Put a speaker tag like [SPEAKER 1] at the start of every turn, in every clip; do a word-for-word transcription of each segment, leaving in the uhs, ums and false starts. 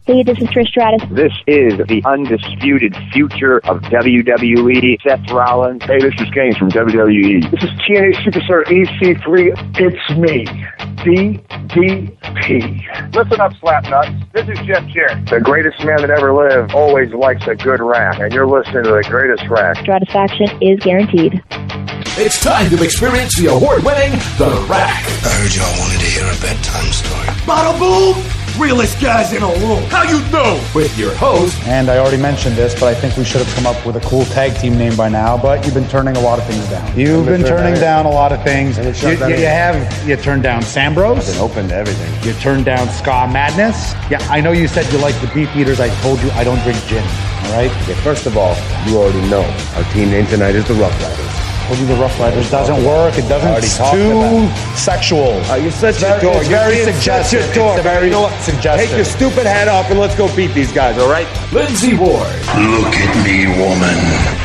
[SPEAKER 1] Hey, this is Trish Stratus.
[SPEAKER 2] This is the undisputed future of W W E, Seth Rollins.
[SPEAKER 3] Hey, this is Kane from W W E.
[SPEAKER 4] This is T N A Superstar E C three. It's me, D D P.
[SPEAKER 3] Listen up, Slapnuts. This is Jeff Jarrett. The greatest man that ever lived always likes a good rack, and you're listening to the greatest rack.
[SPEAKER 1] Stratisfaction is guaranteed.
[SPEAKER 5] It's time to experience the award-winning The Rack.
[SPEAKER 6] I heard y'all wanted to hear a bedtime story.
[SPEAKER 5] Bada boom! Realest guys in the room. How you know? With your host.
[SPEAKER 7] And I already mentioned this, but I think we should have come up with a cool tag team name by now, but you've been turning a lot of things down. You've been turning down a lot of things. You, you, you have, you turned down Sambros.
[SPEAKER 3] I've been open to everything.
[SPEAKER 7] You turned down Ska Madness. Yeah, I know you said you like the Beef Eaters. I told you I don't drink gin. All right?
[SPEAKER 3] Okay, first of all, you already know our team name tonight is the Rough Riders.
[SPEAKER 7] I told you the Rough Riders doesn't work. It doesn't. It's too sexual.
[SPEAKER 3] Uh, you're such
[SPEAKER 7] it's
[SPEAKER 3] a dork.
[SPEAKER 7] It's very
[SPEAKER 3] you're
[SPEAKER 7] suggestive.
[SPEAKER 3] Such a dork.
[SPEAKER 7] It's very
[SPEAKER 3] you know what?
[SPEAKER 7] suggestive.
[SPEAKER 3] Take your stupid hat off and let's go beat these guys, all right?
[SPEAKER 5] Lindsay Ward.
[SPEAKER 6] Look at me, woman.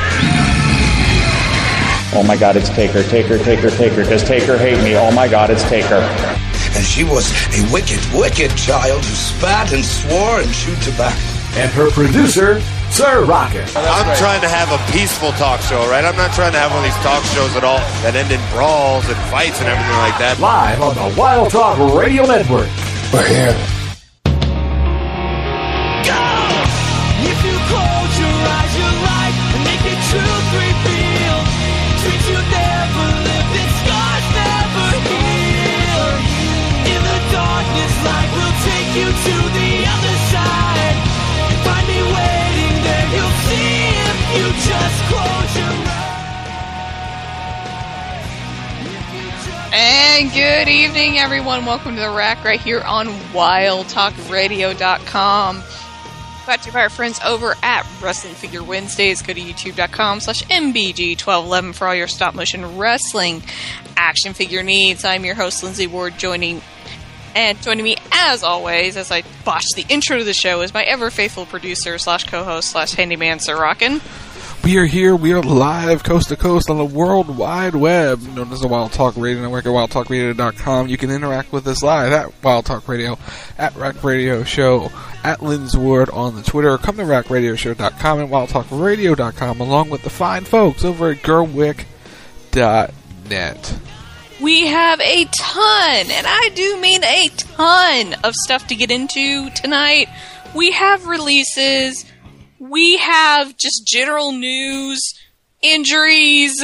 [SPEAKER 8] Oh my God, it's Taker, Taker, Taker, Taker. Does Taker hate me? Oh my God, it's Taker.
[SPEAKER 6] And she was a wicked, wicked child who spat and swore and chewed tobacco.
[SPEAKER 5] And her producer, Sir Rocket.
[SPEAKER 9] I'm trying to have a peaceful talk show, right? I'm not trying to have one of these talk shows at all that end in brawls and fights and everything like that.
[SPEAKER 5] Live on the Wild Talk Radio Network.
[SPEAKER 6] We're here.
[SPEAKER 10] Go! If you close your eyes, your life and make it truth reveal. Dreams you never lived and scars never heal. In the darkness, light will take you to the other side. Find me waiting there, you'll see if you just close your eyes.
[SPEAKER 11] And good evening, everyone. Welcome to The Rack right here on wild talk radio dot com. Brought to you by our friends over at Wrestling Figure Wednesdays. Go to youtube.com slash mbg1211 for all your stop motion wrestling action figure needs. I'm your host, Lindsay Ward, joining And joining me, as always, as I botched the intro to the show, is my ever-faithful producer slash co-host slash handyman, Sir Rockin'.
[SPEAKER 12] We are here. We are live, coast to coast, on the World Wide Web, known as the Wild Talk Radio Network at wild talk radio dot com. You can interact with us live at Wild Talk Radio, at Rack Radio Show, at Linz Ward on the Twitter, or come to rack radio show dot com and wild talk radio dot com, along with the fine folks over at gerwick dot net.
[SPEAKER 11] We have a ton, and I do mean a ton, of stuff to get into tonight. We have releases, we have just general news, injuries,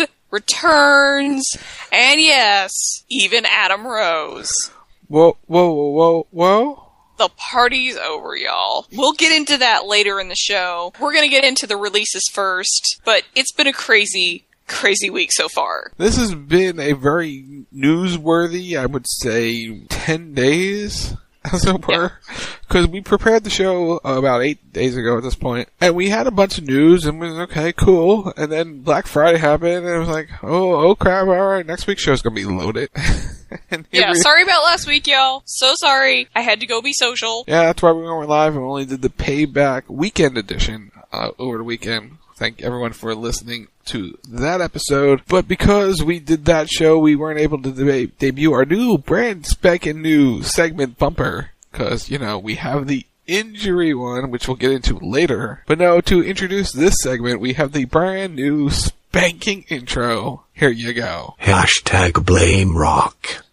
[SPEAKER 11] returns, and yes, even Adam Rose.
[SPEAKER 12] Whoa, whoa, whoa, whoa.
[SPEAKER 11] The party's over, y'all. We'll get into that later in the show. We're gonna get into the releases first, but it's been a crazy Crazy week so far.
[SPEAKER 12] This has been a very newsworthy, I would say, ten days, as it were. Because yeah. we prepared the show uh, about eight days ago at this point, and we had a bunch of news, and we was okay, cool. And then Black Friday happened, and it was like, oh, oh crap, alright, next week's show's gonna be loaded. and
[SPEAKER 11] yeah,
[SPEAKER 12] we...
[SPEAKER 11] sorry about last week, y'all. So sorry. I had to go be social.
[SPEAKER 12] Yeah, that's why we went live and only did the Payback Weekend edition uh, over the weekend. Thank everyone for listening to that episode. But because we did that show, we weren't able to de- debut our new brand spanking new segment bumper. Because, you know, we have the injury one, which we'll get into later. But no, to introduce this segment, we have the brand new spanking intro. Here you go.
[SPEAKER 6] Hashtag blame rock.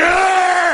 [SPEAKER 10] Yeah!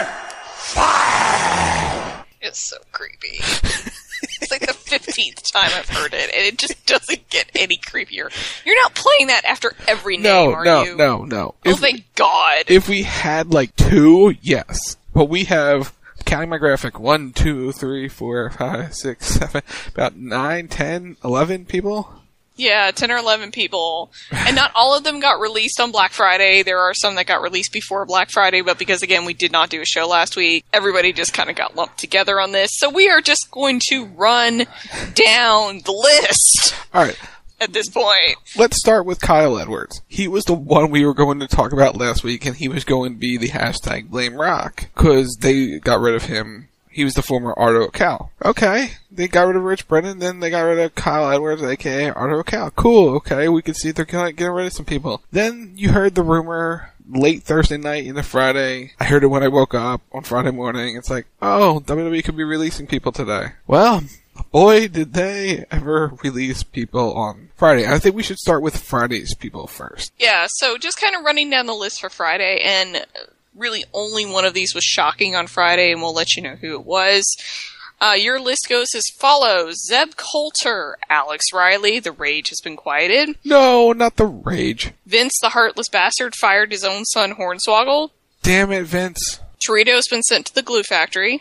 [SPEAKER 11] Fire! It's so creepy. It's like the fifteenth time I've heard it, and it just doesn't get any creepier. You're not playing that after every name,
[SPEAKER 12] no,
[SPEAKER 11] are
[SPEAKER 12] no,
[SPEAKER 11] you?
[SPEAKER 12] No, no, no.
[SPEAKER 11] Oh,
[SPEAKER 12] if,
[SPEAKER 11] thank God.
[SPEAKER 12] If we had, like, two, yes. But we have, counting my graphic, one, two, three, four, five, six, seven, about nine, ten, eleven people?
[SPEAKER 11] Yeah, ten or eleven people. And not all of them got released on Black Friday. There are some that got released before Black Friday, but because, again, we did not do a show last week, everybody just kind of got lumped together on this. So we are just going to run down the list.
[SPEAKER 12] All right.
[SPEAKER 11] At this point.
[SPEAKER 12] Let's start with Kyle Edwards. He was the one we were going to talk about last week, and he was going to be the hashtag Blame Rock, because they got rid of him. He was the former Arto Cal. Okay. They got rid of Rich Brennan, then they got rid of Kyle Edwards, aka Arto Cal. Cool, okay. We can see they're getting rid of some people. Then you heard the rumor late Thursday night into Friday. I heard it when I woke up on Friday morning. It's like, oh, W W E could be releasing people today. Well, boy, did they ever release people on Friday. I think we should start with Friday's people first.
[SPEAKER 11] Yeah, so just kind of running down the list for Friday, and really only one of these was shocking on Friday, and we'll let you know who it was. Uh, your list goes as follows. Zeb Coulter, Alex Riley, the rage has been quieted.
[SPEAKER 12] No, not the rage.
[SPEAKER 11] Vince, the heartless bastard, fired his own son Hornswoggle.
[SPEAKER 12] Damn it, Vince.
[SPEAKER 11] Torito's been sent to the glue factory.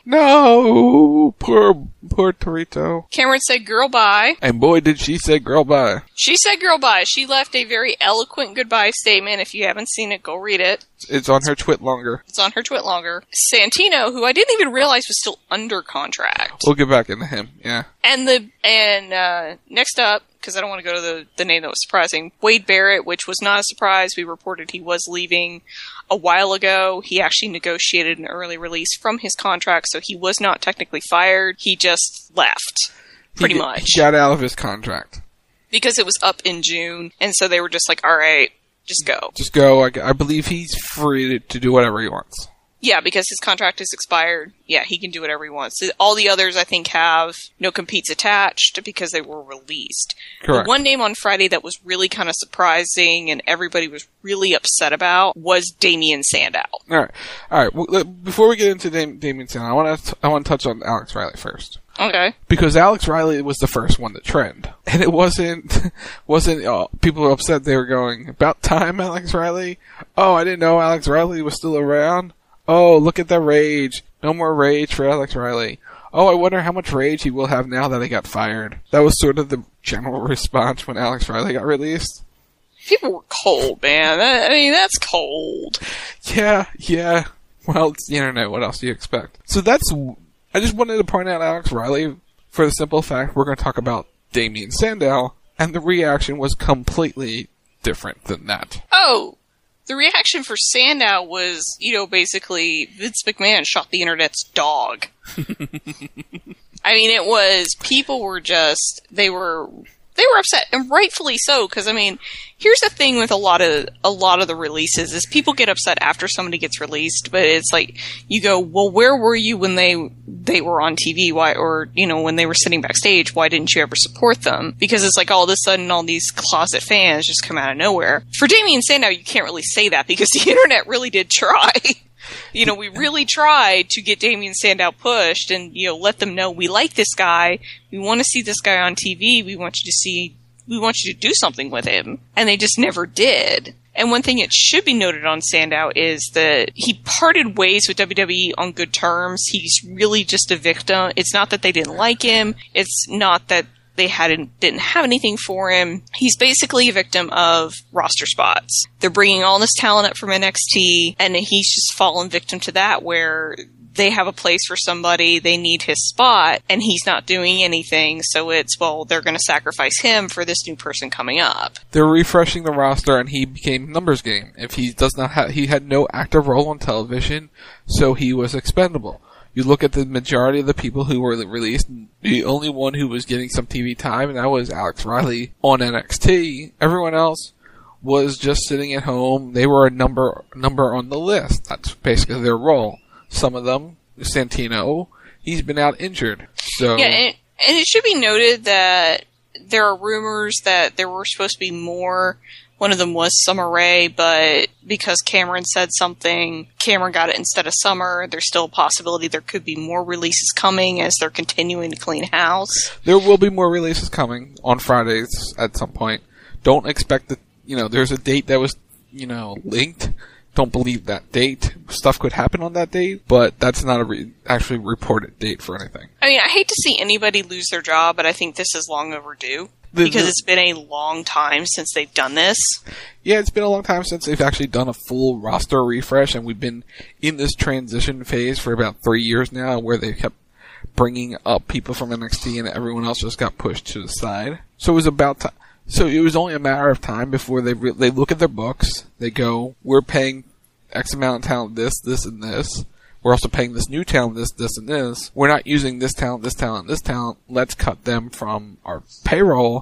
[SPEAKER 12] No, poor, poor Torito.
[SPEAKER 11] Cameron said girl bye.
[SPEAKER 12] And boy, did she say girl bye.
[SPEAKER 11] She said girl bye. She left a very eloquent goodbye statement. If you haven't seen it, go read it.
[SPEAKER 12] It's on her twit longer.
[SPEAKER 11] It's on her twit longer. Santino, who I didn't even realize was still under contract.
[SPEAKER 12] We'll get back into him, yeah.
[SPEAKER 11] And the and uh, next up, because I don't want to go to the, the name that was surprising, Wade Barrett, which was not a surprise. We reported he was leaving a while ago. He actually negotiated an early release from his contract, so he was not technically fired. He just left, pretty
[SPEAKER 12] he,
[SPEAKER 11] much.
[SPEAKER 12] He got out of his contract.
[SPEAKER 11] Because it was up in June, and so they were just like, all right, just go.
[SPEAKER 12] Just go. I, I believe he's free to, to do whatever he wants.
[SPEAKER 11] Yeah, because his contract is expired. Yeah, he can do whatever he wants. All the others, I think, have no competes attached because they were released.
[SPEAKER 12] Correct.
[SPEAKER 11] The one name on Friday that was really kind of surprising and everybody was really upset about was Damien Sandow.
[SPEAKER 12] All right, all right. Well, before we get into Dam- Damien Sandow, I want to I want to touch on Alex Riley first.
[SPEAKER 11] Okay.
[SPEAKER 12] Because Alex Riley was the first one to trend, and it wasn't wasn't uh, people were upset. They were going, about time, Alex Riley. Oh, I didn't know Alex Riley was still around. Oh, look at the rage. No more rage for Alex Riley. Oh, I wonder how much rage he will have now that he got fired. That was sort of the general response when Alex Riley got released.
[SPEAKER 11] People were cold, man. I mean, that's cold.
[SPEAKER 12] Yeah, yeah. Well, it's the internet. What else do you expect? So that's... I just wanted to point out Alex Riley for the simple fact we're going to talk about Damien Sandow, and the reaction was completely different than that.
[SPEAKER 11] Oh! The reaction for Sandow was, you know, basically, Vince McMahon shot the internet's dog. I mean, it was, people were just, they were, they were upset, and rightfully so, because, I mean, here's the thing with a lot of, a lot of the releases, is people get upset after somebody gets released, but it's like, you go, well, where were you when they, they were on T V, why, or, you know, when they were sitting backstage, why didn't you ever support them? Because it's like, all of a sudden, all these closet fans just come out of nowhere. For Damien Sandow, you can't really say that, because the internet really did try. You know, we really tried to get Damien Sandow pushed and, you know, let them know we like this guy. We want to see this guy on T V. We want you to see, we want you to do something with him. And they just never did. And one thing that should be noted on Sandow is that he parted ways with W W E on good terms. He's really just a victim. It's not that they didn't like him. It's not that they hadn't didn't have anything for him. He's basically a victim of roster spots. They're bringing all this talent up from N X T, and he's just fallen victim to that, where they have a place for somebody, they need his spot, and he's not doing anything, so it's, well, they're going to sacrifice him for this new person coming up.
[SPEAKER 12] They're refreshing the roster, and he became numbers game. If he does not have, he had no active role on television, so he was expendable. You look at the majority of the people who were released, the only one who was getting some T V time, and that was Alex Riley on N X T. Everyone else was just sitting at home. They were a number number on the list. That's basically their role. Some of them, Santino, he's been out injured. So
[SPEAKER 11] yeah, and, and it should be noted that there are rumors that there were supposed to be more. One of them was Summer Rae, but because Cameron said something, Cameron got it instead of Summer. There's still a possibility there could be more releases coming as they're continuing to clean house.
[SPEAKER 12] There will be more releases coming on Fridays at some point. Don't expect that, you know, there's a date that was, you know, linked. Don't believe that date. Stuff could happen on that date, but that's not a re- actually reported date for anything.
[SPEAKER 11] I mean, I hate to see anybody lose their job, but I think this is long overdue. The, because the, it's been a long time since they've done this.
[SPEAKER 12] Yeah, it's been a long time since they've actually done a full roster refresh, and we've been in this transition phase for about three years now, where they kept bringing up people from N X T and everyone else just got pushed to the side. So it was about time. So it was only a matter of time before they re- they look at their books, they go, we're paying X amount of talent this, this, and this. We're also paying this new talent this, this, and this. We're not using this talent, this talent, this talent. Let's cut them from our payroll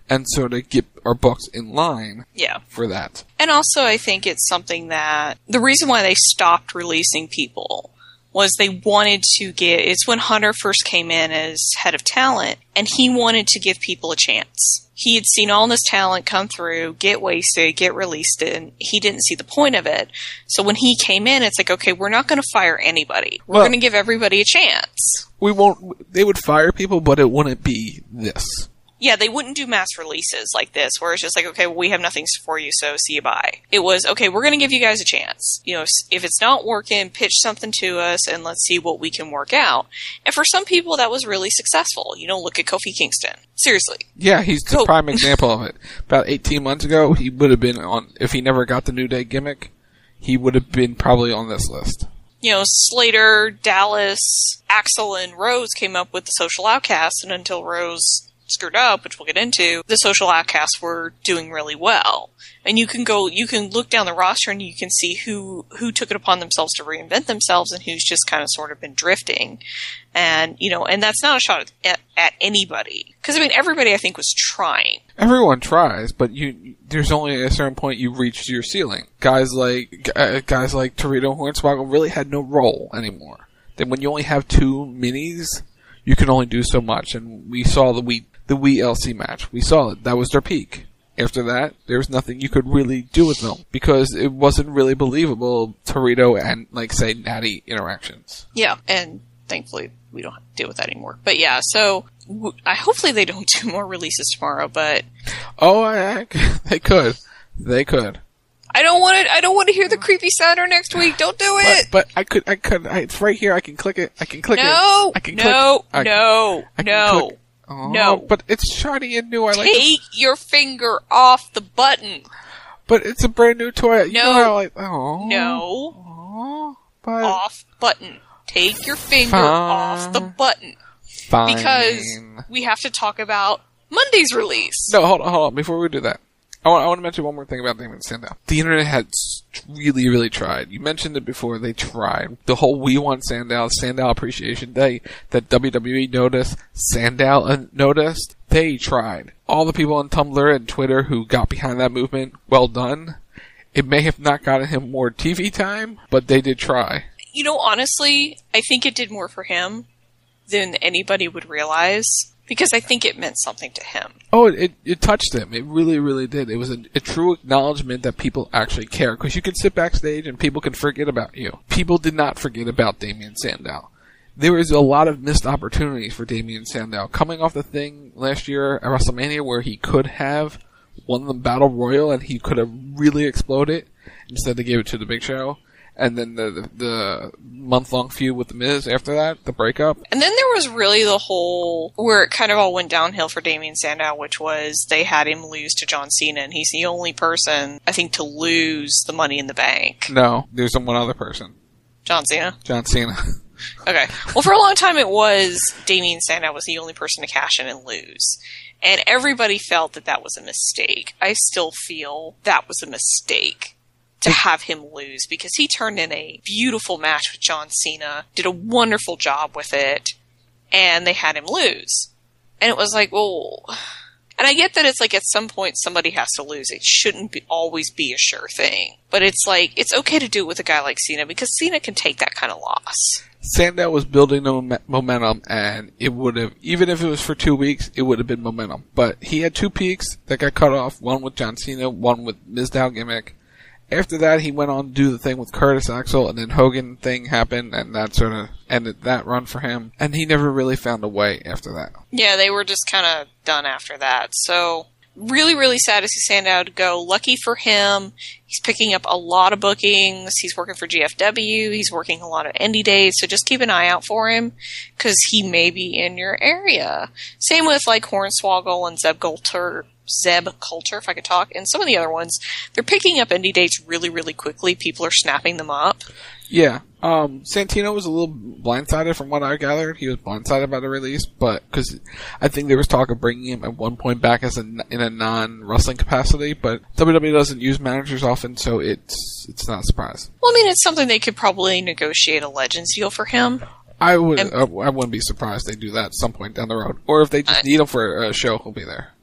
[SPEAKER 12] and sort of get our books in line
[SPEAKER 11] Yeah.
[SPEAKER 12] for that.
[SPEAKER 11] And also, I think it's something that the reason why they stopped releasing people was they wanted to get, it's when Hunter first came in as head of talent, and he wanted to give people a chance. He had seen all this talent come through, get wasted, get released, and he didn't see the point of it. So when he came in, it's like, okay, we're not going to fire anybody. We're
[SPEAKER 12] Well-
[SPEAKER 11] going to give everybody a chance.
[SPEAKER 12] We won't, they would fire people, but it wouldn't be this.
[SPEAKER 11] Yeah, they wouldn't do mass releases like this, where it's just like, okay, well, we have nothing for you, so see you bye. It was, okay, we're going to give you guys a chance. You know, if it's not working, pitch something to us, and let's see what we can work out. And for some people, that was really successful. You know, look at Kofi Kingston. Seriously.
[SPEAKER 12] Yeah, he's the
[SPEAKER 11] Go-
[SPEAKER 12] prime example of it. About eighteen months ago, he would have been on, if he never got the New Day gimmick, he would have been probably on this list.
[SPEAKER 11] You know, Slater, Dallas, Axel, and Rose came up with the Social Outcasts, and until Rose screwed up, which we'll get into, the Social Outcasts were doing really well. And you can go, you can look down the roster and you can see who, who took it upon themselves to reinvent themselves and who's just kind of sort of been drifting. And, you know, and that's not a shot at, at anybody. Because, I mean, everybody, I think, was trying.
[SPEAKER 12] Everyone tries, but you, there's only a certain point you reach your ceiling. Guys like, uh, guys like Torito and Hornswoggle really had no role anymore. Then when you only have two minis, you can only do so much. And we saw the we, the Wii L C match. We saw it. That was their peak. After that, there was nothing you could really do with them because it wasn't really believable Torito and, like, say, Natty interactions.
[SPEAKER 11] Yeah, and thankfully we don't have to deal with that anymore. But yeah, so w- I hopefully they don't do more releases tomorrow. But
[SPEAKER 12] oh, I, I, they could, they could.
[SPEAKER 11] I don't want to. I don't want to hear the creepy sounder next week. Don't do it.
[SPEAKER 12] But, but I could. I could. I, it's right here. I can click it. I can click
[SPEAKER 11] no,
[SPEAKER 12] it. I can
[SPEAKER 11] no,
[SPEAKER 12] click.
[SPEAKER 11] no,
[SPEAKER 12] I, I
[SPEAKER 11] no,
[SPEAKER 12] click. Oh,
[SPEAKER 11] no.
[SPEAKER 12] But it's shiny and new. I like.
[SPEAKER 11] Take
[SPEAKER 12] it.
[SPEAKER 11] your finger off the button.
[SPEAKER 12] But it's a brand new toy. You
[SPEAKER 11] No.
[SPEAKER 12] know how I like. Oh.
[SPEAKER 11] No.
[SPEAKER 12] Oh, but
[SPEAKER 11] Off button. Take your finger
[SPEAKER 12] Fine.
[SPEAKER 11] off the button.
[SPEAKER 12] Fine.
[SPEAKER 11] Because we have to talk about Monday's release.
[SPEAKER 12] No, hold on, hold on. Before we do that, I want, I want to mention one more thing about Damien Sandow. The internet had really, really tried. You mentioned it before. They tried. The whole We Want Sandow, Sandow Appreciation Day that W W E noticed, Sandow uh, noticed, they tried. All the people on Tumblr and Twitter who got behind that movement, well done. It may have not gotten him more T V time, but they did try.
[SPEAKER 11] You know, honestly, I think it did more for him than anybody would realize. Because I think it meant something to him.
[SPEAKER 12] Oh, it, it, it touched him. It really, really did. It was a, a true acknowledgement that people actually care. Because you can sit backstage and people can forget about you. People did not forget about Damien Sandow. There was a lot of missed opportunities for Damien Sandow. Coming off the thing last year at WrestleMania where he could have won the Battle Royal and he could have really exploded. Instead they gave it to the Big Show. And then the, the, the month-long feud with The Miz after that, the breakup.
[SPEAKER 11] And then there was really the whole, where it kind of all went downhill for Damien Sandow, which was they had him lose to John Cena, and he's the only person, I think, to lose the Money in the Bank.
[SPEAKER 12] No, there's one other person.
[SPEAKER 11] John Cena?
[SPEAKER 12] John Cena.
[SPEAKER 11] Okay. Well, for a long time it was Damien Sandow was the only person to cash in and lose. And everybody felt that that was a mistake. I still feel that was a mistake to have him lose, because he turned in a beautiful match with John Cena, did a wonderful job with it, and they had him lose. And it was like, well, and I get that it's like at some point somebody has to lose. It shouldn't be, always be a sure thing. But it's like, it's okay to do it with a guy like Cena, because Cena can take that kind of loss.
[SPEAKER 12] Sandow was building no momentum, and it would have, even if it was for two weeks, it would have been momentum. But he had two peaks that got cut off, one with John Cena, one with Mizdow gimmick. After that, he went on to do the thing with Curtis Axel, and then Hogan thing happened, and that sort of ended that run for him. And he never really found a way after that.
[SPEAKER 11] Yeah, they were just kind of done after that. So, really, really sad to see Sandow go. Lucky for him, he's picking up a lot of bookings. He's working for G F W. He's working a lot of indie days. So just keep an eye out for him, because he may be in your area. Same with, like, Hornswoggle and Zeb Coulter. Zeb Coulter, if I could talk, and some of the other ones, they're picking up indie dates really, really quickly. People are snapping them up.
[SPEAKER 12] Yeah. Um, Santino was a little blindsided from what I gathered. He was blindsided by the release, but, because I think there was talk of bringing him at one point back as a, in a non-wrestling capacity, but W W E doesn't use managers often, so it's, it's not a surprise.
[SPEAKER 11] Well, I mean, it's something they could probably negotiate a Legends deal for him.
[SPEAKER 12] I would,
[SPEAKER 11] and,
[SPEAKER 12] uh, I wouldn't be surprised they do that at some point down the road. Or if they just I, need him for a show, he'll be there.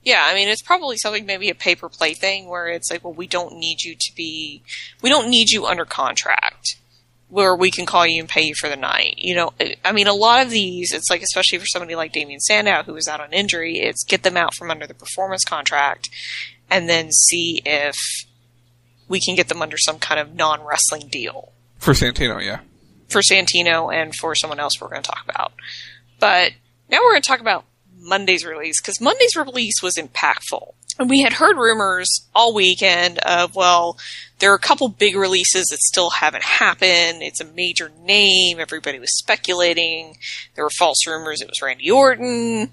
[SPEAKER 11] Yeah, I mean, it's probably something, maybe a pay-per-play thing, where it's like, well, we don't need you to be, we don't need you under contract, where we can call you and pay you for the night. You know, I mean, a lot of these, it's like, especially for somebody like Damien Sandow, who was out on injury, it's get them out from under the performance contract, and then see if we can get them under some kind of non-wrestling deal.
[SPEAKER 12] For Santino, yeah.
[SPEAKER 11] For Santino and for someone else we're going to talk about. But now we're going to talk about Monday's release, because Monday's release was impactful. And we had heard rumors all weekend of, well, there are a couple big releases that still haven't happened. It's a major name. Everybody was speculating. There were false rumors it was Randy Orton.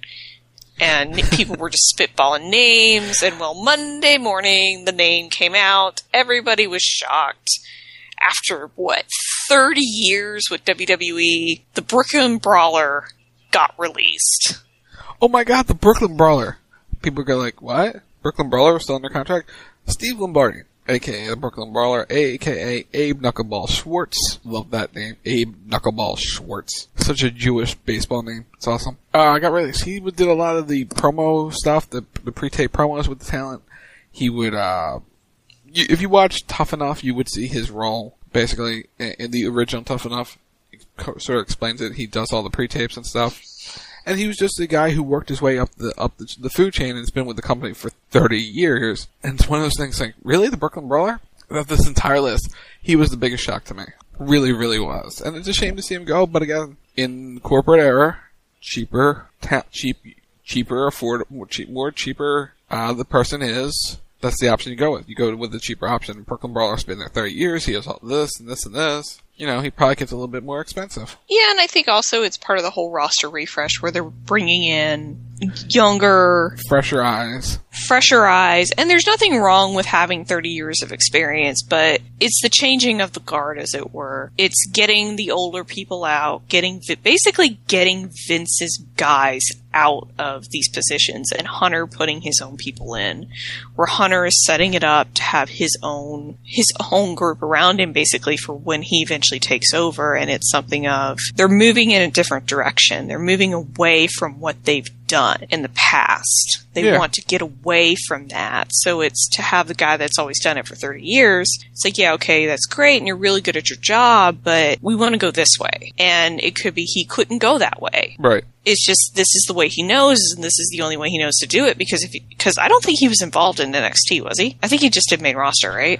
[SPEAKER 11] And people were just spitballing names. And, well, Monday morning, the name came out. Everybody was shocked. After, what, thirty years with W W E, the Brooklyn Brawler got released.
[SPEAKER 12] Oh my god, the Brooklyn Brawler. People go like, what? Brooklyn Brawler was still under contract? Steve Lombardi, a k a the Brooklyn Brawler, a k a Abe Knuckleball Schwartz. Love that name. Abe Knuckleball Schwartz. Such a Jewish baseball name. It's awesome. Uh, I got released. He did a lot of the promo stuff, the, the pre-tape promos with the talent. He would, uh, you, if you watch Tough Enough, you would see his role, basically, in, in the original Tough Enough. It sort of explains it. He does all the pre-tapes and stuff. And he was just a guy who worked his way up the up the, the food chain and has been with the company for thirty years. And it's one of those things like, really? The Brooklyn Brawler? Of this entire list, he was the biggest shock to me. Really, really was. And it's a shame to see him go, but again, in corporate era, cheaper, ta- cheap, cheaper, afford, more, cheap, more cheaper, uh, the person is, that's the option you go with. You go with the cheaper option. Brooklyn Brawler's been there thirty years, he has all this and this and this. You know, he probably gets a little bit more expensive.
[SPEAKER 11] Yeah, and I think also it's part of the whole roster refresh where they're bringing in younger,
[SPEAKER 12] fresher eyes.
[SPEAKER 11] Fresher eyes. And there's nothing wrong with having thirty years of experience, but it's the changing of the guard, as it were. It's getting the older people out, getting basically getting Vince's guys out of these positions and Hunter putting his own people in, where Hunter is setting it up to have his own his own group around him, basically, for when he eventually takes over. And it's something of, they're moving in a different direction. They're moving away from what they've done in the past. They
[SPEAKER 12] yeah.
[SPEAKER 11] want to get away from that. So it's to have the guy that's always done it for thirty years. It's like, yeah, okay, that's great, and you're really good at your job, but we want to go this way. And it could be he couldn't go that way.
[SPEAKER 12] Right.
[SPEAKER 11] It's just, this is the way he knows, and this is the only way he knows to do it, because if because I don't think he was involved in N X T, was he? I think he just did main roster, right?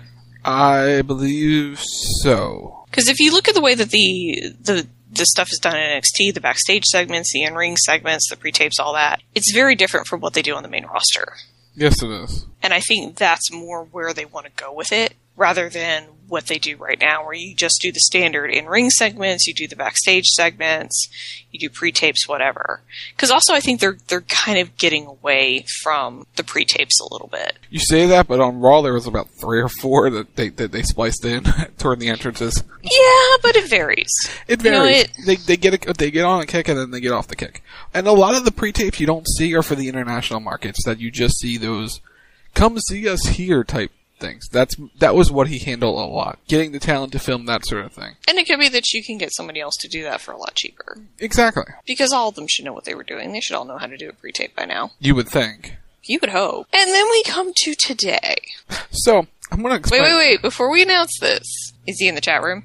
[SPEAKER 12] I believe so.
[SPEAKER 11] Because if you look at the way that the the the stuff is done in N X T, the backstage segments, the in-ring segments, the pre-tapes, all that, it's very different from what they do on the main roster.
[SPEAKER 12] Yes, it is.
[SPEAKER 11] And I think that's more where they want to go with it, rather than what they do right now, where you just do the standard in-ring segments, you do the backstage segments, you do pre-tapes, whatever. Because also I think they're they're kind of getting away from the pre-tapes a little bit.
[SPEAKER 12] You say that, but on Raw there was about three or four that they that they spliced in toward the entrances.
[SPEAKER 11] Yeah, but it varies.
[SPEAKER 12] It varies.
[SPEAKER 11] You know, it,
[SPEAKER 12] they they get a, they get on a kick and then they get off the kick. And a lot of the pre-tapes you don't see are for the international markets. That you just see those "come see us here" type things. That's that was what he handled a lot. Getting the talent to film that sort of thing.
[SPEAKER 11] And it could be that you can get somebody else to do that for a lot cheaper.
[SPEAKER 12] Exactly.
[SPEAKER 11] Because all of them should know what they were doing. They should all know how to do a pre-tape by now.
[SPEAKER 12] You would think.
[SPEAKER 11] You would hope. And then we come to today.
[SPEAKER 12] So, I'm going to explain.
[SPEAKER 11] Wait, wait, wait. Before we announce this, is he in the chat room?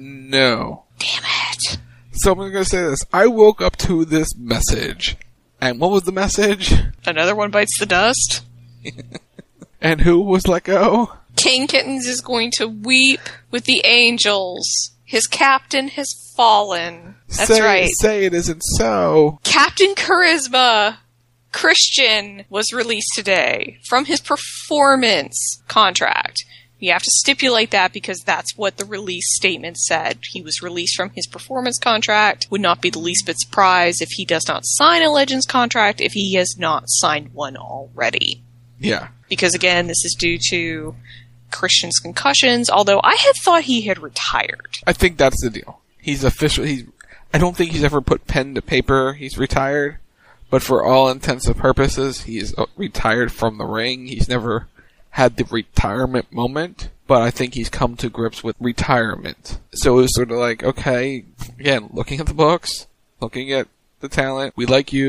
[SPEAKER 12] No.
[SPEAKER 11] Damn it.
[SPEAKER 12] So I'm going to say this. I woke up to this message. And what was the message?
[SPEAKER 11] Another one bites the dust.
[SPEAKER 12] And who was let go?
[SPEAKER 11] King Kittens is going to weep with the angels. His captain has fallen. That's
[SPEAKER 12] say,
[SPEAKER 11] right.
[SPEAKER 12] Say it isn't so.
[SPEAKER 11] Captain Charisma Christian was released today from his performance contract. You have to stipulate that because that's what the release statement said. He was released from his performance contract. Would not be the least bit surprised if he does not sign a Legends contract if he has not signed one already.
[SPEAKER 12] Yeah.
[SPEAKER 11] Because again, this is due to Christian's concussions, although I had thought he had retired.
[SPEAKER 12] I think that's the deal. He's official. He's. I don't think he's ever put pen to paper. He's retired. But for all intents and purposes, he is retired from the ring. He's never had the retirement moment, but I think he's come to grips with retirement. So it was sort of like, okay, again, looking at the books, looking at the talent, we like you,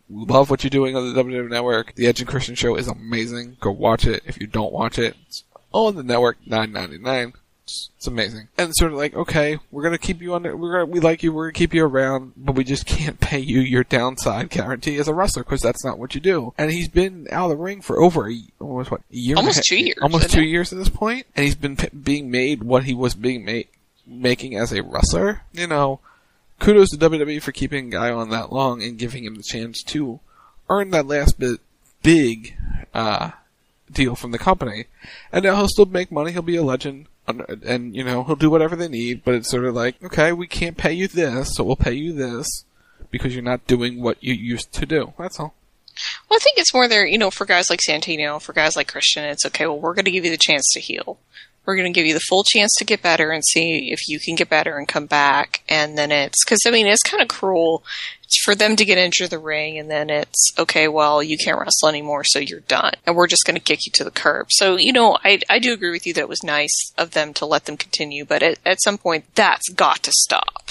[SPEAKER 12] love what you're doing on the W W E Network. The Edge and Christian show is amazing. Go watch it. If you don't watch it, it's on the network, nine ninety-nine. It's, it's amazing. And it's sort of like, okay, we're gonna keep you under, we're gonna, we like you, we're gonna keep you around, but we just can't pay you your downside guarantee as a wrestler, because that's not what you do. And he's been out of the ring for over a, almost what, a year?
[SPEAKER 11] Almost two years.
[SPEAKER 12] Almost two years at this point, and he's been p- being made what he was being made, making as a wrestler. You know, kudos to W W E for keeping a guy on that long and giving him the chance to earn that last bit big, uh, deal from the company. And now he'll still make money, he'll be a legend. And, you know, he'll do whatever they need, but it's sort of like, okay, we can't pay you this, so we'll pay you this, because you're not doing what you used to do. That's all.
[SPEAKER 11] Well, I think it's more there, you know, for guys like Santino, for guys like Christian, it's okay, well, we're going to give you the chance to heal. We're going to give you the full chance to get better and see if you can get better and come back. And then it's, because, I mean, it's kind of cruel for them to get into the ring, and then it's, okay, well, you can't wrestle anymore, so you're done. And we're just going to kick you to the curb. So, you know, I I do agree with you that it was nice of them to let them continue, but at, at some point, that's got to stop.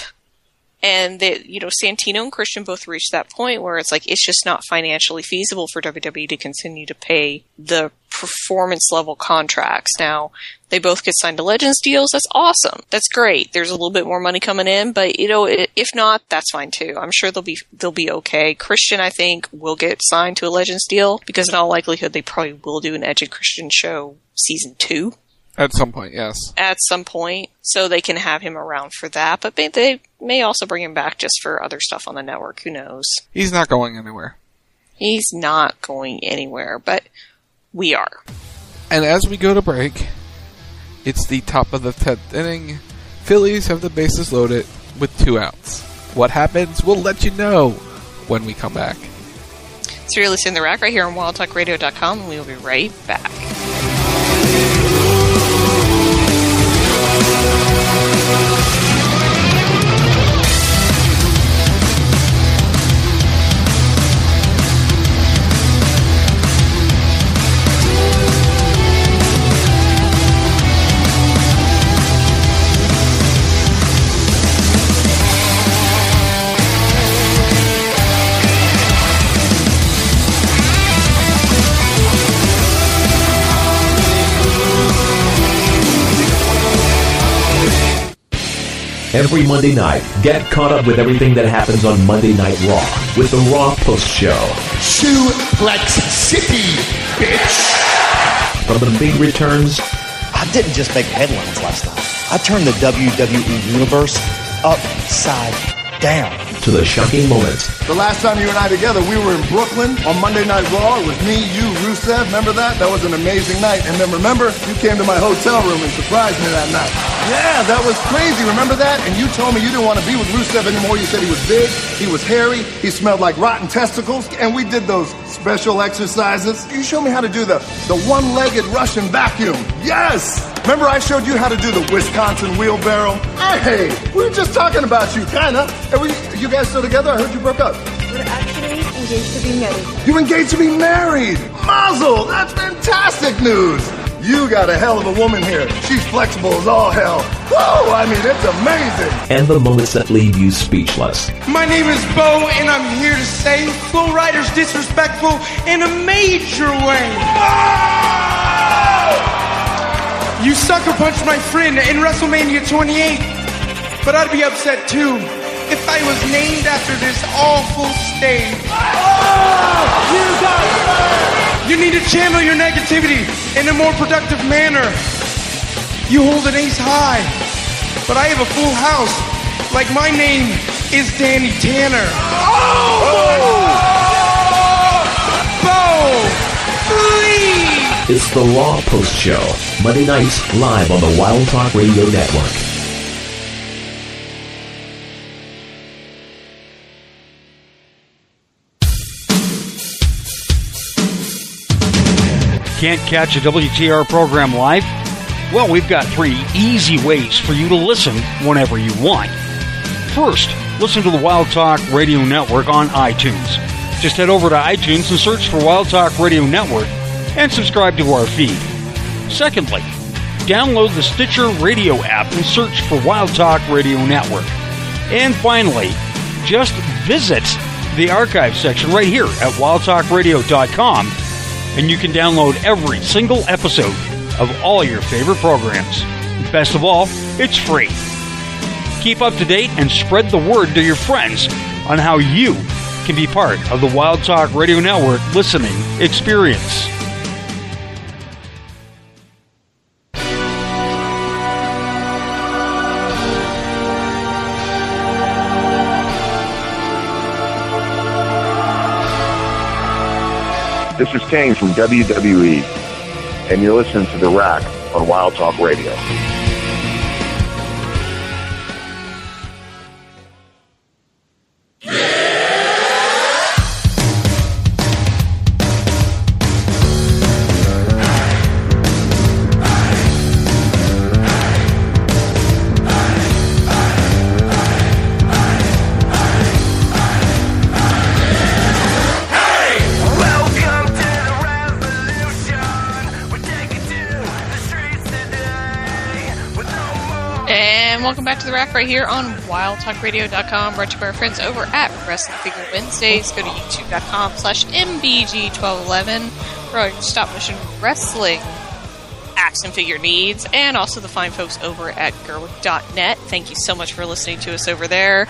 [SPEAKER 11] And that, you know, Santino and Christian both reached that point where it's like, it's just not financially feasible for W W E to continue to pay the performance level contracts. Now, they both get signed to Legends deals. That's awesome. That's great. There's a little bit more money coming in, but, you know, if not, that's fine too. I'm sure they'll be, they'll be okay. Christian, I think, will get signed to a Legends deal, because in all likelihood, they probably will do an Edge and Christian show season two.
[SPEAKER 12] At some point, yes. At
[SPEAKER 11] some point, so they can have him around for that, but they, they may also bring him back just for other stuff on the network. Who knows?
[SPEAKER 12] He's not going anywhere.
[SPEAKER 11] He's not going anywhere, but we are.
[SPEAKER 12] And as we go to break, it's the top of the tenth inning. Phillies have the bases loaded with two outs. What happens? We'll let you know when we come back.
[SPEAKER 11] So you're listening to The Rack right here on wild talk radio dot com, and we will be right back.
[SPEAKER 13] Every Monday night, get caught up with everything that happens on Monday Night Raw with the Raw Post Show.
[SPEAKER 14] Suplex City, bitch!
[SPEAKER 13] From the big returns...
[SPEAKER 15] I didn't just make headlines last night. I turned the W W E Universe upside down.
[SPEAKER 13] To the shocking moments.
[SPEAKER 14] The last time you and I together, we were in Brooklyn on Monday Night Raw. It was me, you, Rusev. Remember that? That was an amazing night. And then remember, you came to my hotel room and surprised me that night. Yeah, that was crazy. Remember that? And you told me you didn't want to be with Rusev anymore. You said he was big, he was hairy, he smelled like rotten testicles. And we did those special exercises. You showed me how to do the, the one-legged Russian vacuum. Yes! Remember I showed you how to do the Wisconsin wheelbarrow? Hey, we were just talking about you, kinda. Are we, you guys still together? I heard you broke up.
[SPEAKER 16] We're actually engaged to be married.
[SPEAKER 14] You engaged to be married? Mazel! That's fantastic news! You got a hell of a woman here. She's flexible as all hell. Whoa! I mean, it's amazing!
[SPEAKER 13] And the moments that leave you speechless.
[SPEAKER 17] My name is Bo, and I'm here to say Flow Rider's disrespectful in a major way. Oh! You sucker punched my friend in WrestleMania twenty-eight, but I'd be upset too if I was named after this awful stage. Oh! You got it! You need to channel your negativity in a more productive manner. You hold an ace high, but I have a full house. Like my name is Danny Tanner. Oh! Bo! Please!
[SPEAKER 13] It's the Raw Post Show, Monday nights live on the Wild Talk Radio Network.
[SPEAKER 18] Can't catch a W T R program live? Well, we've got three easy ways for you to listen whenever you want. First, listen to the Wild Talk Radio Network on iTunes. Just head over to iTunes and search for Wild Talk Radio Network and subscribe to our feed. Secondly, download the Stitcher Radio app and search for Wild Talk Radio Network. And finally, just visit the archive section right here at wild talk radio dot com, and you can download every single episode of all your favorite programs. Best of all, it's free. Keep up to date and spread the word to your friends on how you can be part of the Wild Talk Radio Network listening experience.
[SPEAKER 3] This is Kane from W W E, and you're listening to The Rack on Wild Talk Radio.
[SPEAKER 11] Welcome back to The Rack right here on wild talk radio dot com, brought to you by our friends over at Wrestling Figure Wednesdays. Go to youtube dot com slash M B G twelve eleven for all your stop motion wrestling action figure needs, and also the fine folks over at gerwick dot net. Thank you so much for listening to us over there.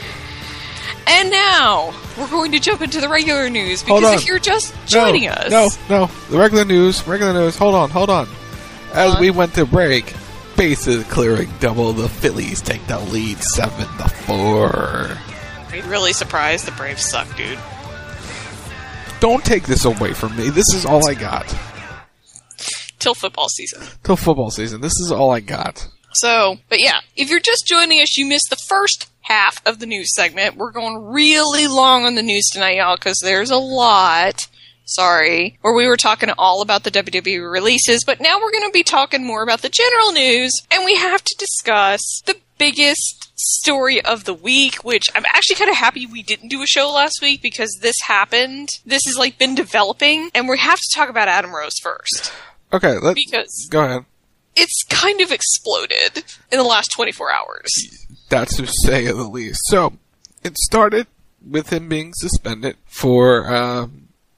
[SPEAKER 11] And now, we're going to jump into the regular news, because if you're just joining
[SPEAKER 12] no,
[SPEAKER 11] us...
[SPEAKER 12] No, no, the regular news, regular news, hold on, hold on. As we went to break... Bases clearing double. The Phillies take the lead seven to four.
[SPEAKER 11] Are you really surprised? The Braves suck, dude.
[SPEAKER 12] Don't take this away from me. This is all I got.
[SPEAKER 11] Till football season.
[SPEAKER 12] Till football season. This is all I got.
[SPEAKER 11] So, but yeah, if you're just joining us, you missed the first half of the news segment. We're going really long on the news tonight, y'all, because there's a lot. Sorry, where we were talking all about the W W E releases, but now we're going to be talking more about the general news, and we have to discuss the biggest story of the week, which I'm actually kind of happy we didn't do a show last week, because this happened. This has, like, been developing, and we have to talk about Adam Rose first.
[SPEAKER 12] Okay, let's...
[SPEAKER 11] Because
[SPEAKER 12] go ahead.
[SPEAKER 11] It's kind of exploded in the last twenty-four hours.
[SPEAKER 12] That's to say the least. So, it started with him being suspended for, um...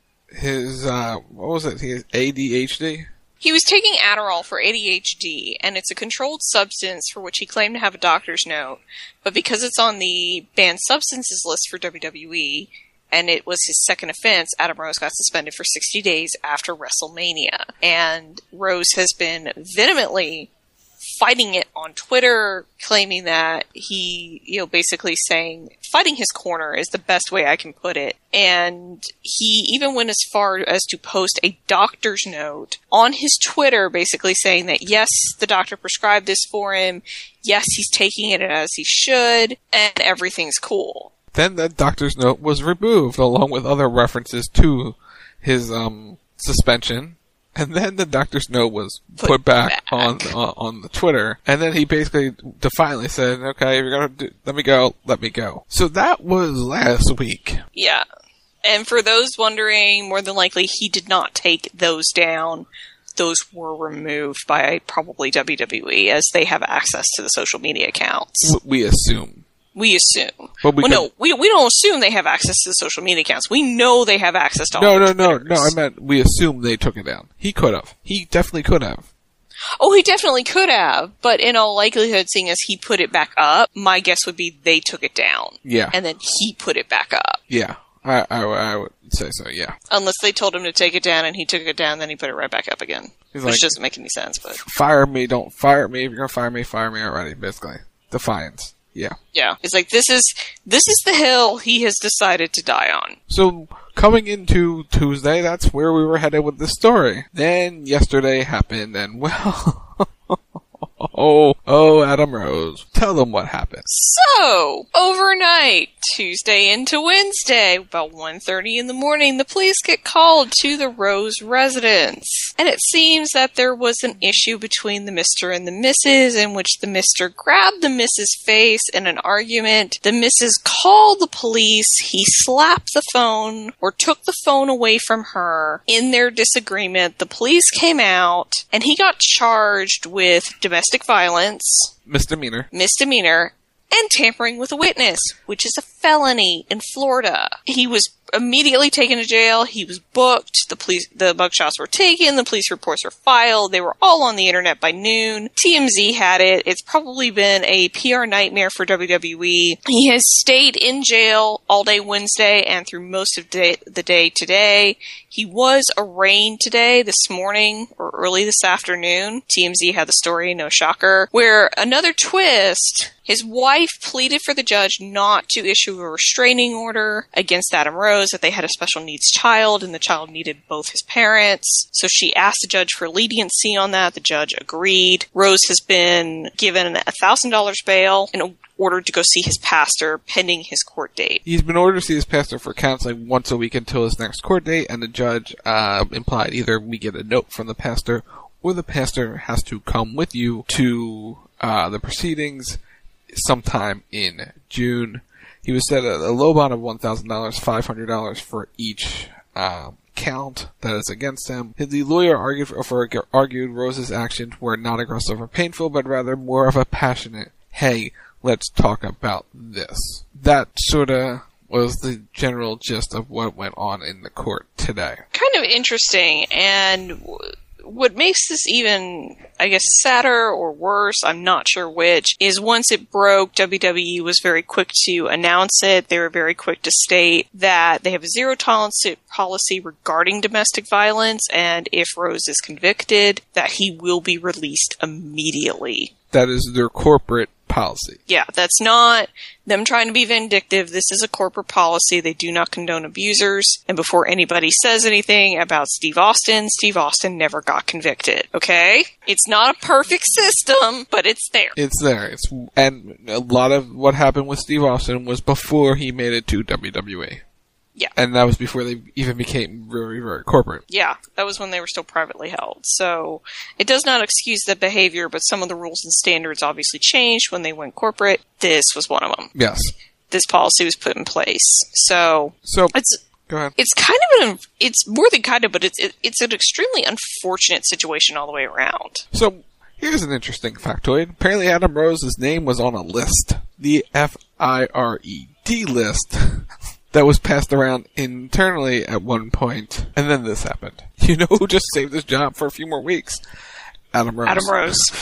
[SPEAKER 12] his, uh, what was it? His A D H D?
[SPEAKER 11] He was taking Adderall for A D H D, and it's a controlled substance for which he claimed to have a doctor's note. But because it's on the banned substances list for W W E, and it was his second offense, Adam Rose got suspended for sixty days after WrestleMania. And Rose has been vehemently fighting it on Twitter, claiming that he, you know, basically saying, fighting his corner is the best way I can put it. And he even went as far as to post a doctor's note on his Twitter, basically saying that, yes, the doctor prescribed this for him, yes, he's taking it as he should, and everything's cool.
[SPEAKER 12] Then that doctor's note was removed, along with other references to his um suspension. And then the doctor's note was put, put back, back. on uh, on the Twitter, and then he basically defiantly said, "Okay, if you're gonna do, let me go, let me go." So that was last week.
[SPEAKER 11] Yeah, and for those wondering, more than likely he did not take those down. Those were removed by probably W W E, as they have access to the social media accounts.
[SPEAKER 12] We assume.
[SPEAKER 11] We assume.
[SPEAKER 12] But we
[SPEAKER 11] well,
[SPEAKER 12] can...
[SPEAKER 11] no, we we don't assume they have access to the social media accounts. We know they have access to all
[SPEAKER 12] No,
[SPEAKER 11] no,
[SPEAKER 12] no, no, no. I meant we assume they took it down. He could have. He definitely could have.
[SPEAKER 11] Oh, he definitely could have. But in all likelihood, seeing as he put it back up, my guess would be they took it down.
[SPEAKER 12] Yeah.
[SPEAKER 11] And then he put it back up.
[SPEAKER 12] Yeah. I, I, I would say so, yeah.
[SPEAKER 11] Unless they told him to take it down and he took it down, then he put it right back up again. He's which like, doesn't make any sense, but...
[SPEAKER 12] Fire me, don't fire me. If you're gonna fire me, fire me already, basically. Defiance. Yeah.
[SPEAKER 11] Yeah. It's like, this is, this is the hill he has decided to die on.
[SPEAKER 12] So, coming into Tuesday, that's where we were headed with this story. Then, yesterday happened, and well... Oh, oh, Adam Rose. Tell them what happened.
[SPEAKER 11] So, overnight, Tuesday into Wednesday, about one thirty in the morning, the police get called to the Rose residence. And it seems that there was an issue between the Mister and the Missus in which the Mister grabbed the Missus face in an argument. The Missus called the police. He slapped the phone or took the phone away from her. In their disagreement, the police came out and he got charged with domestic violence.
[SPEAKER 12] Misdemeanor.
[SPEAKER 11] Misdemeanor. and tampering with a witness, which is a felony in Florida. He was immediately taken to jail. He was booked. The police, the mugshots were taken. The police reports were filed. They were all on the internet by noon. T M Z had it. It's probably been a P R nightmare for W W E. He has stayed in jail all day Wednesday and through most of day, the day today. He was arraigned today, this morning, or early this afternoon. T M Z had the story, no shocker, where another twist, his wife pleaded for the judge not to issue a restraining order against Adam Rose, that they had a special needs child and the child needed both his parents. So she asked the judge for leniency on that. The judge agreed. Rose has been given a one thousand dollars bail and ordered to go see his pastor pending his court date.
[SPEAKER 12] He's been ordered to see his pastor for counseling once a week until his next court date, and the judge uh, implied either we get a note from the pastor or the pastor has to come with you to uh, the proceedings sometime in June. He was set at a low bond of one thousand dollars, five hundred dollars for each um, count that is against him. The lawyer argued, for, for, argued Rose's actions were not aggressive or painful, but rather more of a passionate, hey, let's talk about this. That sort of was the general gist of what went on in the court today.
[SPEAKER 11] Kind of interesting, and w- what makes this even, I guess, sadder or worse, I'm not sure which, is once it broke, W W E was very quick to announce it. They were very quick to state that they have a zero tolerance policy regarding domestic violence, and if Rose is convicted, that he will be released immediately.
[SPEAKER 12] That is their corporate policy.
[SPEAKER 11] Yeah, that's not them trying to be vindictive. This is a corporate policy. They do not condone abusers. And before anybody says anything about Steve Austin, Steve Austin never got convicted. Okay? It's not a perfect system, but it's there.
[SPEAKER 12] It's there. It's and a lot of what happened with Steve Austin was before he made it to W W E.
[SPEAKER 11] Yeah.
[SPEAKER 12] And that was before they even became very, very corporate.
[SPEAKER 11] Yeah, that was when they were still privately held. So it does not excuse the behavior, but some of the rules and standards obviously changed when they went corporate. This was one of them.
[SPEAKER 12] Yes.
[SPEAKER 11] This policy was put in place. So,
[SPEAKER 12] so
[SPEAKER 11] it's
[SPEAKER 12] go ahead.
[SPEAKER 11] It's kind of an, it's more than kind of, but it's it, it's an extremely unfortunate situation all the way around.
[SPEAKER 12] So here's an interesting factoid. Apparently Adam Rose's name was on a list. The F I R E D list. That was passed around internally at one point, and then this happened. You know who just saved his job for a few more weeks? Adam Rose.
[SPEAKER 11] Adam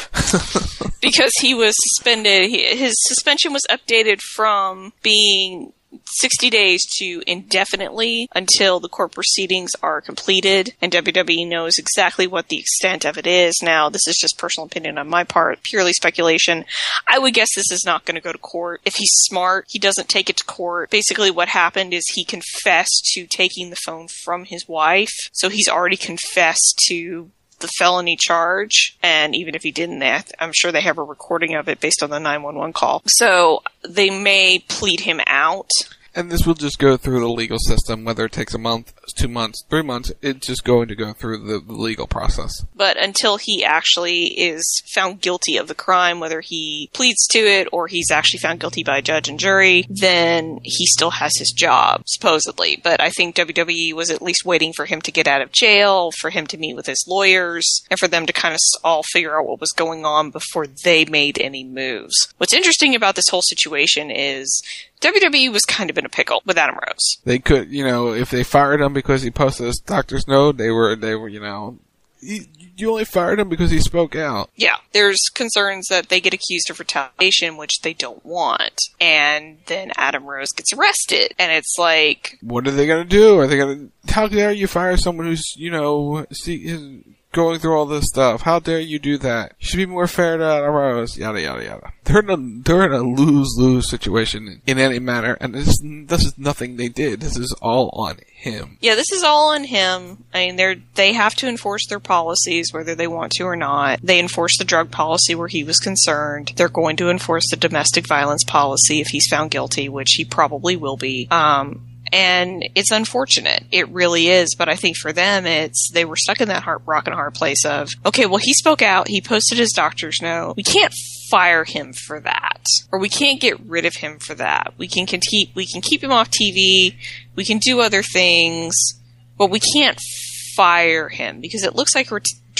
[SPEAKER 11] Rose. Because he was suspended. He, his suspension was updated from being sixty days to indefinitely until the court proceedings are completed, and W W E knows exactly what the extent of it is. Now, this is just personal opinion on my part, purely speculation. I would guess this is not going to go to court. If he's smart, he doesn't take it to court. Basically, what happened is he confessed to taking the phone from his wife, so he's already confessed to the felony charge, and even if he didn't, I'm sure they have a recording of it based on the nine one one call. So they may plead him out.
[SPEAKER 12] And this will just go through the legal system, whether it takes a month, two months, three months, it's just going to go through the, the legal process.
[SPEAKER 11] But until he actually is found guilty of the crime, whether he pleads to it or he's actually found guilty by a judge and jury, then he still has his job, supposedly. But I think W W E was at least waiting for him to get out of jail, for him to meet with his lawyers, and for them to kind of all figure out what was going on before they made any moves. What's interesting about this whole situation is W W E was kind of in a pickle with Adam Rose.
[SPEAKER 12] They could, you know, if they fired him because he posted his doctor's note, they were, they were, you know, you, you only fired him because he spoke out.
[SPEAKER 11] Yeah, there's concerns that they get accused of retaliation, which they don't want. And then Adam Rose gets arrested. And it's like,
[SPEAKER 12] what are they going to do? Are they going to, how dare you fire someone who's, you know, see, going through all this stuff? How dare you do that? You should be more fair to Adam Rose. Yada, yada, yada. They're in a, they're in a lose-lose situation in any manner, and this, this is nothing they did. This is all on him.
[SPEAKER 11] Yeah, this is all on him. I mean, they're, they have to enforce their policies, whether they want to or not. They enforced the drug policy where he was concerned. They're going to enforce the domestic violence policy if he's found guilty, which he probably will be. Um... And it's unfortunate. It really is. But I think for them, it's, they were stuck in that hard, rock and hard place of, okay, well, he spoke out. He posted his doctor's note. We can't fire him for that. Or we can't get rid of him for that. We can keep, we can keep him off T V. We can do other things. But we can't fire him because it looks like we're t-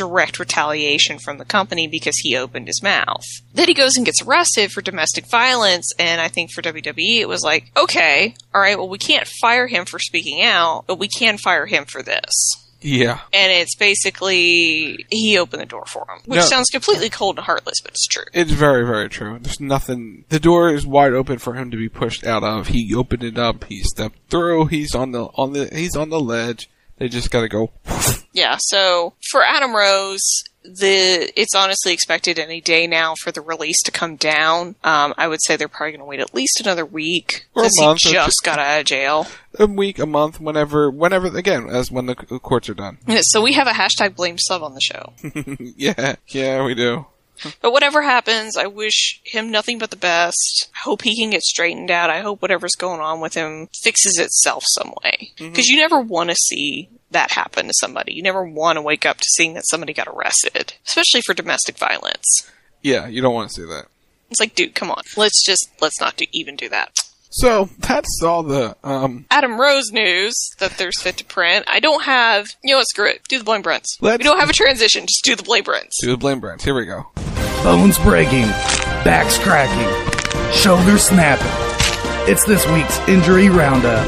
[SPEAKER 11] direct retaliation from the company because he opened his mouth. Then he goes and gets arrested for domestic violence, and I think for W W E it was like, okay, alright, well we can't fire him for speaking out, but we can fire him for this.
[SPEAKER 12] Yeah.
[SPEAKER 11] And it's basically, he opened the door for him. Which
[SPEAKER 12] No.
[SPEAKER 11] sounds completely cold and heartless, but it's true.
[SPEAKER 12] It's very, very true. There's nothing, the door is wide open for him to be pushed out of. He opened it up, he stepped through, he's on the, on the, he's on the ledge. They just gotta go.
[SPEAKER 11] Yeah, so for Adam Rose, the it's honestly expected any day now for the release to come down. Um, I would say they're probably going to wait at least another week
[SPEAKER 12] Or a
[SPEAKER 11] because he
[SPEAKER 12] month, or
[SPEAKER 11] just
[SPEAKER 12] two-
[SPEAKER 11] got out of jail.
[SPEAKER 12] A week, a month, whenever, whenever, again, as when the c- courts are done.
[SPEAKER 11] Yeah, so we have a hashtag blame sub on the show.
[SPEAKER 12] yeah, yeah, we do.
[SPEAKER 11] But whatever happens, I wish him nothing but the best. I hope he can get straightened out. I hope whatever's going on with him fixes itself some way. Because you never want to see that happen to somebody. You never want to wake up to seeing that somebody got arrested. Especially for domestic violence.
[SPEAKER 12] Yeah, you don't want to see that.
[SPEAKER 11] It's like, dude, come on. Let's just, let's not do, even do that.
[SPEAKER 12] So, that's all the, um...
[SPEAKER 11] Adam Rose news that there's fit to print. I don't have, you know what, screw it. Do the Blame Brents.
[SPEAKER 12] Let's-
[SPEAKER 11] we don't have a transition, just do the Blame Brents.
[SPEAKER 12] Do the blame brands. Here we go.
[SPEAKER 19] Bones breaking, backs cracking, shoulders snapping. It's this week's injury roundup.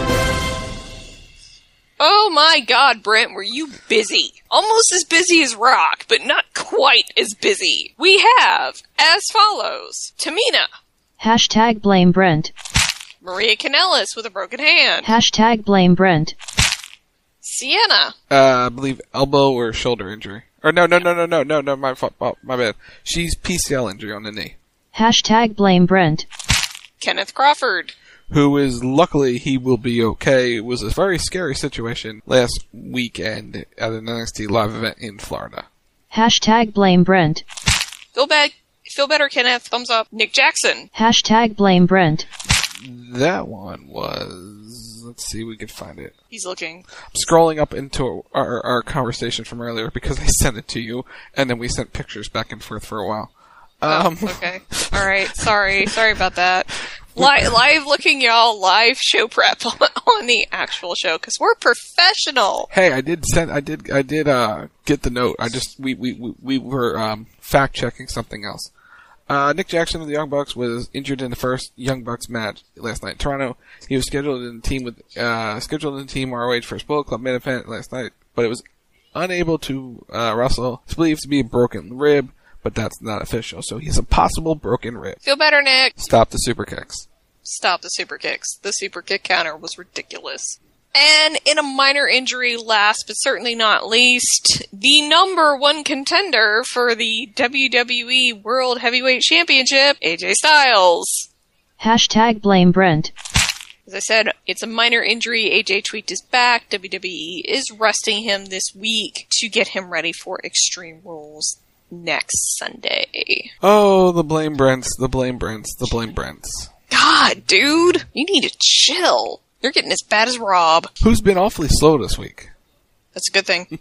[SPEAKER 11] Oh my god, Brent, were you busy? Almost as busy as Rock, but not quite as busy. We have, as follows, Tamina,
[SPEAKER 20] Hashtag blame Brent.
[SPEAKER 11] Maria Kanellis with a broken hand,
[SPEAKER 20] Hashtag blame Brent.
[SPEAKER 11] Sienna,
[SPEAKER 12] Uh, I believe elbow or shoulder injury. Or no, no, no, no, no, no, no, my fault, oh, my bad. She's P C L injury on the knee.
[SPEAKER 20] Hashtag blame Brent.
[SPEAKER 11] Kenneth Crawford,
[SPEAKER 12] Who is, luckily, he will be okay. It was a very scary situation last weekend at an N X T live event in Florida.
[SPEAKER 20] Hashtag blame Brent.
[SPEAKER 11] Feel bad, feel better, Kenneth, thumbs up. Nick Jackson,
[SPEAKER 20] Hashtag blame Brent.
[SPEAKER 12] That one was, let's see if we can find it.
[SPEAKER 11] he's looking.
[SPEAKER 12] I'm scrolling up into our, our conversation from earlier because I sent it to you, and then we sent pictures back and forth for a while. Um,
[SPEAKER 11] Oh, okay. Alright, sorry. Sorry about that. Li- live looking, y'all, live show prep on, on the actual show, because we're professional.
[SPEAKER 12] Hey, I did send, I did, I did, uh, get the note. I just, we, we, we, we were, um, fact checking something else. Uh, Nick Jackson of the Young Bucks was injured in the first Young Bucks match last night in Toronto. He was scheduled in the team with, uh, scheduled in the team R O H first Bullet Club main event last night, but it was unable to, uh, wrestle. It's believed to be a broken rib, but that's not official. So he's a possible broken rib.
[SPEAKER 11] Feel better, Nick.
[SPEAKER 12] Stop the super kicks.
[SPEAKER 11] Stop the super kicks. The super kick counter was ridiculous. And in a minor injury, last but certainly not least, the number one contender for the W W E World Heavyweight Championship, A J Styles.
[SPEAKER 20] Hashtag blame Brent.
[SPEAKER 11] As I said, it's a minor injury. A J tweaked his back. W W E is resting him this week to get him ready for Extreme Rules next Sunday.
[SPEAKER 12] Oh, the blame Brents, the blame Brents, the blame Brents.
[SPEAKER 11] God, dude, you need to chill. You're getting as bad as Rob.
[SPEAKER 12] Who's been awfully slow this week?
[SPEAKER 11] That's a good thing.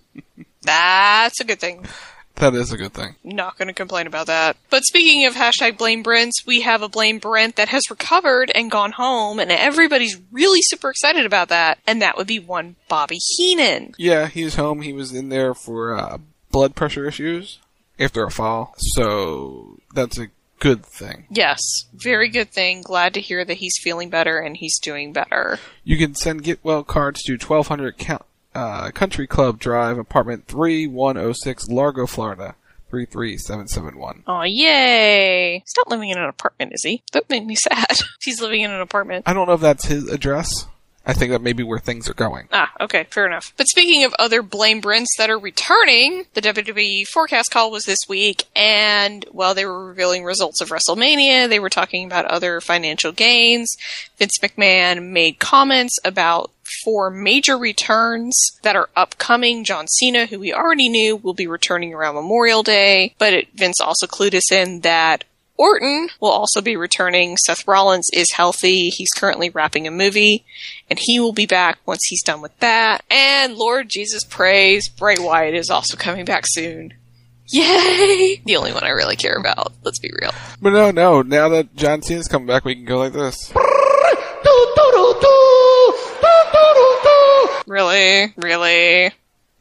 [SPEAKER 11] That's a good thing.
[SPEAKER 12] That is a good thing.
[SPEAKER 11] Not going to complain about that. But speaking of hashtag blame Brents, we have a blame Brent that has recovered and gone home, and everybody's really super excited about that, and that would be one Bobby Heenan.
[SPEAKER 12] Yeah, he's home. He was in there for uh, blood pressure issues after a fall, so that's a good thing.
[SPEAKER 11] Yes, very good thing. Glad to hear that he's feeling better and he's doing better.
[SPEAKER 12] You can send Get Well cards to twelve hundred Count, uh, Country Club Drive, apartment three one oh six, Largo, Florida, three three seven seven one.
[SPEAKER 11] Aw, yay! He's not living in an apartment, is he? That made me sad. He's living in an apartment.
[SPEAKER 12] I don't know if that's his address. I think that may be where things are going.
[SPEAKER 11] Ah, okay, fair enough. But speaking of other blame Brents that are returning, the W W E forecast call was this week, and while they were revealing results of WrestleMania, they were talking about other financial gains. Vince McMahon made comments about four major returns that are upcoming. John Cena, who we already knew, will be returning around Memorial Day, but it, Vince also clued us in that Orton will also be returning. Seth Rollins is healthy. He's currently wrapping a movie, and he will be back once he's done with that. And Lord Jesus praise, Bray Wyatt is also coming back soon. Yay! The only one I really care about. Let's be real.
[SPEAKER 12] But no, no. Now that John Cena's coming back, we can go like this.
[SPEAKER 11] Really? Really?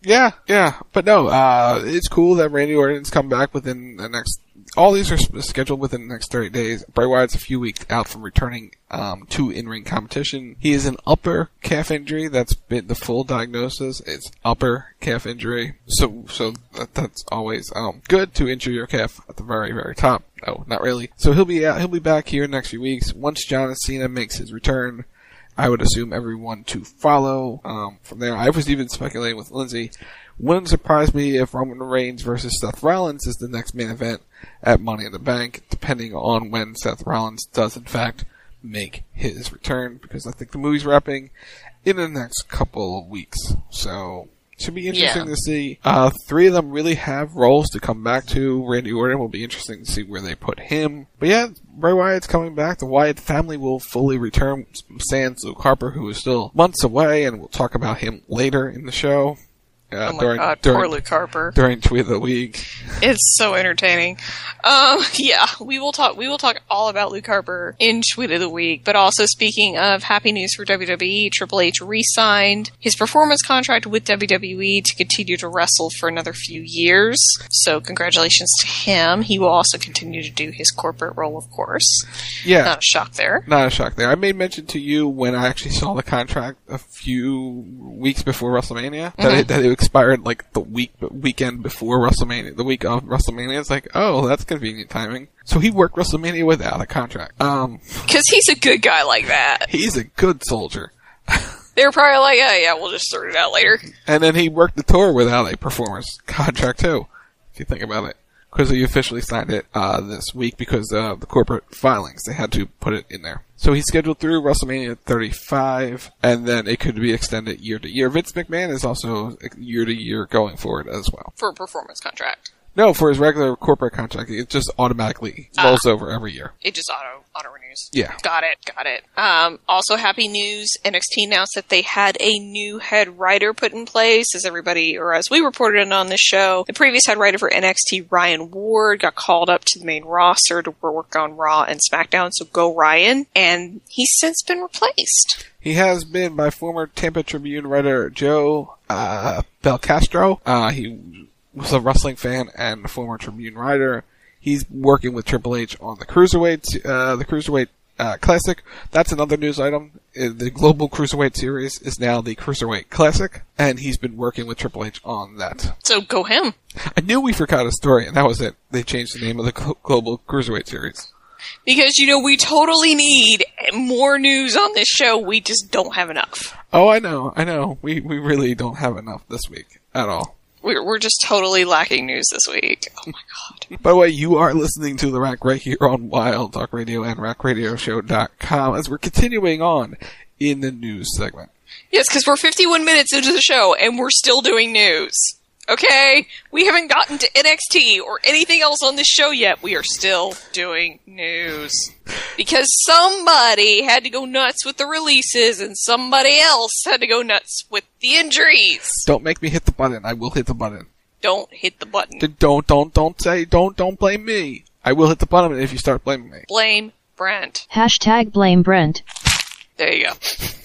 [SPEAKER 12] Yeah, yeah. But no, uh, it's cool that Randy Orton's come back within the next, all these are scheduled within the next thirty days. Bray Wyatt's a few weeks out from returning, um, to in-ring competition. He has an upper calf injury. That's been the full diagnosis. It's upper calf injury. So, so that, that's always, um, good to injure your calf at the very, very top. No, not really. So he'll be out, he'll be back here in the next few weeks. Once John Cena makes his return, I would assume everyone to follow, um, from there. I was even speculating with Lindsay. Wouldn't surprise me if Roman Reigns versus Seth Rollins is the next main event at Money in the Bank, depending on when Seth Rollins does in fact make his return, because I think the movie's wrapping in the next couple of weeks. So, should be interesting
[SPEAKER 11] Yeah.
[SPEAKER 12] to see. Uh, three of them really have roles to come back to. Randy Orton will be interesting to see where they put him. But yeah, Bray Wyatt's coming back. The Wyatt family will fully return, sans Luke Harper, who is still months away, and we'll talk about him later in the show. Uh,
[SPEAKER 11] oh my
[SPEAKER 12] during,
[SPEAKER 11] god,
[SPEAKER 12] during,
[SPEAKER 11] poor Luke Harper.
[SPEAKER 12] During Tweet of the Week.
[SPEAKER 11] It's so entertaining. Um, yeah, we will talk, we will talk all about Luke Harper in Tweet of the Week, but also speaking of happy news for W W E, Triple H re-signed his performance contract with W W E to continue to wrestle for another few years. So congratulations to him. He will also continue to do his corporate role, of course.
[SPEAKER 12] Yeah.
[SPEAKER 11] Not a shock there.
[SPEAKER 12] Not a shock there. I made mention to you when I actually saw the contract a few weeks before WrestleMania,
[SPEAKER 11] Mm-hmm.
[SPEAKER 12] that, it, that it expired like the week weekend before WrestleMania, the week of WrestleMania. It's like, oh, that's convenient timing. So he worked WrestleMania without a contract. Um,
[SPEAKER 11] Cause he's a good guy like that.
[SPEAKER 12] He's a good soldier.
[SPEAKER 11] They're probably like, oh yeah, we'll just sort it out later.
[SPEAKER 12] And then he worked the tour without a performance contract too, if you think about it. Because he officially signed it uh, this week because of uh, the corporate filings. They had to put it in there. So he's scheduled through WrestleMania thirty-five, and then it could be extended year to year. Vince McMahon is also year to year going forward as well.
[SPEAKER 11] For a performance contract.
[SPEAKER 12] No, for his regular corporate contract, it just automatically rolls uh, over every year.
[SPEAKER 11] It just auto auto renews.
[SPEAKER 12] Yeah.
[SPEAKER 11] Got it, got it. Um, also, happy news, N X T announced that they had a new head writer put in place. As everybody, or as we reported on this show, the previous head writer for N X T, Ryan Ward, got called up to the main roster to work on Raw and SmackDown, so go Ryan. And he's since been replaced.
[SPEAKER 12] He has been by former Tampa Tribune writer Joe uh, Belcastro. Uh, he was a wrestling fan and a former Tribune writer. He's working with Triple H on the Cruiserweight, uh, the Cruiserweight uh, Classic. That's another news item. The Global Cruiserweight Series is now the Cruiserweight Classic, and he's been working with Triple H on that.
[SPEAKER 11] So go him.
[SPEAKER 12] I knew we forgot a story, and that was it. They changed the name of the Global Cruiserweight Series.
[SPEAKER 11] Because, you know, we totally need more news on this show. We just don't have enough.
[SPEAKER 12] Oh, I know, I know. We we really don't have enough this week at all.
[SPEAKER 11] We're we're just totally lacking news this week. Oh my god.
[SPEAKER 12] By the way, you are listening to The Rack right here on Wild Talk Radio and rack radio show dot com as we're continuing on in the news segment.
[SPEAKER 11] Yes, because we're fifty-one minutes into the show and we're still doing news. Okay? We haven't gotten to N X T or anything else on this show yet. We are still doing news. Because somebody had to go nuts with the releases and somebody else had to go nuts with the injuries.
[SPEAKER 12] Don't make me hit the button. I will hit the button.
[SPEAKER 11] Don't hit the button.
[SPEAKER 12] Don't, don't, don't say, don't, don't blame me. I will hit the button if you start blaming me.
[SPEAKER 11] Blame Brent.
[SPEAKER 20] Hashtag blame Brent.
[SPEAKER 11] There you go.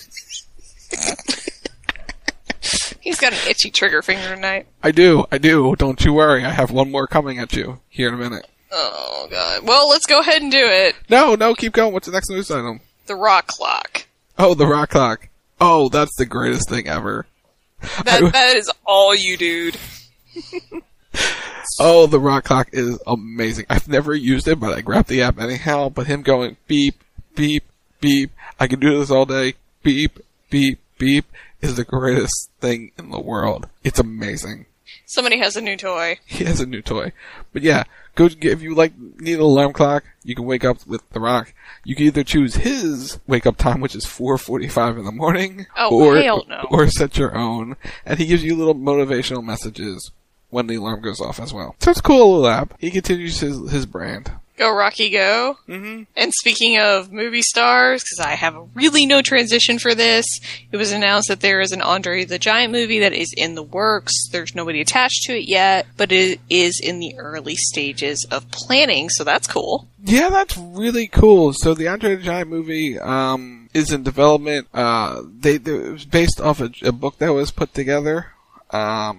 [SPEAKER 11] He's got an itchy trigger finger tonight.
[SPEAKER 12] I do, I do. Don't you worry. I have one more coming at you here in a minute.
[SPEAKER 11] Oh, God. Well, let's go ahead and do it.
[SPEAKER 12] No, no, keep going. What's the next news item?
[SPEAKER 11] The Rock Clock.
[SPEAKER 12] Oh, the Rock Clock. Oh, that's the greatest thing ever.
[SPEAKER 11] That
[SPEAKER 12] I,
[SPEAKER 11] That is all you, dude.
[SPEAKER 12] Oh, the Rock Clock is amazing. I've never used it, but I grabbed the app anyhow. But him going beep, beep, beep. I can do this all day. Beep, beep, beep is the greatest thing in the world. It's amazing.
[SPEAKER 11] Somebody has a new toy.
[SPEAKER 12] He has a new toy. But yeah, go get, if you like need an alarm clock, you can wake up with The Rock. You can either choose his wake up time, which is four forty-five in the morning,
[SPEAKER 11] oh,
[SPEAKER 12] or
[SPEAKER 11] hell no.
[SPEAKER 12] or set your own. And he gives you little motivational messages when the alarm goes off as well. So it's a cool little app. He continues his his brand.
[SPEAKER 11] Go Rocky Go.
[SPEAKER 12] Mm-hmm.
[SPEAKER 11] And speaking of movie stars, because I have really no transition for this, it was announced that there is an Andre the Giant movie that is in the works. There's nobody attached to it yet, but it is in the early stages of planning, so that's cool.
[SPEAKER 12] Yeah, that's really cool. So the Andre the Giant movie um, is in development. Uh, they, they it was based off a, a book that was put together. Um,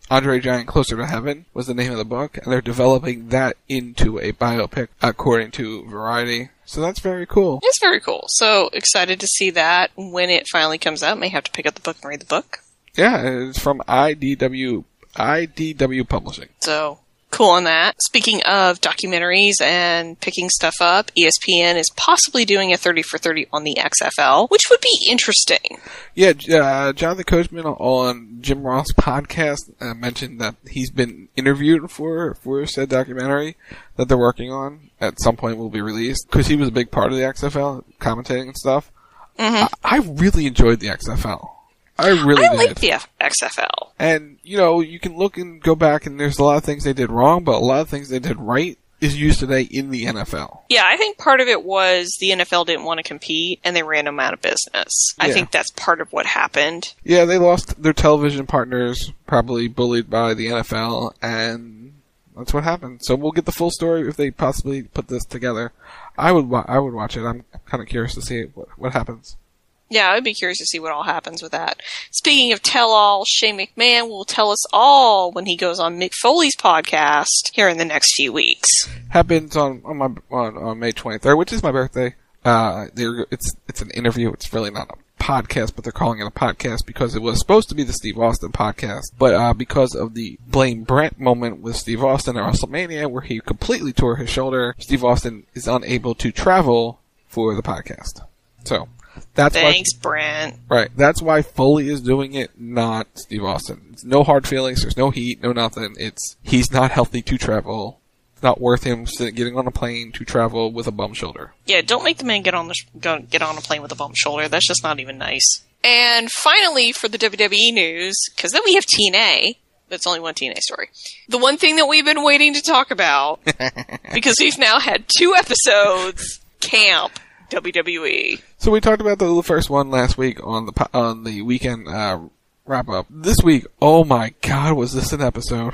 [SPEAKER 12] Andre Giant Closer to Heaven was the name of the book, and they're developing that into a biopic, according to Variety. So that's very cool.
[SPEAKER 11] It's very cool. So excited to see that when it finally comes out. May have to pick up the book and read the book.
[SPEAKER 12] Yeah, it's from I D W I D W Publishing.
[SPEAKER 11] So cool on that. Speaking of documentaries and picking stuff up, E S P N is possibly doing a thirty for thirty on the X F L, which would be interesting.
[SPEAKER 12] Yeah, uh, Jonathan Coachman on Jim Ross' podcast uh, mentioned that he's been interviewed for, for said documentary that they're working on. At some point will be released, because he was a big part of the X F L, commentating and stuff.
[SPEAKER 11] Mm-hmm.
[SPEAKER 12] I, I really enjoyed the X F L. I really
[SPEAKER 11] I
[SPEAKER 12] did.
[SPEAKER 11] like the F- X F L.
[SPEAKER 12] And, you know, you can look and go back, and there's a lot of things they did wrong, but a lot of things they did right is used today in the N F L.
[SPEAKER 11] Yeah, I think part of it was the N F L didn't want to compete, and they ran them out of business. I
[SPEAKER 12] Yeah.
[SPEAKER 11] think that's part of what happened.
[SPEAKER 12] Yeah, they lost their television partners, probably bullied by the N F L, and that's what happened. So we'll get the full story if they possibly put this together. I would wa- I would watch it. I'm kind of curious to see what, what happens.
[SPEAKER 11] Yeah, I'd be curious to see what all happens with that. Speaking of tell-all, Shane McMahon will tell us all when he goes on Mick Foley's podcast here in the next few weeks.
[SPEAKER 12] Happens on on my on, on May twenty-third, which is my birthday. Uh, they're, it's it's an interview. It's really not a podcast, but they're calling it a podcast because it was supposed to be the Steve Austin podcast, but uh, because of the Blame Brent moment with Steve Austin at WrestleMania, where he completely tore his shoulder, Steve Austin is unable to travel for the podcast. So. That's
[SPEAKER 11] Thanks,
[SPEAKER 12] why,
[SPEAKER 11] Brent.
[SPEAKER 12] Right. That's why Foley is doing it, not Steve Austin. It's no hard feelings. There's no heat, no nothing. It's he's not healthy to travel. It's not worth him sitting, getting on a plane to travel with a bum shoulder.
[SPEAKER 11] Yeah, don't make the man get on the sh- go, get on a plane with a bum shoulder. That's just not even nice. And finally, for the W W E news, because then we have T N A. That's only one T N A story. The one thing that we've been waiting to talk about, because we've now had two episodes, Camp W W E.
[SPEAKER 12] So we talked about the first one last week on the on the weekend uh, wrap up. This week, oh my God, was this an episode?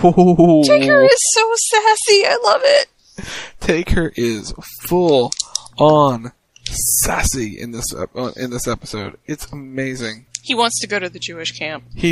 [SPEAKER 11] Taker is so sassy. I love it.
[SPEAKER 12] Taker is full on sassy in this uh, in this episode. It's amazing.
[SPEAKER 11] He wants to go to the Jewish camp.
[SPEAKER 12] He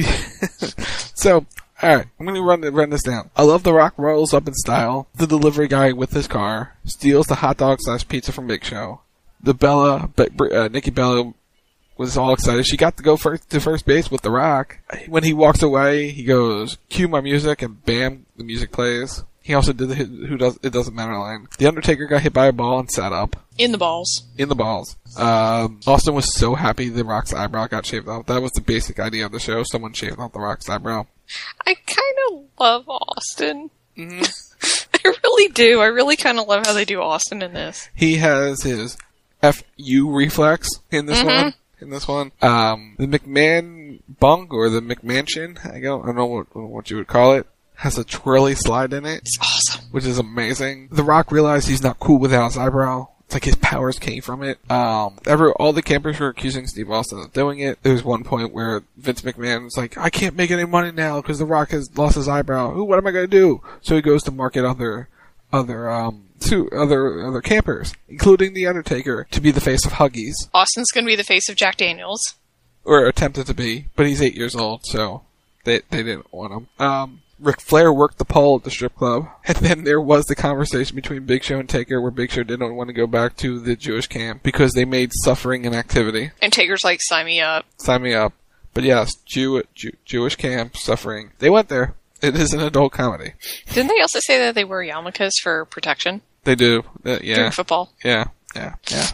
[SPEAKER 12] so. Alright, I'm gonna run run this down. I love The Rock rolls up in style. The delivery guy with his car steals the hot dog slash pizza from Big Show. The Bella, uh, Nikki Bella was all excited. She got to go first to first base with The Rock. When he walks away, he goes, "Cue my music," and bam, the music plays. He also did the "Who does it doesn't matter" line. The Undertaker got hit by a ball and sat up.
[SPEAKER 11] In the balls.
[SPEAKER 12] In the balls. Um, Austin was so happy The Rock's eyebrow got shaved off. That was the basic idea of the show. Someone shaved off The Rock's eyebrow.
[SPEAKER 11] I kind of love Austin.
[SPEAKER 12] Mm-hmm.
[SPEAKER 11] I really do. I really kind of love how they do Austin in this.
[SPEAKER 12] He has his F U reflex in this
[SPEAKER 11] Mm-hmm.
[SPEAKER 12] one. In this one, um, the McMahon bunk or the McMansion, I don't, I don't know what, what you would call it, has a twirly slide in it.
[SPEAKER 11] It's awesome.
[SPEAKER 12] Which is amazing. The Rock realized he's not cool without his eyebrow. It's like his powers came from it. Um, every, all the campers were accusing Steve Austin of doing it. There was one point where Vince McMahon was like, "I can't make any money now because The Rock has lost his eyebrow. Ooh, what am I going to do?" So he goes to market other, other, um, to other, other campers, including The Undertaker, to be the face of Huggies.
[SPEAKER 11] Austin's going to be the face of Jack Daniels.
[SPEAKER 12] Or attempted to be, but he's eight years old, so they, they didn't want him. Um, Ric Flair worked the pole at the strip club. And then there was the conversation between Big Show and Taker where Big Show didn't want to go back to the Jewish camp because they made suffering an activity.
[SPEAKER 11] And Taker's like, sign me up.
[SPEAKER 12] Sign me up. But yes, Jew, Jew, Jewish camp, suffering. They went there. It is an adult comedy.
[SPEAKER 11] Didn't they also say that they wear yarmulkes for protection?
[SPEAKER 12] They do. Uh, yeah.
[SPEAKER 11] During football?
[SPEAKER 12] Yeah. Yeah. Yeah.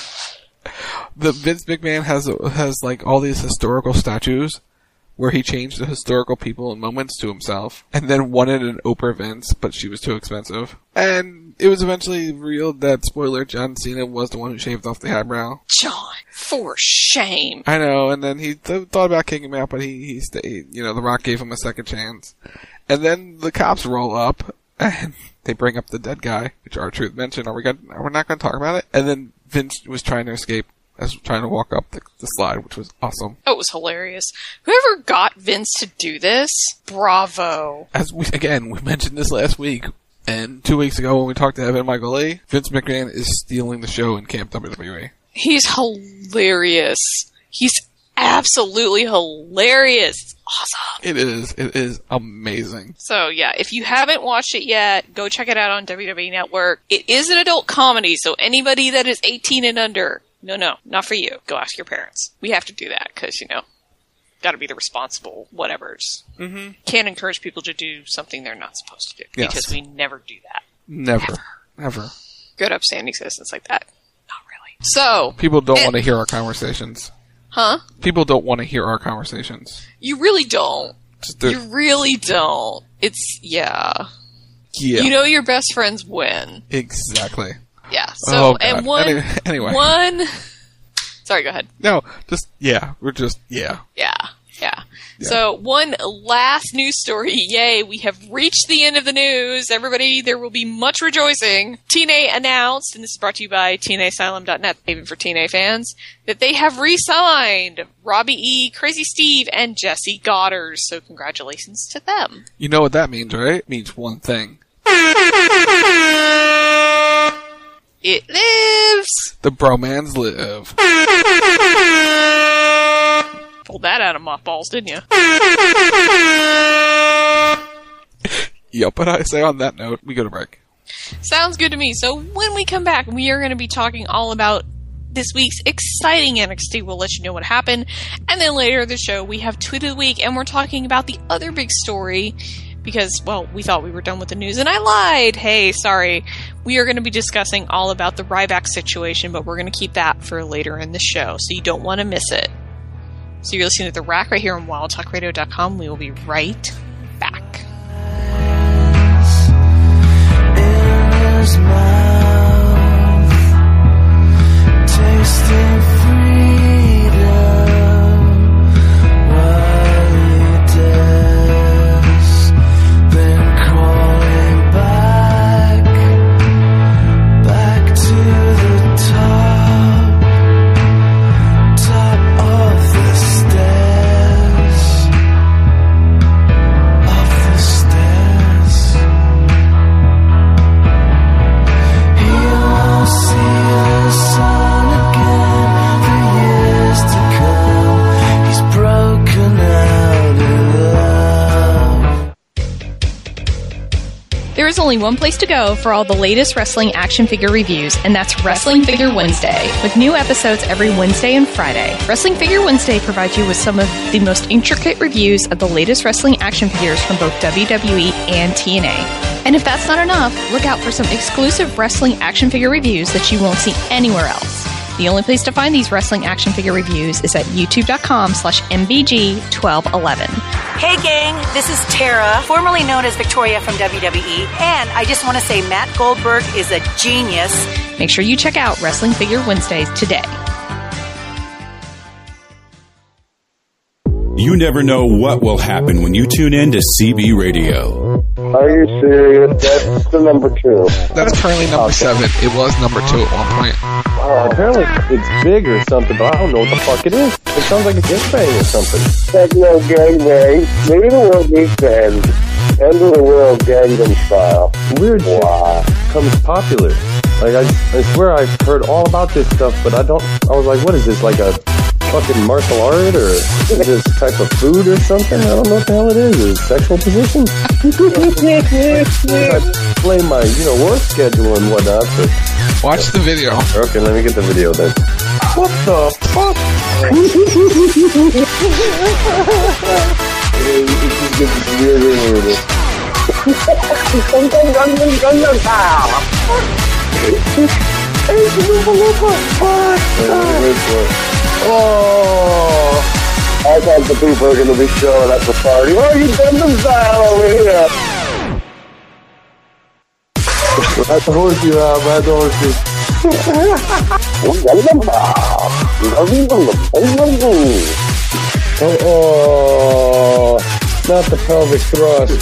[SPEAKER 12] The Vince McMahon has, has like all these historical statues where he changed the historical people and moments to himself, and then wanted an Oprah Vince, but she was too expensive. And it was eventually revealed that, spoiler, John Cena was the one who shaved off the eyebrow.
[SPEAKER 11] John, for shame.
[SPEAKER 12] I know, and then he th- thought about kicking him out, but he, he stayed. You know, The Rock gave him a second chance. And then the cops roll up, and they bring up the dead guy, which R-Truth mentioned. Are we gonna, are we not going to talk about it? And then Vince was trying to escape. I was trying to walk up the, the slide, which was awesome.
[SPEAKER 11] Oh, it was hilarious. Whoever got Vince to do this, bravo.
[SPEAKER 12] As we, again, we mentioned this last week, and two weeks ago when we talked to Evan Michael Lee, Vince McMahon is stealing the show in Camp W W E.
[SPEAKER 11] He's hilarious. He's absolutely hilarious. It's awesome.
[SPEAKER 12] It is. It is amazing.
[SPEAKER 11] So, yeah, if you haven't watched it yet, go check it out on W W E Network. It is an adult comedy, so anybody that is eighteen and under, no, no, not for you. Go ask your parents. We have to do that because, you know, got to be the responsible whatevers.
[SPEAKER 12] Mm-hmm.
[SPEAKER 11] Can't encourage people to do something they're not supposed to do
[SPEAKER 12] Yes.
[SPEAKER 11] because we never do that.
[SPEAKER 12] Never. Never.
[SPEAKER 11] Good upstanding citizens like that. Not really. So.
[SPEAKER 12] People don't
[SPEAKER 11] it-
[SPEAKER 12] want to hear our conversations.
[SPEAKER 11] Huh?
[SPEAKER 12] People don't want to hear our conversations.
[SPEAKER 11] You really don't.
[SPEAKER 12] Just the-
[SPEAKER 11] You really don't. It's, yeah.
[SPEAKER 12] Yeah.
[SPEAKER 11] You know your best friends win.
[SPEAKER 12] Exactly.
[SPEAKER 11] Yeah. So,
[SPEAKER 12] Oh, God.
[SPEAKER 11] and one,
[SPEAKER 12] Any- anyway.
[SPEAKER 11] one, sorry, go ahead.
[SPEAKER 12] No, just, yeah. We're just, yeah.
[SPEAKER 11] Yeah. Yeah.
[SPEAKER 12] Yeah.
[SPEAKER 11] So, one last news story. Yay, we have reached the end of the news. Everybody, there will be much rejoicing. T N A announced, and this is brought to you by T N A Asylum dot net, even for T N A fans, that they have re-signed Robbie E., Crazy Steve, and Jesse Goddard. So, congratulations to them.
[SPEAKER 12] You know what that means, right? It means one thing.
[SPEAKER 11] It lives!
[SPEAKER 12] The bromans live.
[SPEAKER 11] Pulled that out of mothballs, didn't you?
[SPEAKER 12] Yep, but I say on that note, we go to break.
[SPEAKER 11] Sounds good to me. So when we come back, we are going to be talking all about this week's exciting N X T. We'll let you know what happened. And then later in the show, we have Tweet of the Week, and we're talking about the other big story because, well, we thought we were done with the news, and I lied. Hey, sorry. We are going to be discussing all about the Ryback situation, but we're going to keep that for later in the show, so you don't want to miss it. So you're listening to The Rack right here on wild talk radio dot com. We will be right back.
[SPEAKER 10] His mouth, tasting freedom while he does, then crawling back, back to the top, top of the stairs, of the stairs. He'll see the sun again for years to come. He's broken out in love.
[SPEAKER 11] There is only one place to go for all the latest wrestling action figure reviews, and that's Wrestling Figure Wednesday, with new episodes every Wednesday and Friday. Wrestling Figure Wednesday provides you with some of the most intricate reviews of the latest wrestling action figures from both W W E and T N A. And if that's not enough, look out for some exclusive wrestling action figure reviews that you won't see anywhere else. The only place to find these wrestling action figure reviews is at youtube.com slash mbg1211.
[SPEAKER 21] Hey gang, this is Tara, formerly known as Victoria from W W E, and I just want to say Matt Goldberg is a genius.
[SPEAKER 11] Make sure you check out Wrestling Figure Wednesdays today.
[SPEAKER 22] You never know what will happen when you tune in to C B Radio.
[SPEAKER 3] Are you serious? That's the number two.
[SPEAKER 12] That's currently number seven. It was number two at one point.
[SPEAKER 3] Oh, apparently it's big or something, but I don't know what the fuck it is. It sounds like a gangbang or something. Techno gangbang. Maybe the world needs to end. End of the world Gangnam Style. Weird shit wow. Becomes popular. Like, I, I swear I've heard all about this stuff, but I don't... I was like, what is this, like a fucking martial art or this type of food or something? I don't know what the hell it is. Is it sexual position? I play my, you know, work schedule and whatnot, but...
[SPEAKER 12] Watch the video.
[SPEAKER 3] Okay, let me get the video then. What the fuck? It just gets weirder and weirder. Oh! I thought the people are going to be showing at the party. Oh, you done the style over here! Ride the horse you have, ride the horse you. Oh, oh, not the pelvic thrust.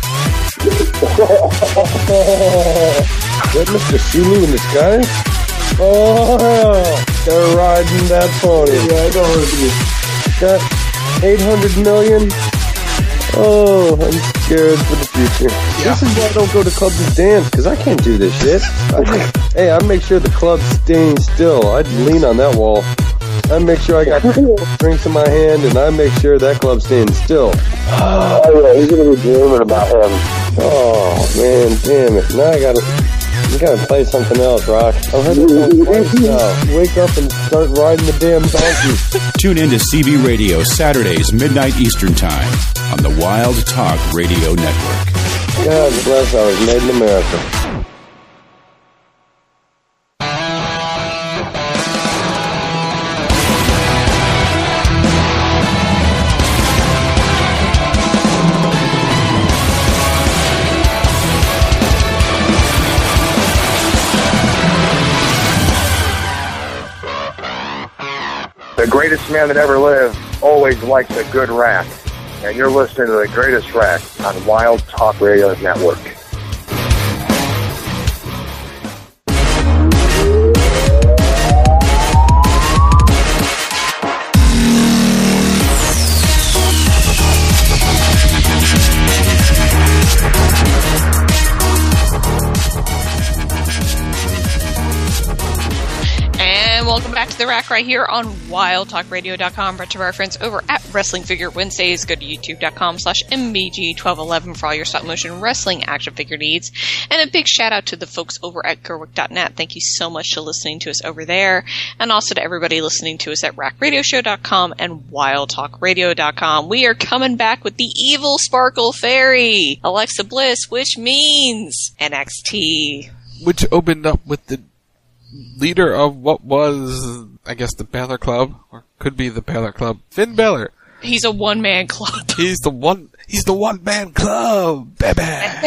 [SPEAKER 3] That Mister Sulu in the sky? Oh, they're riding that pony. Yeah, I know it. Got eight hundred million. Oh, I'm scared for the future. Yeah. This is why I don't go to clubs and dance, because I can't do this shit. I just, hey, I make sure the club's staying still. I'd lean on that wall. I make sure I got drinks in my hand, and I make sure that club's staying still. Oh, yeah, he's going to be dreaming about him. Oh, man, damn it. Now I got to... You gotta play something else, Rock. I've heard this song twice now. Wake up and start riding the damn donkey.
[SPEAKER 22] Tune in to C B Radio Saturdays, midnight Eastern Time on the Wild Talk Radio Network.
[SPEAKER 3] God bless, I was made in America.
[SPEAKER 2] The greatest man that ever lived always likes a good rack. And you're listening to the greatest rack on Wild Talk Radio Network.
[SPEAKER 11] Welcome back to The Rack right here on wild talk radio dot com. Brought to our friends over at Wrestling Figure Wednesdays. Go to youtube dot com slash M B G twelve eleven for all your stop motion wrestling action figure needs. And a big shout out to the folks over at Gerwick dot net. Thank you so much for listening to us over there. And also to everybody listening to us at rack radio show dot com and wild talk radio dot com. We are coming back with the Evil Sparkle Fairy, Alexa Bliss, which means N X T.
[SPEAKER 12] Which opened up with the leader of what was, I guess, the Balor Club, or could be the Balor Club, Finn Balor.
[SPEAKER 11] He's a one-man club.
[SPEAKER 12] He's the one, he's the one-man club, baby.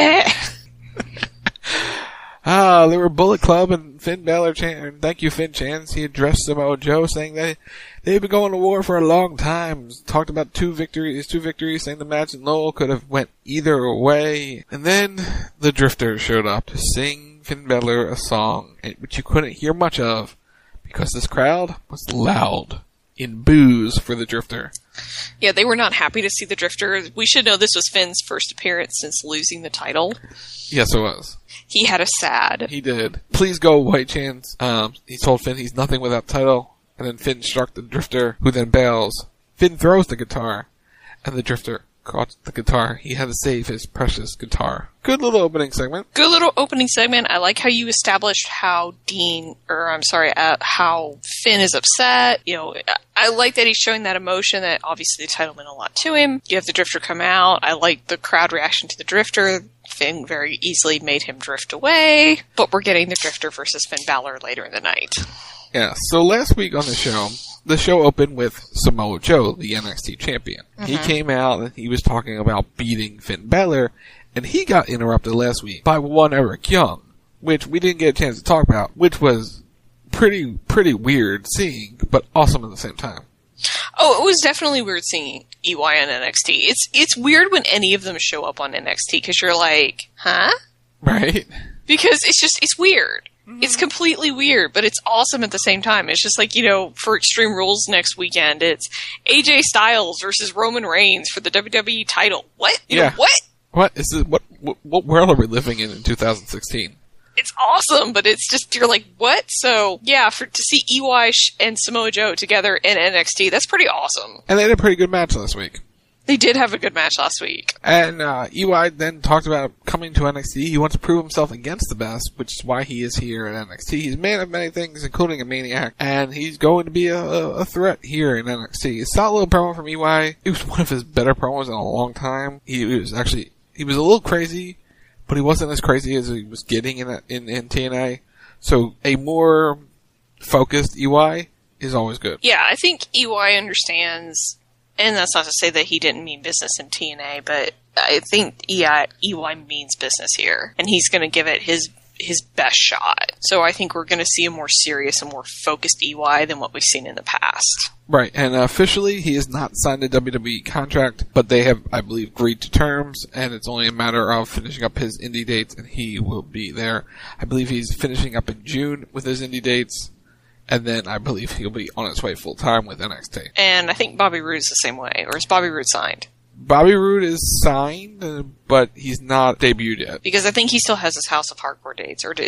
[SPEAKER 12] Ah, they were Bullet Club, and Finn Balor, chan- thank you, Finn Chance, he addressed Samoa Joe, saying that they've been going to war for a long time, talked about two victories, two victories, saying the match in Lowell could have went either way. And then the Drifter showed up to sing Finn Balor a song, which you couldn't hear much of, because this crowd was loud in boos for the Drifter.
[SPEAKER 11] Yeah, they were not happy to see the Drifter. We should know this was Finn's first appearance since losing the title.
[SPEAKER 12] Yes, it was.
[SPEAKER 11] He had a sad.
[SPEAKER 12] He did. Please go, White Chance. Um, he told Finn he's nothing without title, and then Finn struck the Drifter, who then bails. Finn throws the guitar, and the Drifter caught the guitar. He had to save his precious guitar. Good little opening segment.
[SPEAKER 11] Good little opening segment. I like how you established how Dean, or I'm sorry, uh, how Finn is upset. You know, I like that he's showing that emotion that obviously the title meant a lot to him. You have the Drifter come out. I like the crowd reaction to the Drifter. Finn very easily made him drift away. But we're getting the Drifter versus Finn Balor later in the night.
[SPEAKER 12] Yeah, so last week on the show, the show opened with Samoa Joe, the N X T champion. Mm-hmm. He came out and he was talking about beating Finn Balor, and he got interrupted last week by one Eric Young, which we didn't get a chance to talk about, which was pretty, pretty weird seeing, but awesome at the same time.
[SPEAKER 11] Oh, it was definitely weird seeing E Y on N X T. It's, it's weird when any of them show up on N X T, because you're like, huh?
[SPEAKER 12] Right.
[SPEAKER 11] Because it's just, it's weird. It's completely weird, but it's awesome at the same time. It's just like, you know, for Extreme Rules next weekend, it's A J Styles versus Roman Reigns for the W W E title. What? You
[SPEAKER 12] yeah.
[SPEAKER 11] know, what?
[SPEAKER 12] What is this? What, what what world are we living in in two thousand sixteen?
[SPEAKER 11] It's awesome, but it's just, you're like, what? So, yeah, for to see E Y and Samoa Joe together in N X T, that's pretty awesome.
[SPEAKER 12] And they had a pretty good match last week.
[SPEAKER 11] They did have a good match last week.
[SPEAKER 12] And uh, E Y then talked about coming to N X T. He wants to prove himself against the best, which is why he is here at N X T. He's a man of many things, including a maniac, and he's going to be a, a threat here in N X T. It's not a little promo from E Y. It was one of his better promos in a long time. He was actually, he was a little crazy, but he wasn't as crazy as he was getting in, in, in T N A. So a more focused E Y is always good.
[SPEAKER 11] Yeah, I think E Y understands. And that's not to say that he didn't mean business in T N A, but I think E Y means business here. And he's going to give it his his best shot. So I think we're going to see a more serious and more focused E Y than what we've seen in the past.
[SPEAKER 12] Right, and officially he has not signed a W W E contract, but they have, I believe, agreed to terms, and it's only a matter of finishing up his indie dates, and he will be there. I believe he's finishing up in June with his indie dates. And then I believe he'll be on his way full time with N X T.
[SPEAKER 11] And I think Bobby Roode is the same way. Or is Bobby Roode signed?
[SPEAKER 12] Bobby Roode is signed, uh, but he's not debuted yet.
[SPEAKER 11] Because I think he still has his House of Hardcore dates. Or is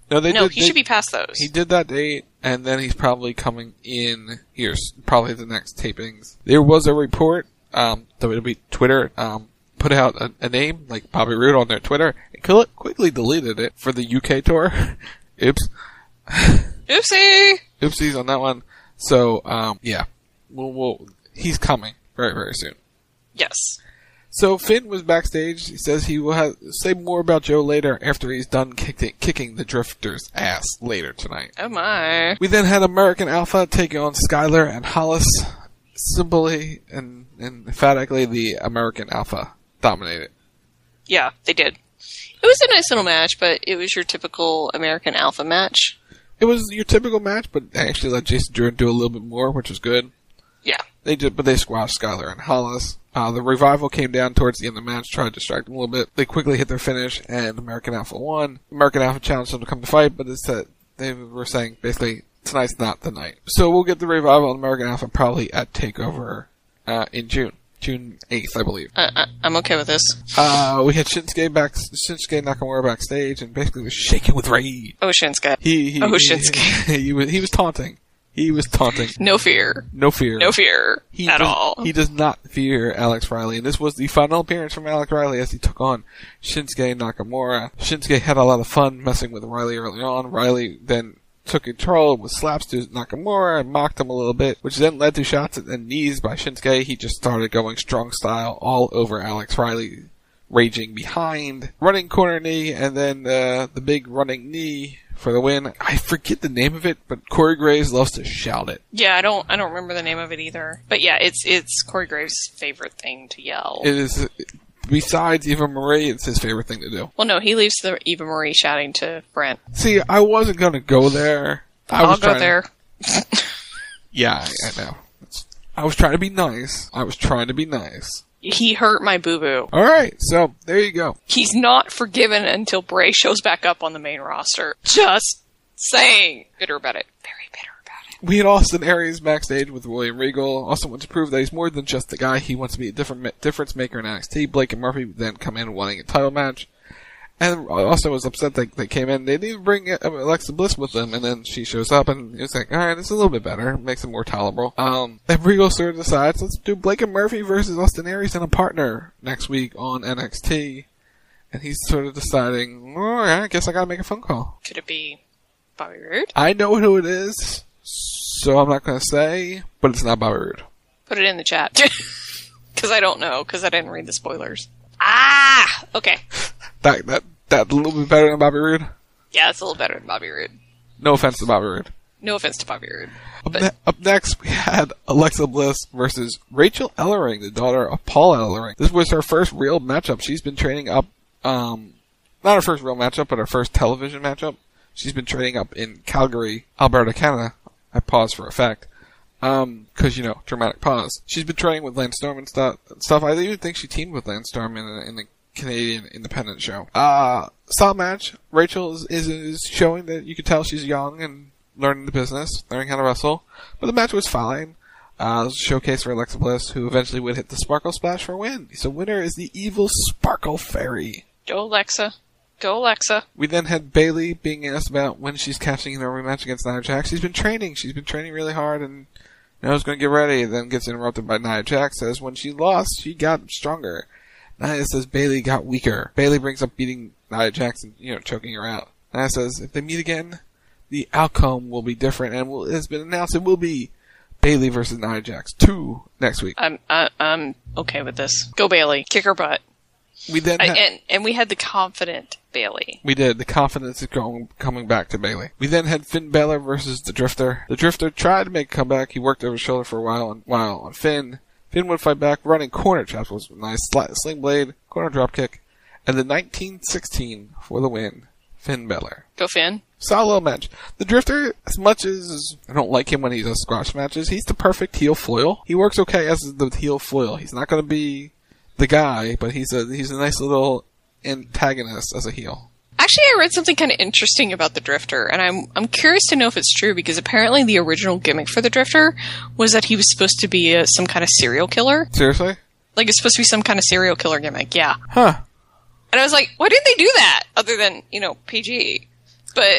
[SPEAKER 12] No, they
[SPEAKER 11] no
[SPEAKER 12] did,
[SPEAKER 11] he
[SPEAKER 12] they,
[SPEAKER 11] should be past those.
[SPEAKER 12] He did that date, and then he's probably coming in here, probably the next tapings. There was a report, um, W W E Twitter, um, put out a, a name, like Bobby Roode on their Twitter, and quickly deleted it for the U K tour. Oops.
[SPEAKER 11] Oopsie!
[SPEAKER 12] Oopsies on that one. So, um, yeah. We'll, we'll, he's coming very, very soon.
[SPEAKER 11] Yes.
[SPEAKER 12] So Finn was backstage. He says he will have, say more about Joe later after he's done kick, kicking the Drifter's ass later tonight.
[SPEAKER 11] Oh my.
[SPEAKER 12] We then had American Alpha taking on Skylar and Hollis. Simply and, and emphatically, the American Alpha dominated.
[SPEAKER 11] Yeah, they did. It was a nice little match, but it was your typical American Alpha match.
[SPEAKER 12] It was your typical match, but they actually let Jason Jordan do a little bit more, which was good.
[SPEAKER 11] Yeah.
[SPEAKER 12] They did, but they squashed Skylar and Hollis. Uh, the Revival came down towards the end of the match, tried to distract them a little bit. They quickly hit their finish, and American Alpha won. American Alpha challenged them to come to fight, but it's that they were saying, basically, tonight's not the night. So we'll get the Revival and American Alpha probably at TakeOver uh, in June. June eighth, I believe.
[SPEAKER 11] Uh, uh, I'm okay with this.
[SPEAKER 12] Uh, we had Shinsuke back, Shinsuke Nakamura backstage, and basically was shaking with rage.
[SPEAKER 11] Oh, Shinsuke.
[SPEAKER 12] He, he,
[SPEAKER 11] oh, Shinsuke.
[SPEAKER 12] He, he was, he was taunting. He was taunting.
[SPEAKER 11] No fear.
[SPEAKER 12] No fear.
[SPEAKER 11] No fear.
[SPEAKER 12] He
[SPEAKER 11] at
[SPEAKER 12] does,
[SPEAKER 11] all.
[SPEAKER 12] He does not fear Alex Riley, and this was the final appearance from Alex Riley as he took on Shinsuke Nakamura. Shinsuke had a lot of fun messing with Riley early on. Riley then took control with slaps to Nakamura and mocked him a little bit, which then led to shots and knees by Shinsuke. He just started going strong style all over Alex Riley, raging behind, running corner knee, and then uh, the big running knee for the win. I forget the name of it, but Corey Graves loves to shout it.
[SPEAKER 11] Yeah, I don't I don't remember the name of it either. But yeah, it's it's Corey Graves' favorite thing to yell.
[SPEAKER 12] It is. Besides Eva Marie, it's his favorite thing to do.
[SPEAKER 11] Well, no, he leaves the Eva Marie shouting to Brent.
[SPEAKER 12] See, I wasn't going to go there. I
[SPEAKER 11] I'll
[SPEAKER 12] was
[SPEAKER 11] go there.
[SPEAKER 12] To... yeah, I, I know. I was trying to be nice. I was trying to be nice.
[SPEAKER 11] He hurt my boo-boo.
[SPEAKER 12] Alright, so there you go.
[SPEAKER 11] He's not forgiven until Bray shows back up on the main roster. Just saying. Bitter about it. Very bitter about it.
[SPEAKER 12] We had Austin Aries backstage with William Regal. Austin wants to prove that he's more than just a guy. He wants to be a different difference maker in N X T. Blake and Murphy then come in wanting a title match. And Austin was upset that they came in. They didn't even bring Alexa Bliss with them, and then she shows up, and it's like, alright, it's a little bit better. It makes it more tolerable. Um, and Regal sort of decides, let's do Blake and Murphy versus Austin Aries and a partner next week on N X T. And he's sort of deciding, alright, I guess I gotta make a phone call.
[SPEAKER 11] Could it be Bobby Roode?
[SPEAKER 12] I know who it is, so I'm not gonna say, but it's not Bobby Roode.
[SPEAKER 11] Put it in the chat. Because I don't know, because I didn't read the spoilers. Ah! Okay.
[SPEAKER 12] That, that, that a little bit better than Bobby Roode?
[SPEAKER 11] Yeah, it's a little better than Bobby Roode.
[SPEAKER 12] No offense to Bobby Roode.
[SPEAKER 11] No offense to Bobby Roode.
[SPEAKER 12] Up, ne- up next, we had Alexa Bliss versus Rachel Ellering, the daughter of Paul Ellering. This was her first real matchup. She's been training up, um, not her first real matchup, but her first television matchup. She's been training up in Calgary, Alberta, Canada. I paused for effect. Um, cause, you know, dramatic pause. She's been training with Lance Storm and stuff. stuff. I even think she teamed with Lance Storm in, in the Canadian independent show. Uh, solid match. Rachel is, is, is showing that you can tell she's young and learning the business, learning how to wrestle. But the match was fine. Uh, it was a showcase for Alexa Bliss, who eventually would hit the Sparkle Splash for a win. So winner is the evil Sparkle Fairy.
[SPEAKER 11] Go Alexa. Go Alexa.
[SPEAKER 12] We then had Bayley being asked about when she's catching in a rematch against Nia Jax. She's been training. She's been training really hard and knows going to get ready. Then gets interrupted by Nia Jax. Says when she lost, she got stronger. Nia says Bayley got weaker. Bayley brings up beating Nia Jax and, you know, choking her out. Nia says if they meet again, the outcome will be different, and will, it's been announced it will be Bayley versus Nia Jax two next week.
[SPEAKER 11] I'm I, I'm okay with this. Go Bayley, kick her butt.
[SPEAKER 12] We then
[SPEAKER 11] I,
[SPEAKER 12] ha-
[SPEAKER 11] and and we had the confident Bayley.
[SPEAKER 12] We did. The confidence is going coming back to Bayley. We then had Finn Balor versus the Drifter. The Drifter tried to make a comeback. He worked over his shoulder for a while on while on Finn. Finn would fight back, running corner chops was a nice sl- sling blade, corner drop kick, and the nineteen sixteen for the win. Finn Balor.
[SPEAKER 11] Go Finn.
[SPEAKER 12] Solid little match. The Drifter, as much as I don't like him when he does squash matches, he's the perfect heel foil. He works okay as the heel foil. He's not going to be the guy, but he's a he's a nice little antagonist as a heel.
[SPEAKER 11] Actually, I read something kind of interesting about the Drifter, and I'm I'm curious to know if it's true, because apparently the original gimmick for the Drifter was that he was supposed to be a, some kind of serial killer.
[SPEAKER 12] Seriously?
[SPEAKER 11] Like, it's supposed to be some kind of serial killer gimmick, yeah.
[SPEAKER 12] Huh.
[SPEAKER 11] And I was like, why didn't they do that? Other than, you know, P G. But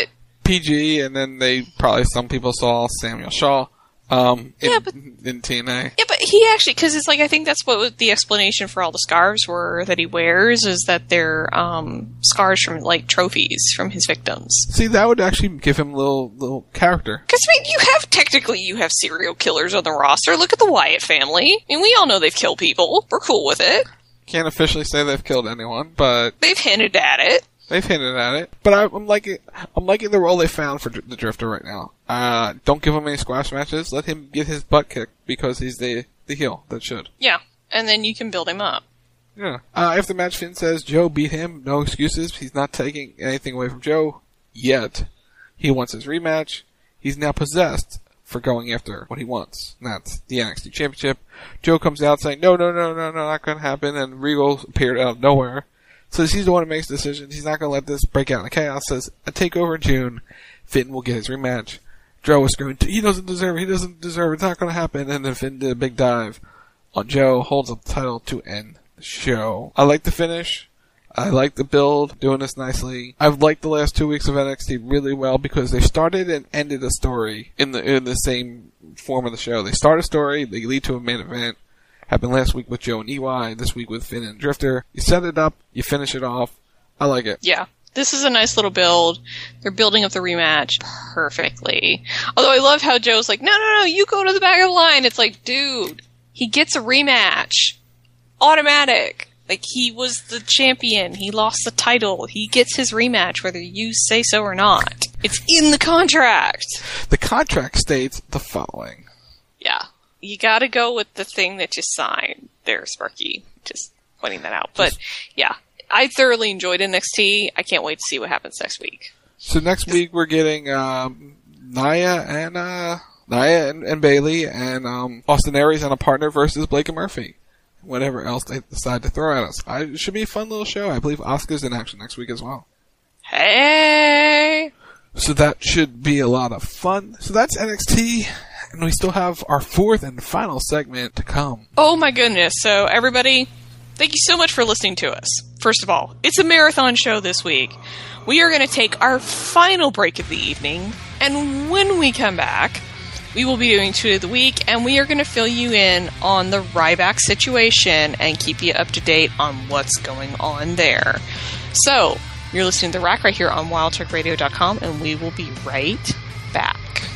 [SPEAKER 12] P G, and then they probably, some people saw Samuel Shaw. Um, in,
[SPEAKER 11] yeah, but,
[SPEAKER 12] in T N A.
[SPEAKER 11] Yeah, but he actually, because it's like, I think that's what the explanation for all the scarves were that he wears, is that they're um, scars from, like, trophies from his victims.
[SPEAKER 12] See, that would actually give him a little, little character.
[SPEAKER 11] Because, I mean, you have, technically, you have serial killers on the roster. Look at the Wyatt family. I mean, we all know they've killed people. We're cool with it.
[SPEAKER 12] Can't officially say they've killed anyone, but...
[SPEAKER 11] They've hinted at it.
[SPEAKER 12] They've hinted at it, but I, I'm liking I'm liking the role they found for the Drifter right now. Uh, don't give him any squash matches. Let him get his butt kicked because he's the the heel that should.
[SPEAKER 11] Yeah, and then you can build him up.
[SPEAKER 12] Yeah. Uh, after the match, Finn says Joe beat him. No excuses. He's not taking anything away from Joe yet. He wants his rematch. He's now possessed for going after what he wants. And that's the N X T Championship. Joe comes out saying, "No, no, no, no, no, not gonna happen." And Regal appeared out of nowhere. So he's the one who makes decisions. He's not going to let this break out in chaos. Says, a takeover in June. Finn will get his rematch. Joe was screaming, he doesn't deserve it, he doesn't deserve it, it's not going to happen. And then Finn did a big dive on Joe, holds up the title to end the show. I like the finish. I like the build, doing this nicely. I've liked the last two weeks of N X T really well because they started and ended a story in the in the same form of the show. They start a story, they lead to a main event. Happened last week with Joe and E Y, this week with Finn and Drifter. You set it up, you finish it off. I like it.
[SPEAKER 11] Yeah. This is a nice little build. They're building up the rematch perfectly. Although I love how Joe's like, no, no, no, you go to the back of the line. It's like, dude, he gets a rematch. Automatic. Like, he was the champion. He lost the title. He gets his rematch, whether you say so or not. It's in the contract.
[SPEAKER 12] The contract states the following.
[SPEAKER 11] Yeah. You gotta go with the thing that you signed there, Sparky. Just pointing that out. But, yeah. I thoroughly enjoyed N X T. I can't wait to see what happens next week.
[SPEAKER 12] So next week we're getting, um, Nia and, uh, Nia and, and Bayley and, um, Austin Aries and a partner versus Blake and Murphy. Whatever else they decide to throw at us. I, it should be a fun little show. I believe Asuka's in action next week as well.
[SPEAKER 11] Hey!
[SPEAKER 12] So that should be a lot of fun. So that's N X T. And we still have our fourth and final segment to come.
[SPEAKER 11] Oh my goodness. So everybody, thank you so much for listening to us. First of all, it's a marathon show this week. We are going to take our final break of the evening. And when we come back, we will be doing Tweet of the Week. And we are going to fill you in on the Ryback situation and keep you up to date on what's going on there. So, you're listening to The Rack right here on wild talk radio dot com. And we will be right back.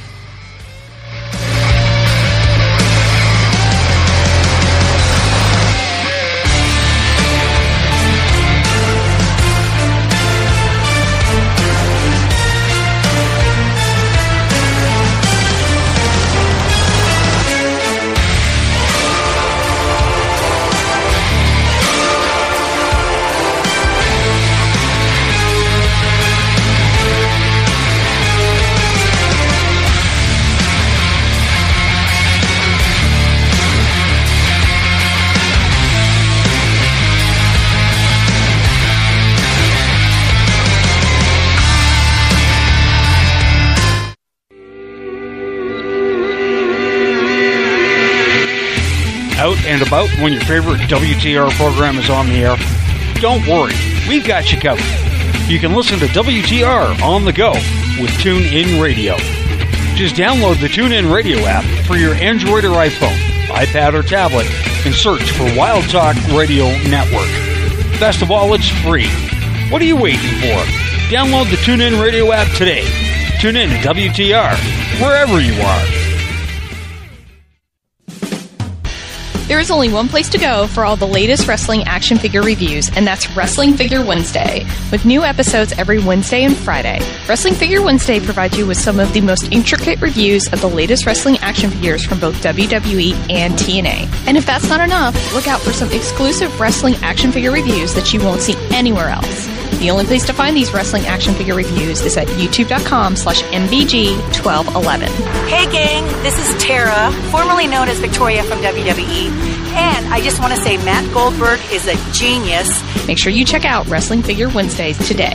[SPEAKER 18] Out and about when your favorite W T R program is on the air? Don't worry, we've got you covered. You can listen to W T R on the go with TuneIn Radio. Just download the TuneIn Radio app for your Android or iPhone, iPad or tablet, and search for Wild Talk Radio Network. Best of all, it's free. What are you waiting for? Download the TuneIn Radio app today. Tune in to W T R wherever you are.
[SPEAKER 11] There is only one place to go for all the latest wrestling action figure reviews, and that's Wrestling Figure Wednesday, with new episodes every Wednesday and Friday. Wrestling Figure Wednesday provides you with some of the most intricate reviews of the latest wrestling action figures from both W W E and T N A. And if that's not enough, look out for some exclusive wrestling action figure reviews that you won't see anywhere else. The only place to find these wrestling action figure reviews is at youtube.com slash mbg1211.
[SPEAKER 21] Hey gang, this is Tara, formerly known as Victoria from W W E, and I just want to say Matt Goldberg is a genius.
[SPEAKER 11] Make sure you check out Wrestling Figure Wednesdays today.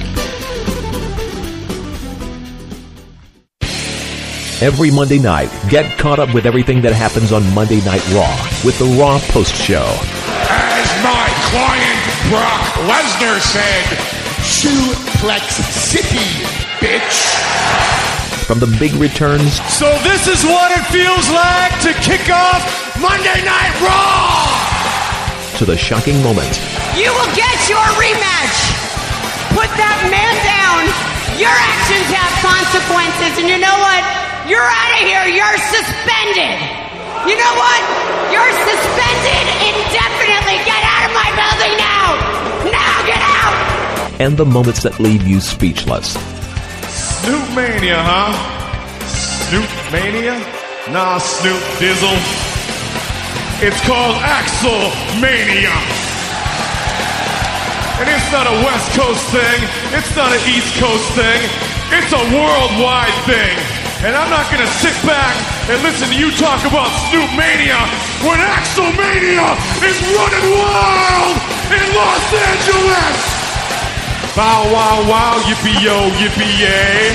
[SPEAKER 13] Every Monday night, get caught up with everything that happens on Monday Night Raw with the Raw Post Show.
[SPEAKER 5] As my client Brock Lesnar said, Suplex City, bitch.
[SPEAKER 13] From the big returns
[SPEAKER 5] So this is what it feels like to kick off Monday Night Raw!
[SPEAKER 13] to the shocking moments,
[SPEAKER 1] You will get your rematch. Put that man down. Your actions have consequences, and you know what? You're out of here. You're suspended. You know what? You're suspended indefinitely. Get out of my building now. Now get out.
[SPEAKER 13] and the moments that leave you speechless.
[SPEAKER 5] Snoop Mania, huh? Snoop Mania? Nah, Snoop Dizzle. It's called Axel Mania. And it's not a West Coast thing. It's not an East Coast thing. It's a worldwide thing. And I'm not going to sit back and listen to you talk about Snoop Mania when Axel Mania is running wild in Los Angeles. Bow, wow, wow, yippee-yo, yippee-yay.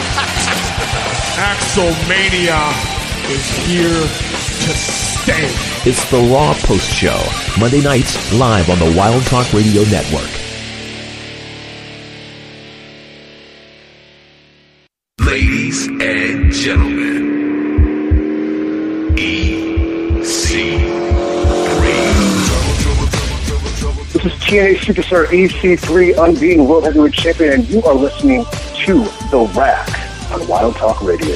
[SPEAKER 5] Axel Mania is here to stay.
[SPEAKER 13] It's the Raw Post Show, Monday nights live on the Wild Talk Radio Network.
[SPEAKER 4] Ladies and gentlemen, E C three.
[SPEAKER 2] This is T N A Superstar E C three, unbeaten World Heavyweight Champion, and you are listening to The Rack on Wild Talk Radio.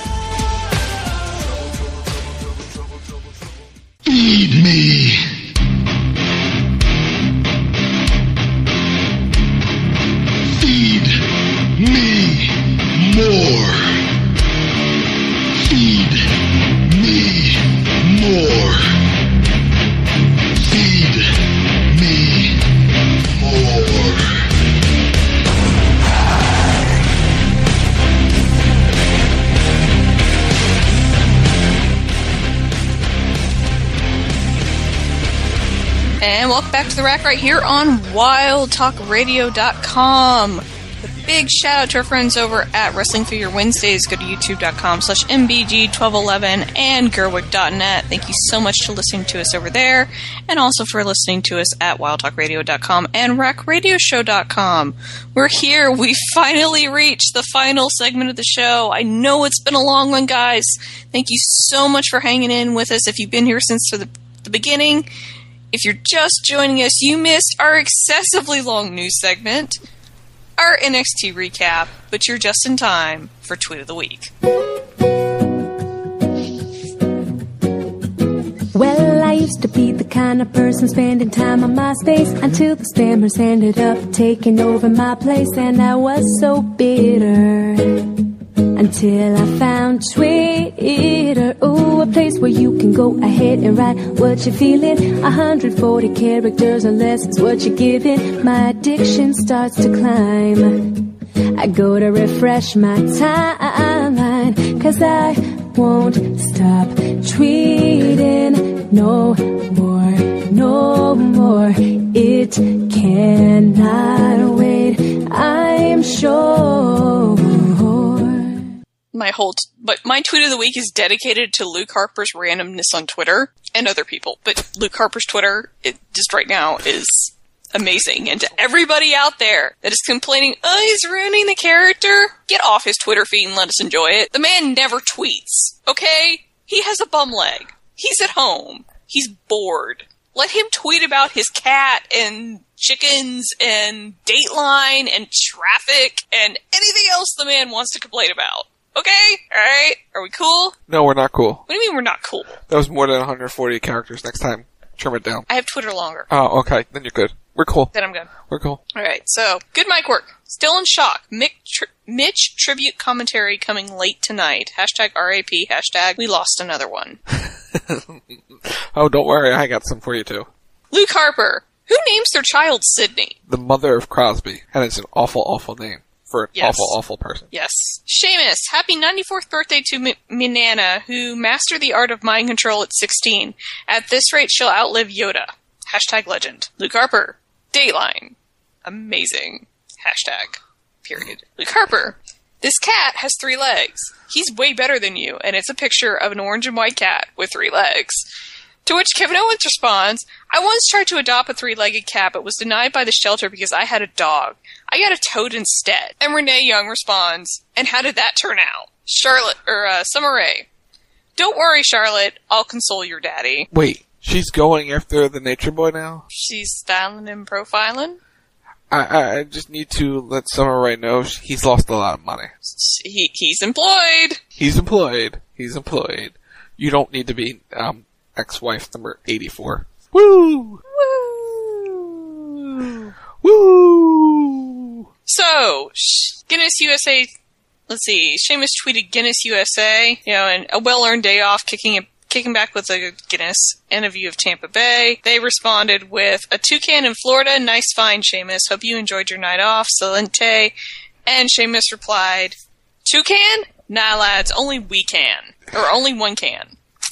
[SPEAKER 4] Feed me. Feed me more. Feed me more. Feed me more.
[SPEAKER 11] And welcome back to The Rack right here on wild talk radio dot com. A big shout out to our friends over at Wrestling Figure Wednesdays. Go to youtube dot com slash M B G twelve eleven and Gerwig dot net. Thank you so much for listening to us over there, and also for listening to us at wild talk radio dot com and rack radio show dot com. We're here. We finally reached the final segment of the show. I know it's been a long one, guys. Thank you so much for hanging in with us. If you've been here since the, the beginning, if you're just joining us, you missed our excessively long news segment, our N X T recap, but you're just in time for Tweet of the Week.
[SPEAKER 23] Well, I used to be the kind of person spending time on MySpace until the spammers ended up taking over my place, and I was so bitter. Until I found Twitter, ooh, a place where you can go ahead and write what you're feeling. one hundred forty characters or less is what you're giving. My addiction starts to climb. I go to refresh my timeline, cause I won't stop tweeting no more, no more. It cannot wait, I'm sure.
[SPEAKER 11] My whole, t- but my tweet of the week is dedicated to Luke Harper's randomness on Twitter and other people. But Luke Harper's Twitter, it just right now is amazing. And to everybody out there that is complaining, oh, he's ruining the character, get off his Twitter feed and let us enjoy it. The man never tweets, okay? He has a bum leg. He's at home. He's bored. Let him tweet about his cat and chickens and Dateline and traffic and anything else the man wants to complain about. Okay? Alright? Are we cool?
[SPEAKER 12] No, we're not cool.
[SPEAKER 11] What do you mean we're not cool?
[SPEAKER 12] That was more than one hundred forty characters. Next time, trim it down.
[SPEAKER 11] I have Twitter longer.
[SPEAKER 12] Oh, okay. Then you're good. We're cool.
[SPEAKER 11] Then I'm good.
[SPEAKER 12] We're cool.
[SPEAKER 11] Alright, so, good mic work. Still in shock. Mick tri- Mitch tribute commentary coming late tonight. Hashtag R A P. Hashtag we lost another one.
[SPEAKER 12] Oh, don't worry. I got some for you, too. Luke
[SPEAKER 11] Harper. Who names their child Sydney?
[SPEAKER 12] The mother of Crosby. And it's an awful, awful name for an
[SPEAKER 11] Yes.
[SPEAKER 12] awful, awful person.
[SPEAKER 11] Yes. Seamus, happy ninety-fourth birthday to M- Minana, who mastered the art of mind control at sixteen. At this rate, she'll outlive Yoda. Hashtag legend. Luke Harper. Dateline. Amazing. Hashtag. Period. Luke Harper. This cat has three legs. He's way better than you, and it's a picture of an orange and white cat with three legs. To which Kevin Owens responds, I once tried to adopt a three-legged cat, but was denied by the shelter because I had a dog. I got a toad instead. And Renee Young responds, and how did that turn out? Charlotte, or uh, Summer Rae. Don't worry, Charlotte. I'll console your daddy.
[SPEAKER 12] Wait, she's going after the Nature Boy now?
[SPEAKER 11] She's styling and profiling?
[SPEAKER 12] I, I, I just need to let Summer Rae know he's lost a lot of money.
[SPEAKER 11] He, he's employed.
[SPEAKER 12] He's employed. He's employed. You don't need to be um, ex-wife number eighty-four. Woo!
[SPEAKER 11] Woo!
[SPEAKER 12] Woo!
[SPEAKER 11] So, Guinness U S A... Let's see, Sheamus tweeted Guinness U S A, you know, and a well-earned day off, kicking it, kicking back with a Guinness and a view of Tampa Bay. They responded with a toucan in Florida, nice find, Sheamus. Hope you enjoyed your night off, Salente. And Sheamus replied, toucan? Nah, lads, only we can. Or only one can.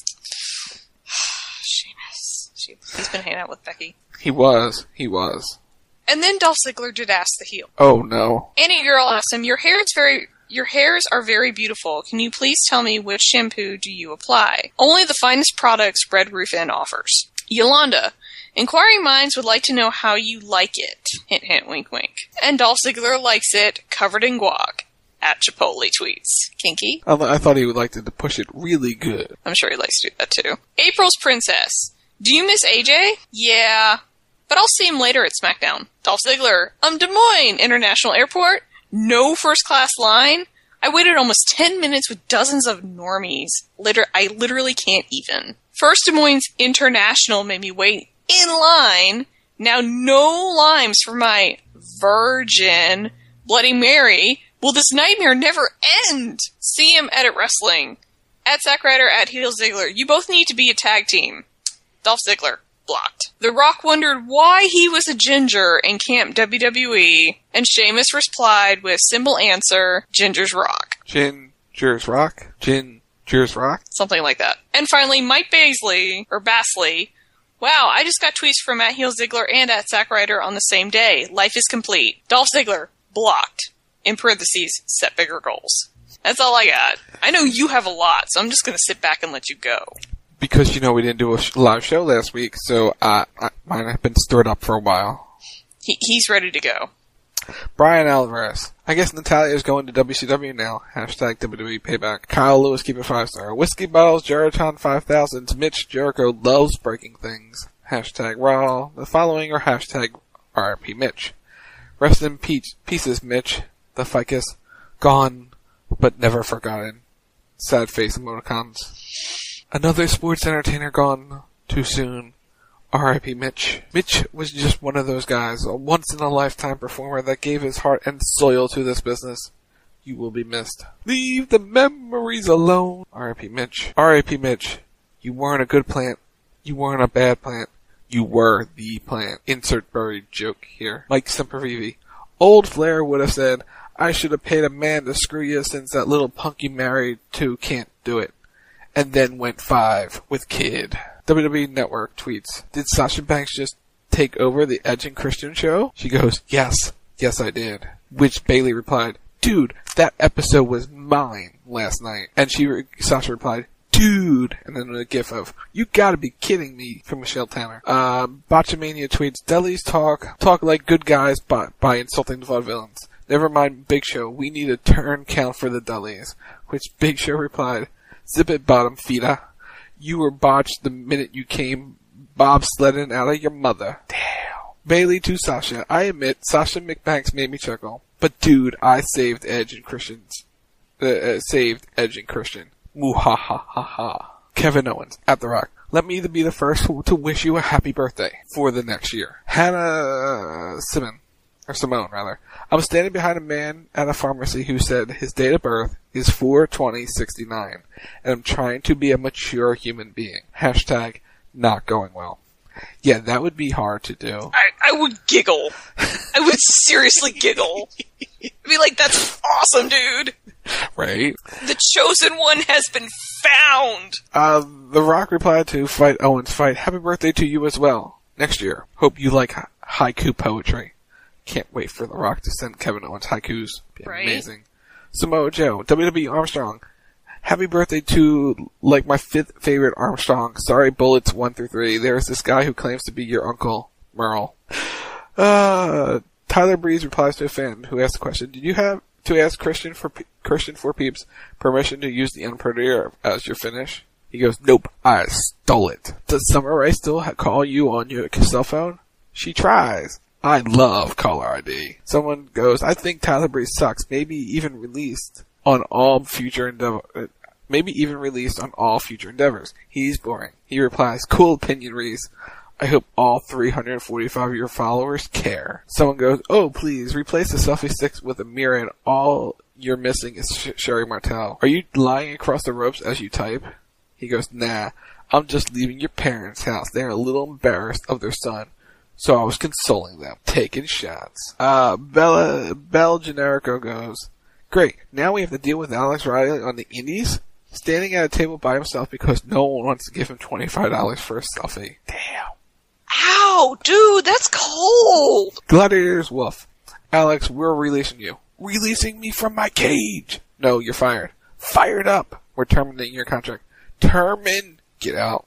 [SPEAKER 11] Sheamus. He's been hanging out with Becky.
[SPEAKER 12] He was. He was.
[SPEAKER 11] And then Dolph Ziggler did ask the heel.
[SPEAKER 12] Oh, no.
[SPEAKER 11] Annie Girl asked him, your hair is very... Your hairs are very beautiful. Can you please tell me which shampoo do you apply? Only the finest products Red Roof Inn offers. Yolanda. Inquiring minds would like to know how you like it. Hint, hint, wink, wink. And Dolph Ziggler likes it covered in guac. At Chipotle tweets. Kinky?
[SPEAKER 12] I, th- I thought he would like to push it really good.
[SPEAKER 11] I'm sure he likes to do that too. April's Princess. Do you miss A J? Yeah. But I'll see him later at SmackDown. Dolph Ziggler. Um, Des Moines International Airport. No first-class line? I waited almost ten minutes with dozens of normies. Liter- I literally can't even. First Des Moines International made me wait in line. Now no limes for my Virgin Bloody Mary. Will this nightmare never end? C M Edit Wrestling. At Zack Ryder, at Heel Ziggler. You both need to be a tag team. Dolph Ziggler. Blocked. The Rock wondered why he was a ginger in Camp W W E, and Sheamus replied with simple answer, Ginger's Rock.
[SPEAKER 12] Ginger's Rock? Ginger's Rock?
[SPEAKER 11] Something like that. And finally, Mike Baisley, or Basley. Wow, I just got tweets from at Heel Ziggler and at Zack Ryder on the same day. Life is complete. Dolph Ziggler. Blocked. In parentheses, set bigger goals. That's all I got. I know you have a lot, so I'm just going to sit back and let you go.
[SPEAKER 12] Because, you know, we didn't do a sh- live show last week, so uh, I, mine have been stored up for a while.
[SPEAKER 11] He, he's ready to go.
[SPEAKER 12] Brian Alvarez. I guess Natalia is going to W C W now. Hashtag W W E Payback. Kyle Lewis, keep it five star. Whiskey Bottles, Jeriton five thousand. Mitch Jericho loves breaking things. Hashtag Raw. The following are hashtag R I P Mitch. Rest in peace, pieces, Mitch. The ficus. Gone, but never forgotten. Sad face emoticons. Another sports entertainer gone too soon. R I P Mitch. Mitch was just one of those guys, a once-in-a-lifetime performer that gave his heart and soul to this business. You will be missed. Leave the memories alone. R I P Mitch. R I P Mitch. You weren't a good plant. You weren't a bad plant. You were the plant. Insert buried joke here. Mike Sempervive. Old Flair would have said, I should have paid a man to screw you since that little punk you married to can't do it. And then went five with Kid. W W E Network tweets, did Sasha Banks just take over the Edge and Christian show? She goes, yes, yes I did. Which Bayley replied, dude, that episode was mine last night. And she, re- Sasha replied, dude, and then a gif of, you gotta be kidding me, from Michelle Tanner. Uh, Botchamania tweets, Delis talk, talk like good guys by, by insulting the vaudevillains. Never mind Big Show, we need a turn count for the Dudleys. Which Big Show replied, zip it bottom feeder. You were botched the minute you came bobsledding out of your mother. Damn. Bayley to Sasha. I admit, Sasha McBanks made me chuckle. But dude, I saved Edge and Christians. Uh, uh, saved Edge and Christian. Moo-ha-ha-ha-ha. Kevin Owens, at The Rock. Let me be the first to wish you a happy birthday for the next year. Hannah Simon. Or Simone, rather. I was standing behind a man at a pharmacy who said his date of birth is four twenty sixty-nine, and I'm trying to be a mature human being. Hashtag not going well. Yeah, that would be hard to do.
[SPEAKER 11] I, I would giggle. I would seriously giggle. I'd be like, that's awesome, dude.
[SPEAKER 12] Right?
[SPEAKER 11] The chosen one has been found.
[SPEAKER 12] Uh, The Rock replied to Fight Owens Fight, happy birthday to you as well. Next year. Hope you like ha- haiku poetry. Can't wait for The Rock to send Kevin Owens haikus. Be
[SPEAKER 11] right?
[SPEAKER 12] Amazing. Samoa Joe, W W E Armstrong. Happy birthday to, like, my fifth favorite Armstrong. Sorry, bullets one through three. There's this guy who claims to be your uncle, Merle. Uh, Tyler Breeze replies to a fan who asked the question, did you have to ask Christian for Christian for Peeps permission to use the Unpredator as your finish? He goes, nope, I stole it. Does Summer Rae still ha- call you on your cell phone? She tries. I love caller I D. Someone goes, I think Tyler Breeze sucks. Maybe even released on all future endeavor. Maybe even released on all future endeavors. He's boring. He replies, cool opinion, Reese. I hope all three hundred forty-five of your followers care. Someone goes, oh, please, replace the selfie sticks with a mirror and all you're missing is Sh- Sherry Martel. Are you lying across the ropes as you type? He goes, nah, I'm just leaving your parents' house. They're a little embarrassed of their son. So I was consoling them, taking shots. Uh, Bella, Belle Generico goes, great, now we have to deal with Alex Riley on the indies? Standing at a table by himself because no one wants to give him twenty-five dollars for a selfie. Damn.
[SPEAKER 11] Ow, dude, that's cold!
[SPEAKER 12] Gladiator's Wolf. Alex, we're releasing you. Releasing me from my cage! No, you're fired. Fired up! We're terminating your contract. Termin! Get out.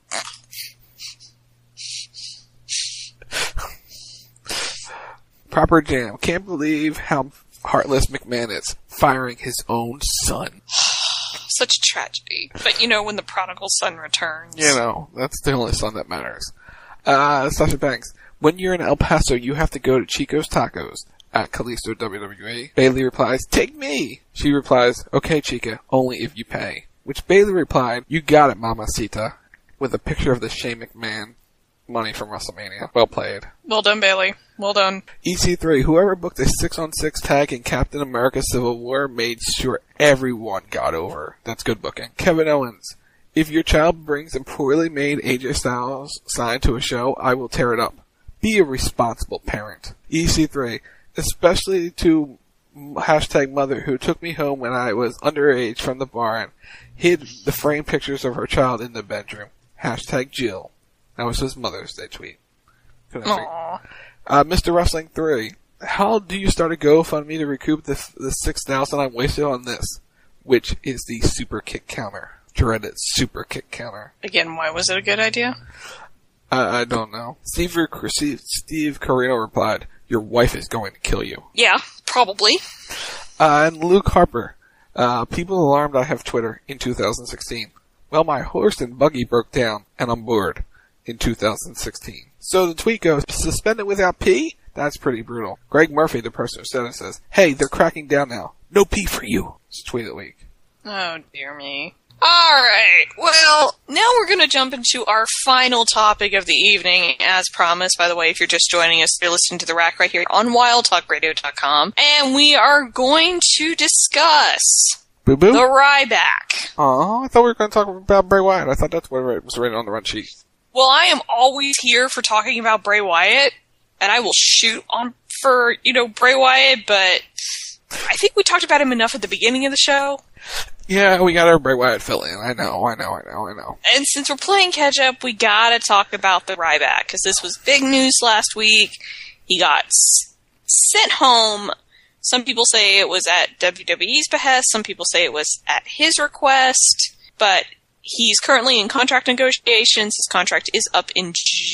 [SPEAKER 12] Proper Jam. Can't believe how heartless McMahon is. Firing his own son.
[SPEAKER 11] Such a tragedy. But you know, when the prodigal son returns.
[SPEAKER 12] You know, that's the only son that matters. Uh, Sasha Banks. When you're in El Paso, you have to go to Chico's Tacos at Kalisto W W E. Bailey replies, take me! She replies, okay, Chica, only if you pay. Which Bailey replied, you got it, Mamacita, with a picture of the Shane McMahon money from WrestleMania. Well played.
[SPEAKER 11] Well done, Bailey. Well done.
[SPEAKER 12] E C three, whoever booked a six on six tag in Captain America Civil War made sure everyone got over. That's good booking. Kevin Owens, if your child brings a poorly made A J Styles sign to a show, I will tear it up. Be a responsible parent. E C three, especially to hashtag mother who took me home when I was underage from the bar and hid the framed pictures of her child in the bedroom. Hashtag Jill. That was his Mother's Day tweet.
[SPEAKER 11] Aww.
[SPEAKER 12] Uh, Mister Wrestling three. How do you start a GoFundMe to recoup the the six thousand I wasted on this? Which is the super kick counter. Dreaded super kick counter.
[SPEAKER 11] Again, why was it a good idea?
[SPEAKER 12] I, I don't know. Steve, Steve Carino replied, your wife is going to kill you.
[SPEAKER 11] Yeah, probably.
[SPEAKER 12] Uh, and Luke Harper. Uh, people alarmed I have Twitter in two thousand sixteen. Well, my horse and buggy broke down, and I'm bored in two thousand sixteen. So the tweet goes, suspended without pee? That's pretty brutal. Greg Murphy, the person who said it, says, hey, they're cracking down now. No pee for you. It's tweet of the week.
[SPEAKER 11] Oh, dear me. Alright, well, now we're going to jump into our final topic of the evening, as promised. By the way, if you're just joining us, you're listening to The Rack right here on wild talk radio dot com, and we are going to discuss
[SPEAKER 12] Boo boo?
[SPEAKER 11] the Ryback.
[SPEAKER 12] Oh, I thought we were going to talk about Bray Wyatt. I thought that's what it was written on the run sheet.
[SPEAKER 11] Well, I am always here for talking about Bray Wyatt, and I will shoot on for, you know, Bray Wyatt, but I think we talked about him enough at the beginning of the show.
[SPEAKER 12] Yeah, we got our Bray Wyatt fill in. I know, I know, I know, I know.
[SPEAKER 11] And since we're playing catch-up, we gotta talk about the Ryback, because this was big news last week. He got s- sent home. Some people say it was at W W E's behest. Some people say it was at his request. But he's currently in contract negotiations. His contract is up in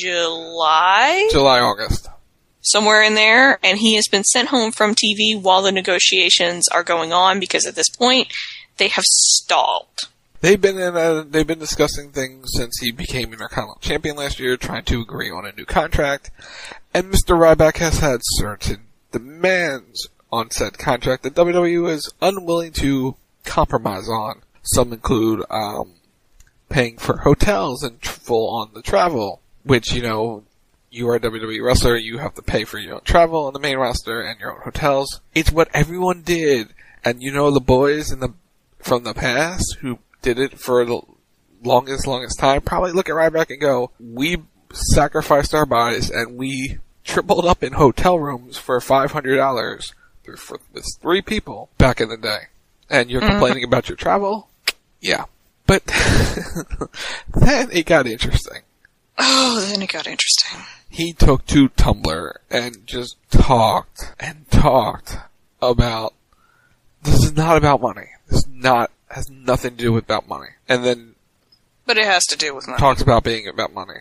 [SPEAKER 11] July?
[SPEAKER 12] July, August.
[SPEAKER 11] Somewhere in there. And he has been sent home from T V while the negotiations are going on, because at this point, they have stalled.
[SPEAKER 12] They've been in a, they've been discussing things since he became Intercontinental Champion last year, trying to agree on a new contract. And Mister Ryback has had certain demands on said contract that W W E is unwilling to compromise on. Some include um, paying for hotels and tr- full on the travel, which, you know, you are a W W E wrestler, you have to pay for your own travel on the main roster and your own hotels. It's what everyone did. And you know the boys in the from the past who did it for the longest, longest time probably look at Ryback and go, we sacrificed our bodies and we tripled up in hotel rooms for five hundred dollars for this three people back in the day. And you're mm-hmm. complaining about your travel? Yeah. But then it got interesting.
[SPEAKER 11] Oh, then it got interesting.
[SPEAKER 12] He took to Tumblr and just talked and talked about, this is not about money. This is not has nothing to do with about money. And then
[SPEAKER 11] But it has to do with money.
[SPEAKER 12] talks about being about money.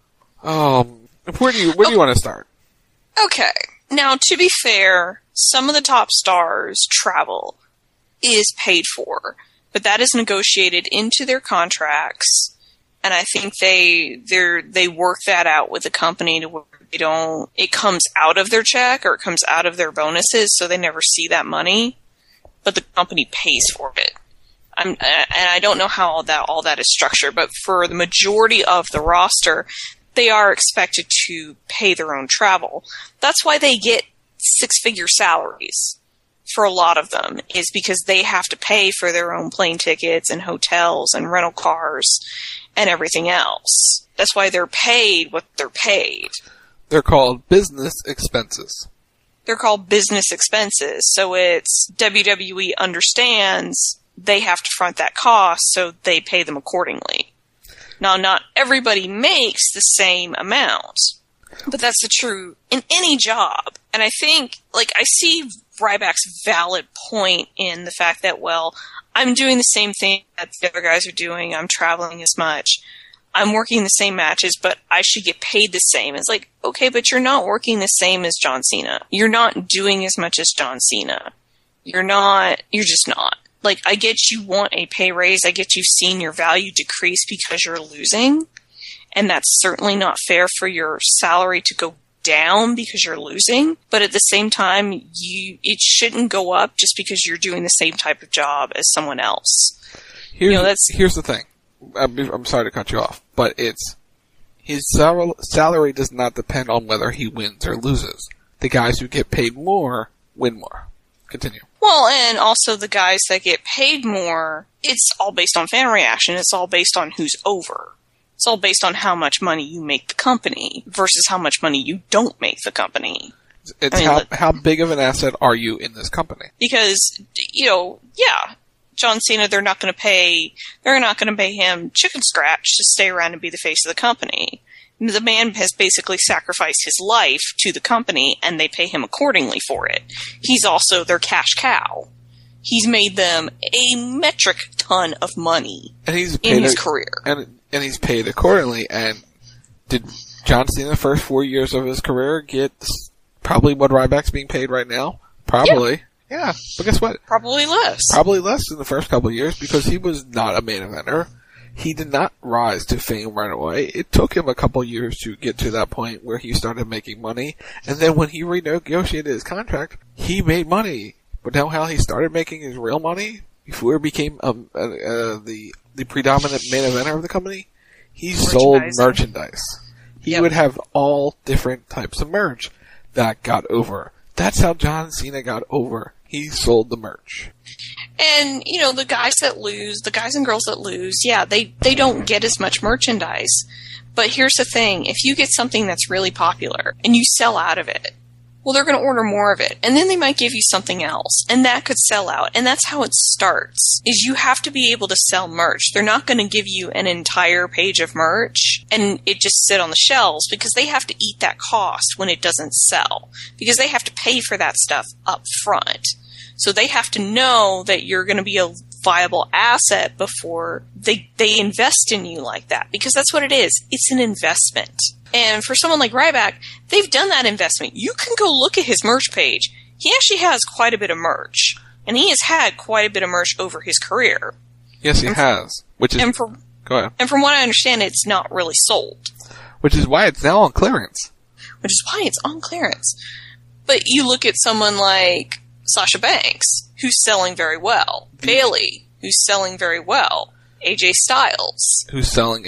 [SPEAKER 12] Um, where do you where do you want to start?
[SPEAKER 11] Okay. Now, to be fair, some of the top stars' travel is paid for, but that is negotiated into their contracts, and I think they they they work that out with the company to where they don't. It comes out of their check or it comes out of their bonuses, so they never see that money, but the company pays for it. I'm, and I don't know how all that all that is structured, but for the majority of the roster, they are expected to pay their own travel. That's why they get six-figure salaries for a lot of them, is because they have to pay for their own plane tickets and hotels and rental cars and everything else. That's why they're paid what they're paid.
[SPEAKER 12] They're called business expenses.
[SPEAKER 11] They're called business expenses. So it's W W E understands they have to front that cost, so they pay them accordingly. Now, not everybody makes the same amount, but that's the true in any job. And I think, like, I see Ryback's valid point in the fact that, well, I'm doing the same thing that the other guys are doing. I'm traveling as much. I'm working the same matches, but I should get paid the same. It's like, okay, but you're not working the same as John Cena. You're not doing as much as John Cena. You're not, you're just not. Like, I get you want a pay raise. I get you've seen your value decrease because you're losing. And that's certainly not fair for your salary to go down because you're losing. But at the same time, you it shouldn't go up just because you're doing the same type of job as someone else.
[SPEAKER 12] Here's,
[SPEAKER 11] you know, that's
[SPEAKER 12] here's the thing. I'm, I'm sorry to cut you off, but it's his sal- salary does not depend on whether he wins or loses. The guys who get paid more win more. Continue.
[SPEAKER 11] Well, and also the guys that get paid more, it's all based on fan reaction. It's all based on who's over. It's all based on how much money you make the company versus how much money you don't make the company.
[SPEAKER 12] It's
[SPEAKER 11] I mean,
[SPEAKER 12] how,
[SPEAKER 11] like,
[SPEAKER 12] how big of an asset are you in this company?
[SPEAKER 11] Because, you know, yeah, John Cena, they're not going to pay, they're not going to pay him chicken scratch to stay around and be the face of the company. The man has basically sacrificed his life to the company, and they pay him accordingly for it. He's also their cash cow. He's made them a metric ton of money
[SPEAKER 12] and he's
[SPEAKER 11] in his
[SPEAKER 12] a,
[SPEAKER 11] career.
[SPEAKER 12] And and he's paid accordingly. And did John Cena the first four years of his career get probably what Ryback's being paid right now? Probably. Yeah. yeah. But guess what?
[SPEAKER 11] Probably less.
[SPEAKER 12] Probably less in the first couple of years because he was not a main eventer. He did not rise to fame right away. It took him a couple years to get to that point where he started making money. And then when he renegotiated his contract, he made money. But now how he started making his real money, before he became um, uh, uh, the the predominant main eventer of the company, he sold merchandise. He yep. would have all different types of merch that got over. That's how John Cena got over. He sold the merch.
[SPEAKER 11] And, you know, the guys that lose, the guys and girls that lose, yeah, they, they don't get as much merchandise. But here's the thing. If you get something that's really popular and you sell out of it, well, they're going to order more of it. And then they might give you something else. And that could sell out. And that's how it starts, is you have to be able to sell merch. They're not going to give you an entire page of merch and it just sit on the shelves, because they have to eat that cost when it doesn't sell. Because they have to pay for that stuff up front. So they have to know that you're going to be a viable asset before they they invest in you like that. Because that's what it is. It's an investment. And for someone like Ryback, they've done that investment. You can go look at his merch page. He actually has quite a bit of merch. And he has had quite a bit of merch over his career.
[SPEAKER 12] Yes, he
[SPEAKER 11] and
[SPEAKER 12] has. Which is
[SPEAKER 11] and for,
[SPEAKER 12] go ahead.
[SPEAKER 11] And from what I understand, it's not really sold.
[SPEAKER 12] Which is why it's now on clearance.
[SPEAKER 11] Which is why it's on clearance. But you look at someone like Sasha Banks, who's selling very well. Bayley, who's selling very well. A J Styles,
[SPEAKER 12] who's selling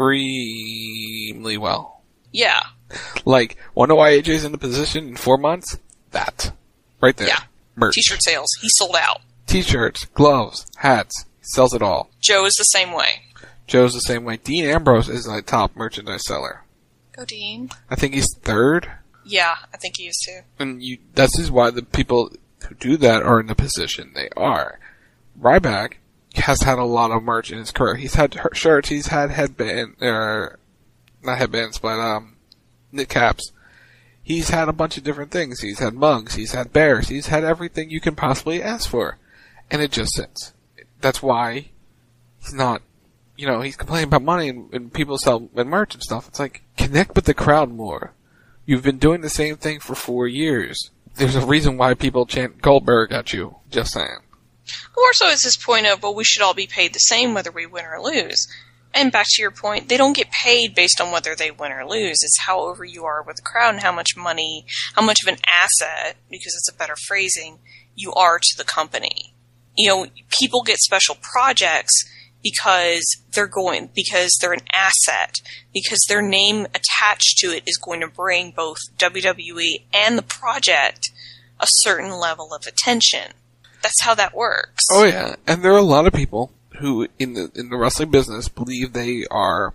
[SPEAKER 12] extremely well.
[SPEAKER 11] Yeah.
[SPEAKER 12] Like, wonder why A J's in the position in four months? That. Right there.
[SPEAKER 11] Yeah.
[SPEAKER 12] Merch.
[SPEAKER 11] T-shirt sales. He sold out.
[SPEAKER 12] T-shirts, gloves, hats. He sells it all.
[SPEAKER 11] Joe is the same way.
[SPEAKER 12] Joe's the same way. Dean Ambrose is a top merchandise seller.
[SPEAKER 11] Go Dean.
[SPEAKER 12] I think he's third.
[SPEAKER 11] Yeah, I think he is too.
[SPEAKER 12] And you, that's just why the people who do that are in the position they are. Ryback has had a lot of merch in his career. He's had shirts, he's had headband, or not headbands, but um, knit caps. He's had a bunch of different things. He's had mugs, he's had bears, he's had everything you can possibly ask for. And it just sits. that's why he's not, you know, he's complaining about money and, and people sell and merch and stuff. It's like, connect with the crowd more. You've been doing the same thing for four years. There's a reason why people chant Goldberg at you. Just saying.
[SPEAKER 11] More so it's this point of, well, we should all be paid the same whether we win or lose. And back to your point, they don't get paid based on whether they win or lose. It's however you are with the crowd and how much money, how much of an asset, because it's a better phrasing, you are to the company. You know, people get special projects because they're going, because they're an asset, because their name attached to it is going to bring both W W E and the project a certain level of attention. That's how that works.
[SPEAKER 12] Oh yeah, and there are a lot of people who in the in the wrestling business believe they are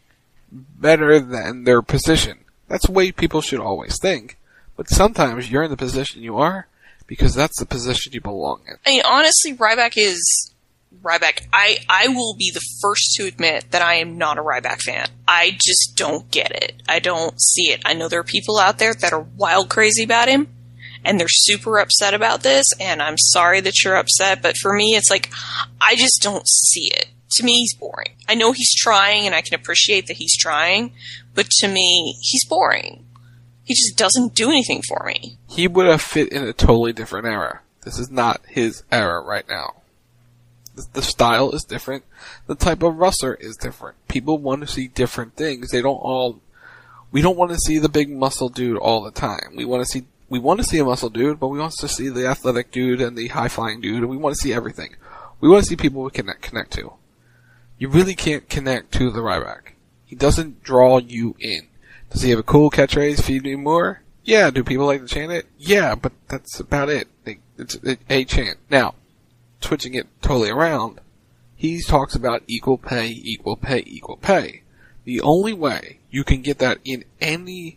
[SPEAKER 12] better than their position. That's the way people should always think. But sometimes you're in the position you are because that's the position you belong in.
[SPEAKER 11] I mean, honestly, Ryback is Ryback. I, I will be the first to admit that I am not a Ryback fan. I just don't get it. I don't see it. I know there are people out there that are wild crazy about him, and they're super upset about this, and I'm sorry that you're upset, but for me, it's like, I just don't see it. To me, he's boring. I know he's trying, and I can appreciate that he's trying, but to me, he's boring. He just doesn't do anything for me.
[SPEAKER 12] He would have fit in a totally different era. This is not his era right now. The, the style is different. The type of wrestler is different. People want to see different things. They don't all... We don't want to see the big muscle dude all the time. We want to see We want to see a muscle dude, but we want to see the athletic dude and the high-flying dude, and we want to see everything. We want to see people we can connect, connect to. You really can't connect to the Ryback. He doesn't draw you in. Does he have a cool catchphrase, feed me more? Yeah. Do people like to chant it? Yeah, but that's about it. It's a chant. Now, switching it totally around, he talks about equal pay, equal pay, equal pay. The only way you can get that in any,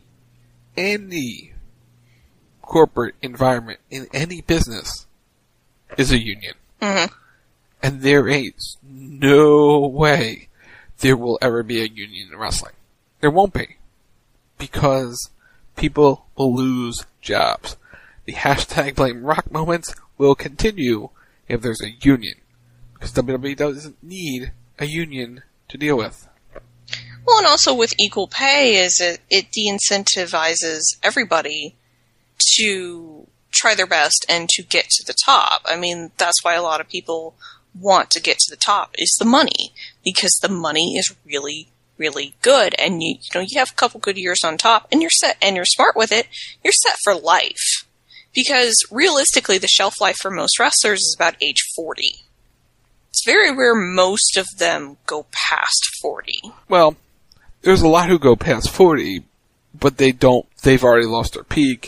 [SPEAKER 12] any corporate environment in any business is a union.
[SPEAKER 11] Mm-hmm.
[SPEAKER 12] And there ain't no way there will ever be a union in wrestling. There won't be. Because people will lose jobs. The hashtag blame rock moments will continue if there's a union. Because W W E doesn't need a union to deal with.
[SPEAKER 11] Well, and also with equal pay is it, it de-incentivizes everybody to try their best and to get to the top. I mean, that's why a lot of people want to get to the top, is the money. Because the money is really, really good. And you, you know, you have a couple good years on top and you're set, and you're smart with it, you're set for life. Because realistically, the shelf life for most wrestlers is about age forty. It's very rare most of them go past forty.
[SPEAKER 12] Well, there's a lot who go past forty, but they don't, they've already lost their peak.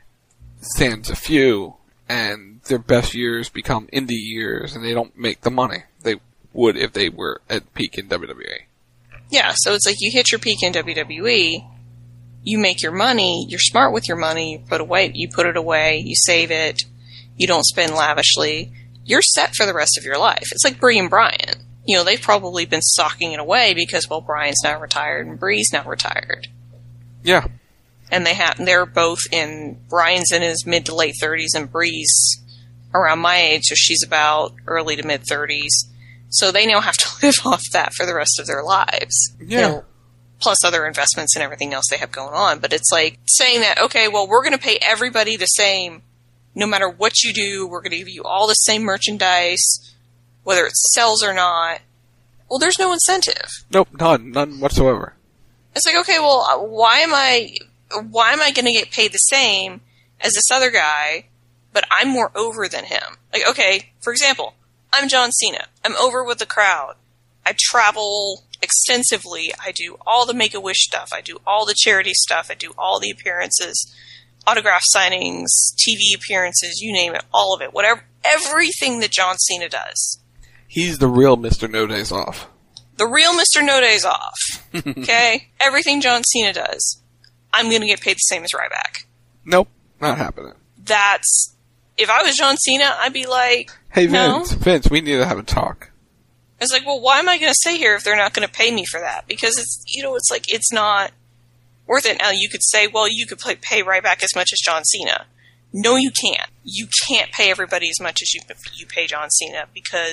[SPEAKER 12] Sans a few, and their best years become indie years, and they don't make the money they would if they were at peak in W W E.
[SPEAKER 11] Yeah, so it's like you hit your peak in W W E, you make your money, you're smart with your money, you put away, you put it away, you save it, you don't spend lavishly, you're set for the rest of your life. It's like Bree and Brian. You know, they've probably been socking it away because, well, Brian's now retired and Bree's now retired.
[SPEAKER 12] Yeah.
[SPEAKER 11] And they have, they're both in, Brian's in his mid to late thirties and Bree's around my age, so she's about early to mid thirties. So they now have to live off that for the rest of their lives.
[SPEAKER 12] Yeah.
[SPEAKER 11] You know, plus other investments and everything else they have going on. But it's like saying that, okay, well, we're going to pay everybody the same, no matter what you do, we're going to give you all the same merchandise, whether it sells or not. Well, there's no incentive.
[SPEAKER 12] Nope, none, none whatsoever.
[SPEAKER 11] It's like, okay, well, why am I... Why am I going to get paid the same as this other guy, but I'm more over than him? Like, okay, for example, I'm John Cena. I'm over with the crowd. I travel extensively. I do all the Make-A-Wish stuff. I do all the charity stuff. I do all the appearances, autograph signings, T V appearances, you name it, all of it. Whatever, everything that John Cena does.
[SPEAKER 12] He's the real Mister No Days Off.
[SPEAKER 11] The real Mister No Days Off. Okay? Everything John Cena does. I'm going to get paid the same as Ryback.
[SPEAKER 12] Nope, not happening.
[SPEAKER 11] That's... If I was John Cena, I'd be like,
[SPEAKER 12] hey,
[SPEAKER 11] no.
[SPEAKER 12] Vince, Vince, we need to have a talk.
[SPEAKER 11] It's like, well, why am I going to stay here if they're not going to pay me for that? Because it's, you know, it's like, it's not worth it. Now, you could say, well, you could pay Ryback as much as John Cena. No, you can't. You can't pay everybody as much as you, you pay John Cena because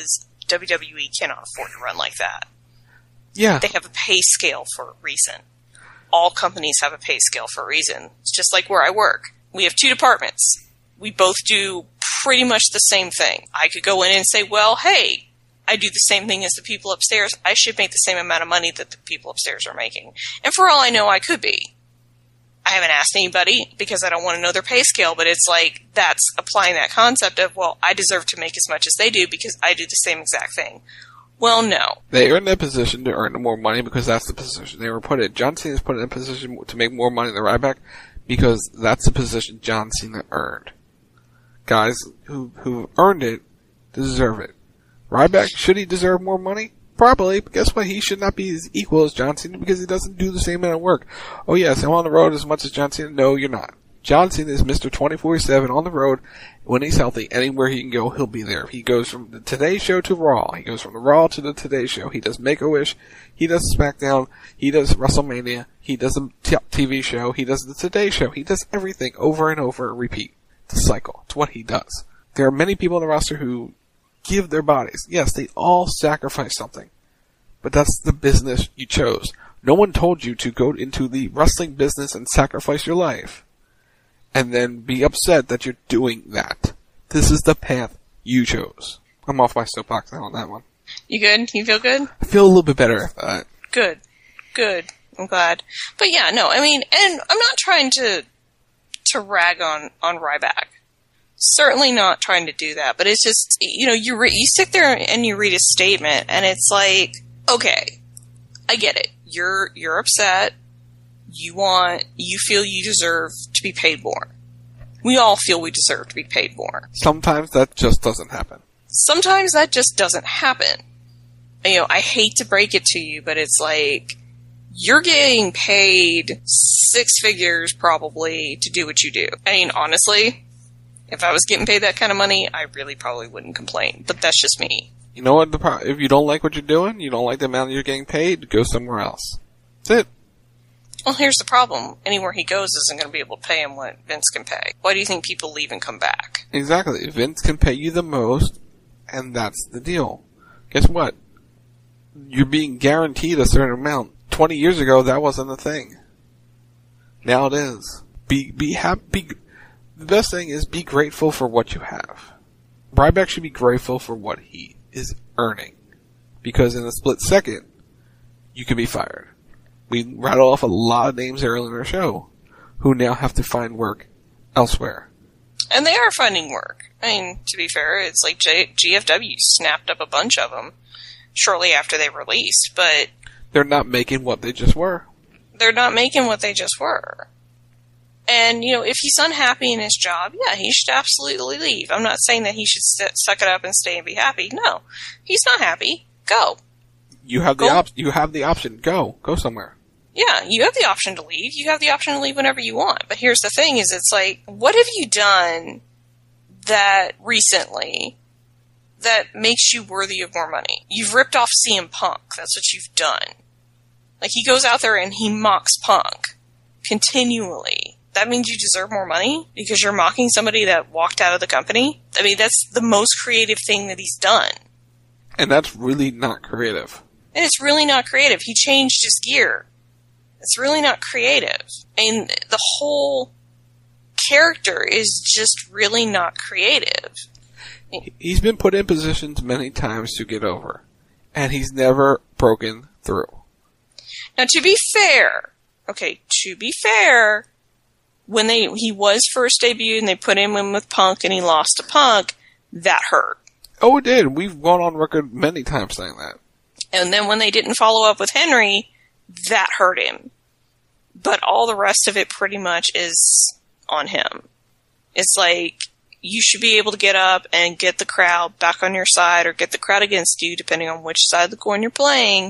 [SPEAKER 7] W W E cannot afford to run like that.
[SPEAKER 12] Yeah.
[SPEAKER 7] They have a pay scale for a reason. All companies have a pay scale for a reason. It's just like where I work. We have two departments. We both do pretty much the same thing. I could go in and say, well, hey, I do the same thing as the people upstairs. I should make the same amount of money that the people upstairs are making. And for all I know, I could be. I haven't asked anybody because I don't want to know their pay scale, but it's like that's applying that concept of, well, I deserve to make as much as they do because I do the same exact thing. Well, no.
[SPEAKER 12] They are in a position to earn more money because that's the position they were put in. John Cena is put in a position to make more money than Ryback because that's the position John Cena earned. Guys who who earned it deserve it. Ryback, should he deserve more money? Probably, but guess what? He should not be as equal as John Cena because he doesn't do the same amount of work. Oh yes, I'm on the road as much as John Cena. No, you're not. John Cena is Mister twenty-four seven on the road. When he's healthy, anywhere he can go, he'll be there. He goes from the Today Show to Raw. He goes from the Raw to the Today Show. He does Make-A-Wish. He does SmackDown. He does WrestleMania. He does a T V show. He does the Today Show. He does everything over and over and repeat. It's a cycle. It's what he does. There are many people in the roster who give their bodies. Yes, they all sacrifice something. But that's the business you chose. No one told you to go into the wrestling business and sacrifice your life. And then be upset that you're doing that. This is the path you chose. I'm off my soapbox now on that one.
[SPEAKER 7] You good? You feel good?
[SPEAKER 12] I feel a little bit better after that.
[SPEAKER 7] Good. Good. I'm glad. But yeah, no, I mean, and I'm not trying to to rag on, on Ryback. Certainly not trying to do that, but it's just, you know, you re- you sit there and you read a statement, and it's like, okay, I get it. You're you're upset. You want, you feel you deserve to be paid more. We all feel we deserve to be paid more.
[SPEAKER 12] Sometimes that just doesn't happen.
[SPEAKER 7] Sometimes that just doesn't happen. You know, I hate to break it to you, but it's like, you're getting paid six figures probably to do what you do. I mean, honestly, if I was getting paid that kind of money, I really probably wouldn't complain. But that's just me.
[SPEAKER 12] You know what? The pro- if you don't like what you're doing, you don't like the amount you're getting paid, go somewhere else. That's it.
[SPEAKER 7] Well, here's the problem. Anywhere he goes isn't going to be able to pay him what Vince can pay. Why do you think people leave and come back?
[SPEAKER 12] Exactly. Vince can pay you the most, and that's the deal. Guess what? You're being guaranteed a certain amount. Twenty years ago, that wasn't a thing. Now it is. Be be happy. The best thing is be grateful for what you have. Ryback should be grateful for what he is earning, because in a split second, you can be fired. We rattled off a lot of names earlier in our show who now have to find work elsewhere.
[SPEAKER 7] And they are finding work. I mean, to be fair, it's like J- G F W snapped up a bunch of them shortly after they released, but
[SPEAKER 12] they're not making what they just were.
[SPEAKER 7] They're not making what they just were. And, you know, if he's unhappy in his job, yeah, he should absolutely leave. I'm not saying that he should st- suck it up and stay and be happy. No. He's not happy. Go.
[SPEAKER 12] You have the
[SPEAKER 7] Go.
[SPEAKER 12] op- you have the option. Go. Go somewhere.
[SPEAKER 7] Yeah, you have the option to leave. You have the option to leave whenever you want. But here's the thing is it's like, what have you done that recently that makes you worthy of more money? You've ripped off C M Punk. That's what you've done. Like, he goes out there and he mocks Punk continually. That means you deserve more money because you're mocking somebody that walked out of the company? I mean, that's the most creative thing that he's done.
[SPEAKER 12] And that's really not creative.
[SPEAKER 7] And it's really not creative. He changed his gear. It's really not creative. I mean, the whole character is just really not creative.
[SPEAKER 12] He's been put in positions many times to get over, and he's never broken through.
[SPEAKER 7] Now, to be fair, okay, to be fair, when they he was first debuted and they put him in with Punk and he lost to Punk, that hurt.
[SPEAKER 12] Oh, it did. We've gone on record many times saying that.
[SPEAKER 7] And then when they didn't follow up with Henry, that hurt him. But all the rest of it pretty much is on him. It's like, you should be able to get up and get the crowd back on your side or get the crowd against you, depending on which side of the coin you're playing,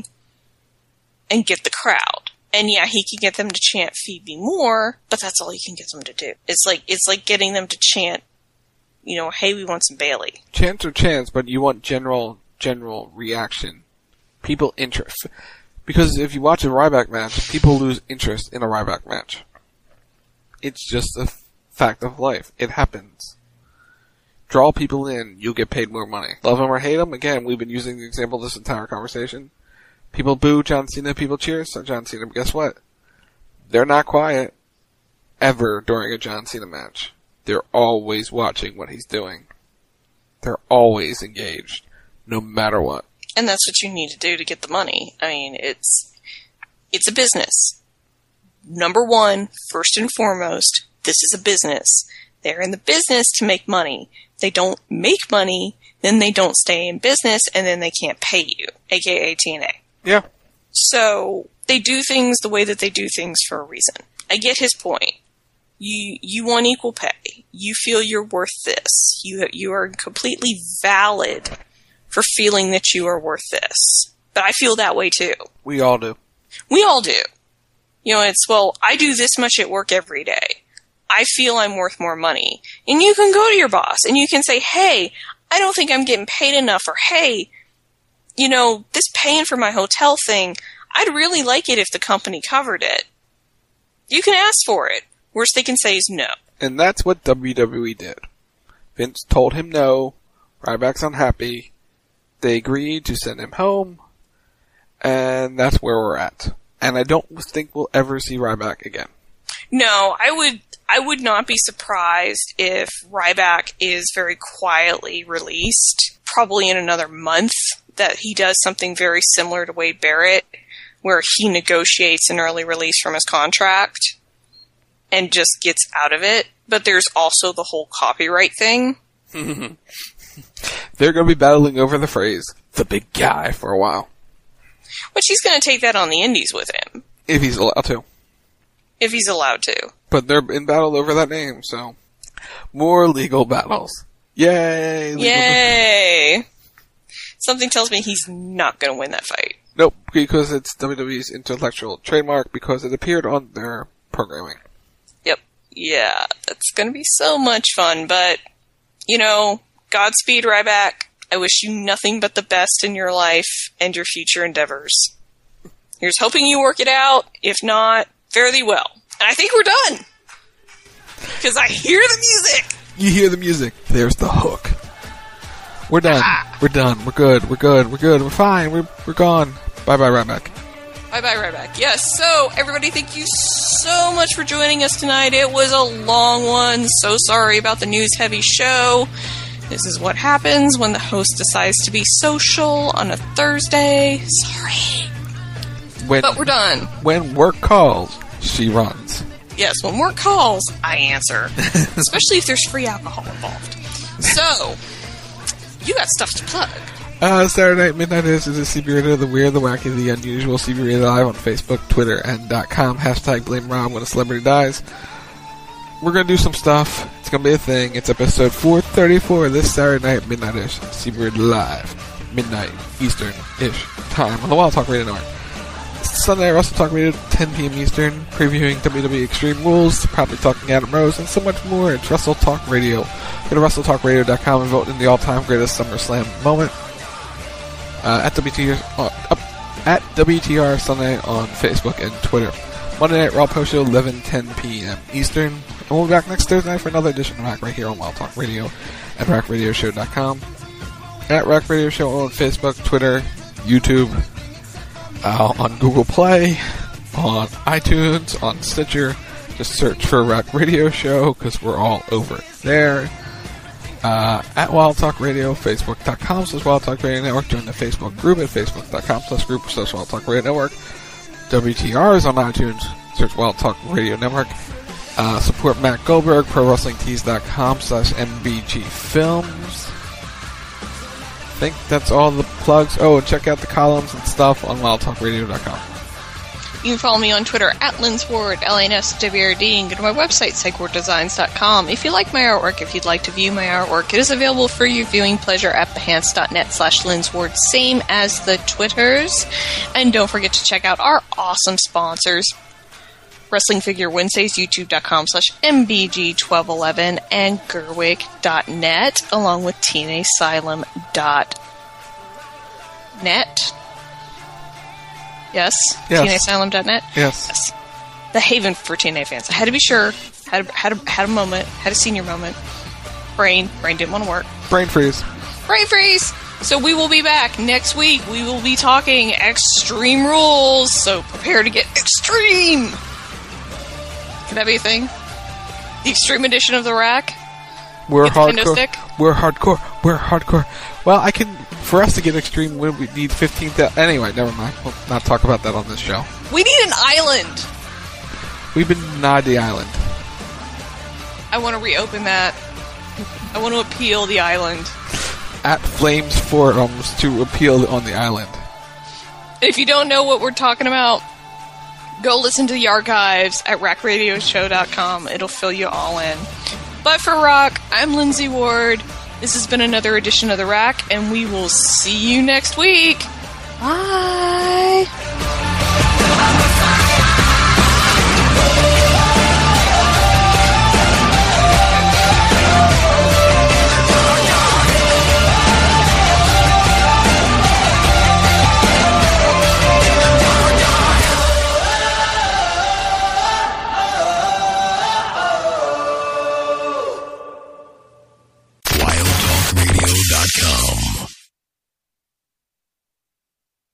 [SPEAKER 7] and get the crowd. And yeah, he can get them to chant "Feed me more," but that's all you can get them to do. It's like, it's like getting them to chant, you know, "Hey, we want some Bailey."
[SPEAKER 12] Chants are chants, but you want general, general reaction. People interest. Because if you watch a Ryback match, people lose interest in a Ryback match. It's just a f- fact of life. It happens. Draw people in, you'll get paid more money. Love him or hate him, again, we've been using the example this entire conversation. People boo John Cena, people cheer John Cena, but guess what? They're not quiet ever during a John Cena match. They're always watching what he's doing. They're always engaged, no matter what.
[SPEAKER 7] And that's what you need to do to get the money. I mean, it's it's a business. Number one, first and foremost, this is a business. They're in the business to make money. If they don't make money, then they don't stay in business, and then they can't pay you, aka T N A.
[SPEAKER 12] Yeah.
[SPEAKER 7] So they do things the way that they do things for a reason. I get his point. You you want equal pay. You feel you're worth this. You you are completely valid for feeling that you are worth this. But I feel that way too.
[SPEAKER 12] We all do.
[SPEAKER 7] We all do. You know, it's, well, I do this much at work every day. I feel I'm worth more money. And you can go to your boss and you can say, hey, I don't think I'm getting paid enough, or hey, you know, this paying for my hotel thing, I'd really like it if the company covered it. You can ask for it. Worst they can say is no.
[SPEAKER 12] And that's what W W E did. Vince told him no. Ryback's unhappy. They agreed to send him home. And that's where we're at. And I don't think we'll ever see Ryback again.
[SPEAKER 7] No, I would I would not be surprised if Ryback is very quietly released, probably in another month, that he does something very similar to Wade Barrett, where he negotiates an early release from his contract and just gets out of it. But there's also the whole copyright thing.
[SPEAKER 12] They're going to be battling over the phrase, the big guy, for a while.
[SPEAKER 7] Which he's going to take that on the indies with him.
[SPEAKER 12] If he's allowed to.
[SPEAKER 7] If he's allowed to.
[SPEAKER 12] But they're in battle over that name, so. More legal battles. Yay! Legal
[SPEAKER 7] Yay! Ba- Something tells me he's not going to win that fight.
[SPEAKER 12] Nope, because it's W W E's intellectual trademark, because it appeared on their programming.
[SPEAKER 7] Yep. Yeah, that's going to be so much fun, but, you know, Godspeed, Ryback. I wish you nothing but the best in your life and your future endeavors. Here's hoping you work it out. If not, fare thee well. And I think we're done. Because I hear the music.
[SPEAKER 12] You hear the music. There's the hook. We're done. Ah. We're done. We're good. We're good. We're good. We're fine. We're we're gone. Bye-bye, Ryback.
[SPEAKER 7] Bye-bye, Ryback. Yes, so, everybody, thank you so much for joining us tonight. It was a long one. So sorry about the news-heavy show. This is what happens when the host decides to be social on a Thursday. Sorry.
[SPEAKER 12] When,
[SPEAKER 7] but we're done.
[SPEAKER 12] When work calls, she runs.
[SPEAKER 7] Yes, when work calls, I answer. Especially if there's free alcohol involved. So, you got stuff to plug.
[SPEAKER 12] Uh, Saturday night, midnight is, is a C B Radio, the weird, the wacky, the unusual C B Radio Live on Facebook, Twitter, and .com. Hashtag blame Rob when a celebrity dies. We're going to do some stuff. It's going to be a thing. It's episode four thirty-four this Saturday night, midnight-ish. C B Radio Live, midnight, Eastern-ish time on the Wild Talk Radio Network. Sunday, Wrestle Talk Radio, ten p.m. Eastern, previewing W W E Extreme Rules, probably talking Adam Rose, and so much more. It's Wrestle Talk Radio. Go to wrestle talk radio dot com and vote in the all-time greatest SummerSlam moment. Uh, at W T R, uh, up, at W T R Sunday on Facebook and Twitter. Monday Night Raw post show, eleven ten p.m. Eastern. And we'll be back next Thursday night for another edition of Rack right here on Wild Talk Radio at rack radio show dot com. At Rack Radio Show on Facebook, Twitter, YouTube, uh, on Google Play, on iTunes, on Stitcher. Just search for Rack Radio Show because we're all over there. Uh, at Wild Talk Radio, facebook dot com slash Wild Talk Radio Network. Join the Facebook group at facebook dot com slash group slash Wild Talk Radio Network. W T R is on iTunes. Search Wild Talk Radio Network. Uh, support Matt Goldberg, pro wrestling tees dot com slash M B G Films. I think that's all the plugs. Oh, and check out the columns and stuff on wild talk radio dot com.
[SPEAKER 11] You can follow me on Twitter at Linsward, L A N S W R D, and go to my website, segward designs dot com. If you like my artwork, if you'd like to view my artwork, it is available for your viewing pleasure at behance dot net slash Linsward, same as the Twitters. And don't forget to check out our awesome sponsors, Wrestling Figure Wednesdays, youtube dot com slash M B G twelve eleven, and Gerwig dot net, along with teen asylum dot net. Yes?
[SPEAKER 12] Yes.
[SPEAKER 11] teen asylum dot net?
[SPEAKER 12] Yes.
[SPEAKER 11] Yes. The haven for T N A fans. I had to be sure. Had a, had a, had a moment. Had a senior moment. Brain. Brain didn't want to work.
[SPEAKER 12] Brain freeze.
[SPEAKER 11] Brain freeze! So we will be back next week. We will be talking Extreme Rules, so prepare to get extreme! Can that be a thing? The extreme edition of the rack?
[SPEAKER 12] We're
[SPEAKER 11] Get the kendo
[SPEAKER 12] hardcore.
[SPEAKER 11] stick?
[SPEAKER 12] We're hardcore. We're hardcore. Well, I can. For us to get extreme, we we need fifteen thousand. Anyway, never mind. We'll not talk about that on this show.
[SPEAKER 11] We need an island!
[SPEAKER 12] We've been denied the island.
[SPEAKER 11] I want to reopen that. I want to appeal the island.
[SPEAKER 12] At Flames Forums to appeal on the island.
[SPEAKER 11] If you don't know what we're talking about, go listen to the archives at rack radio show dot com. It'll fill you all in. But for Rock, I'm Lindsay Ward. This has been another edition of The Rack, and we will see you next week. Bye!
[SPEAKER 4] wild talk radio dot com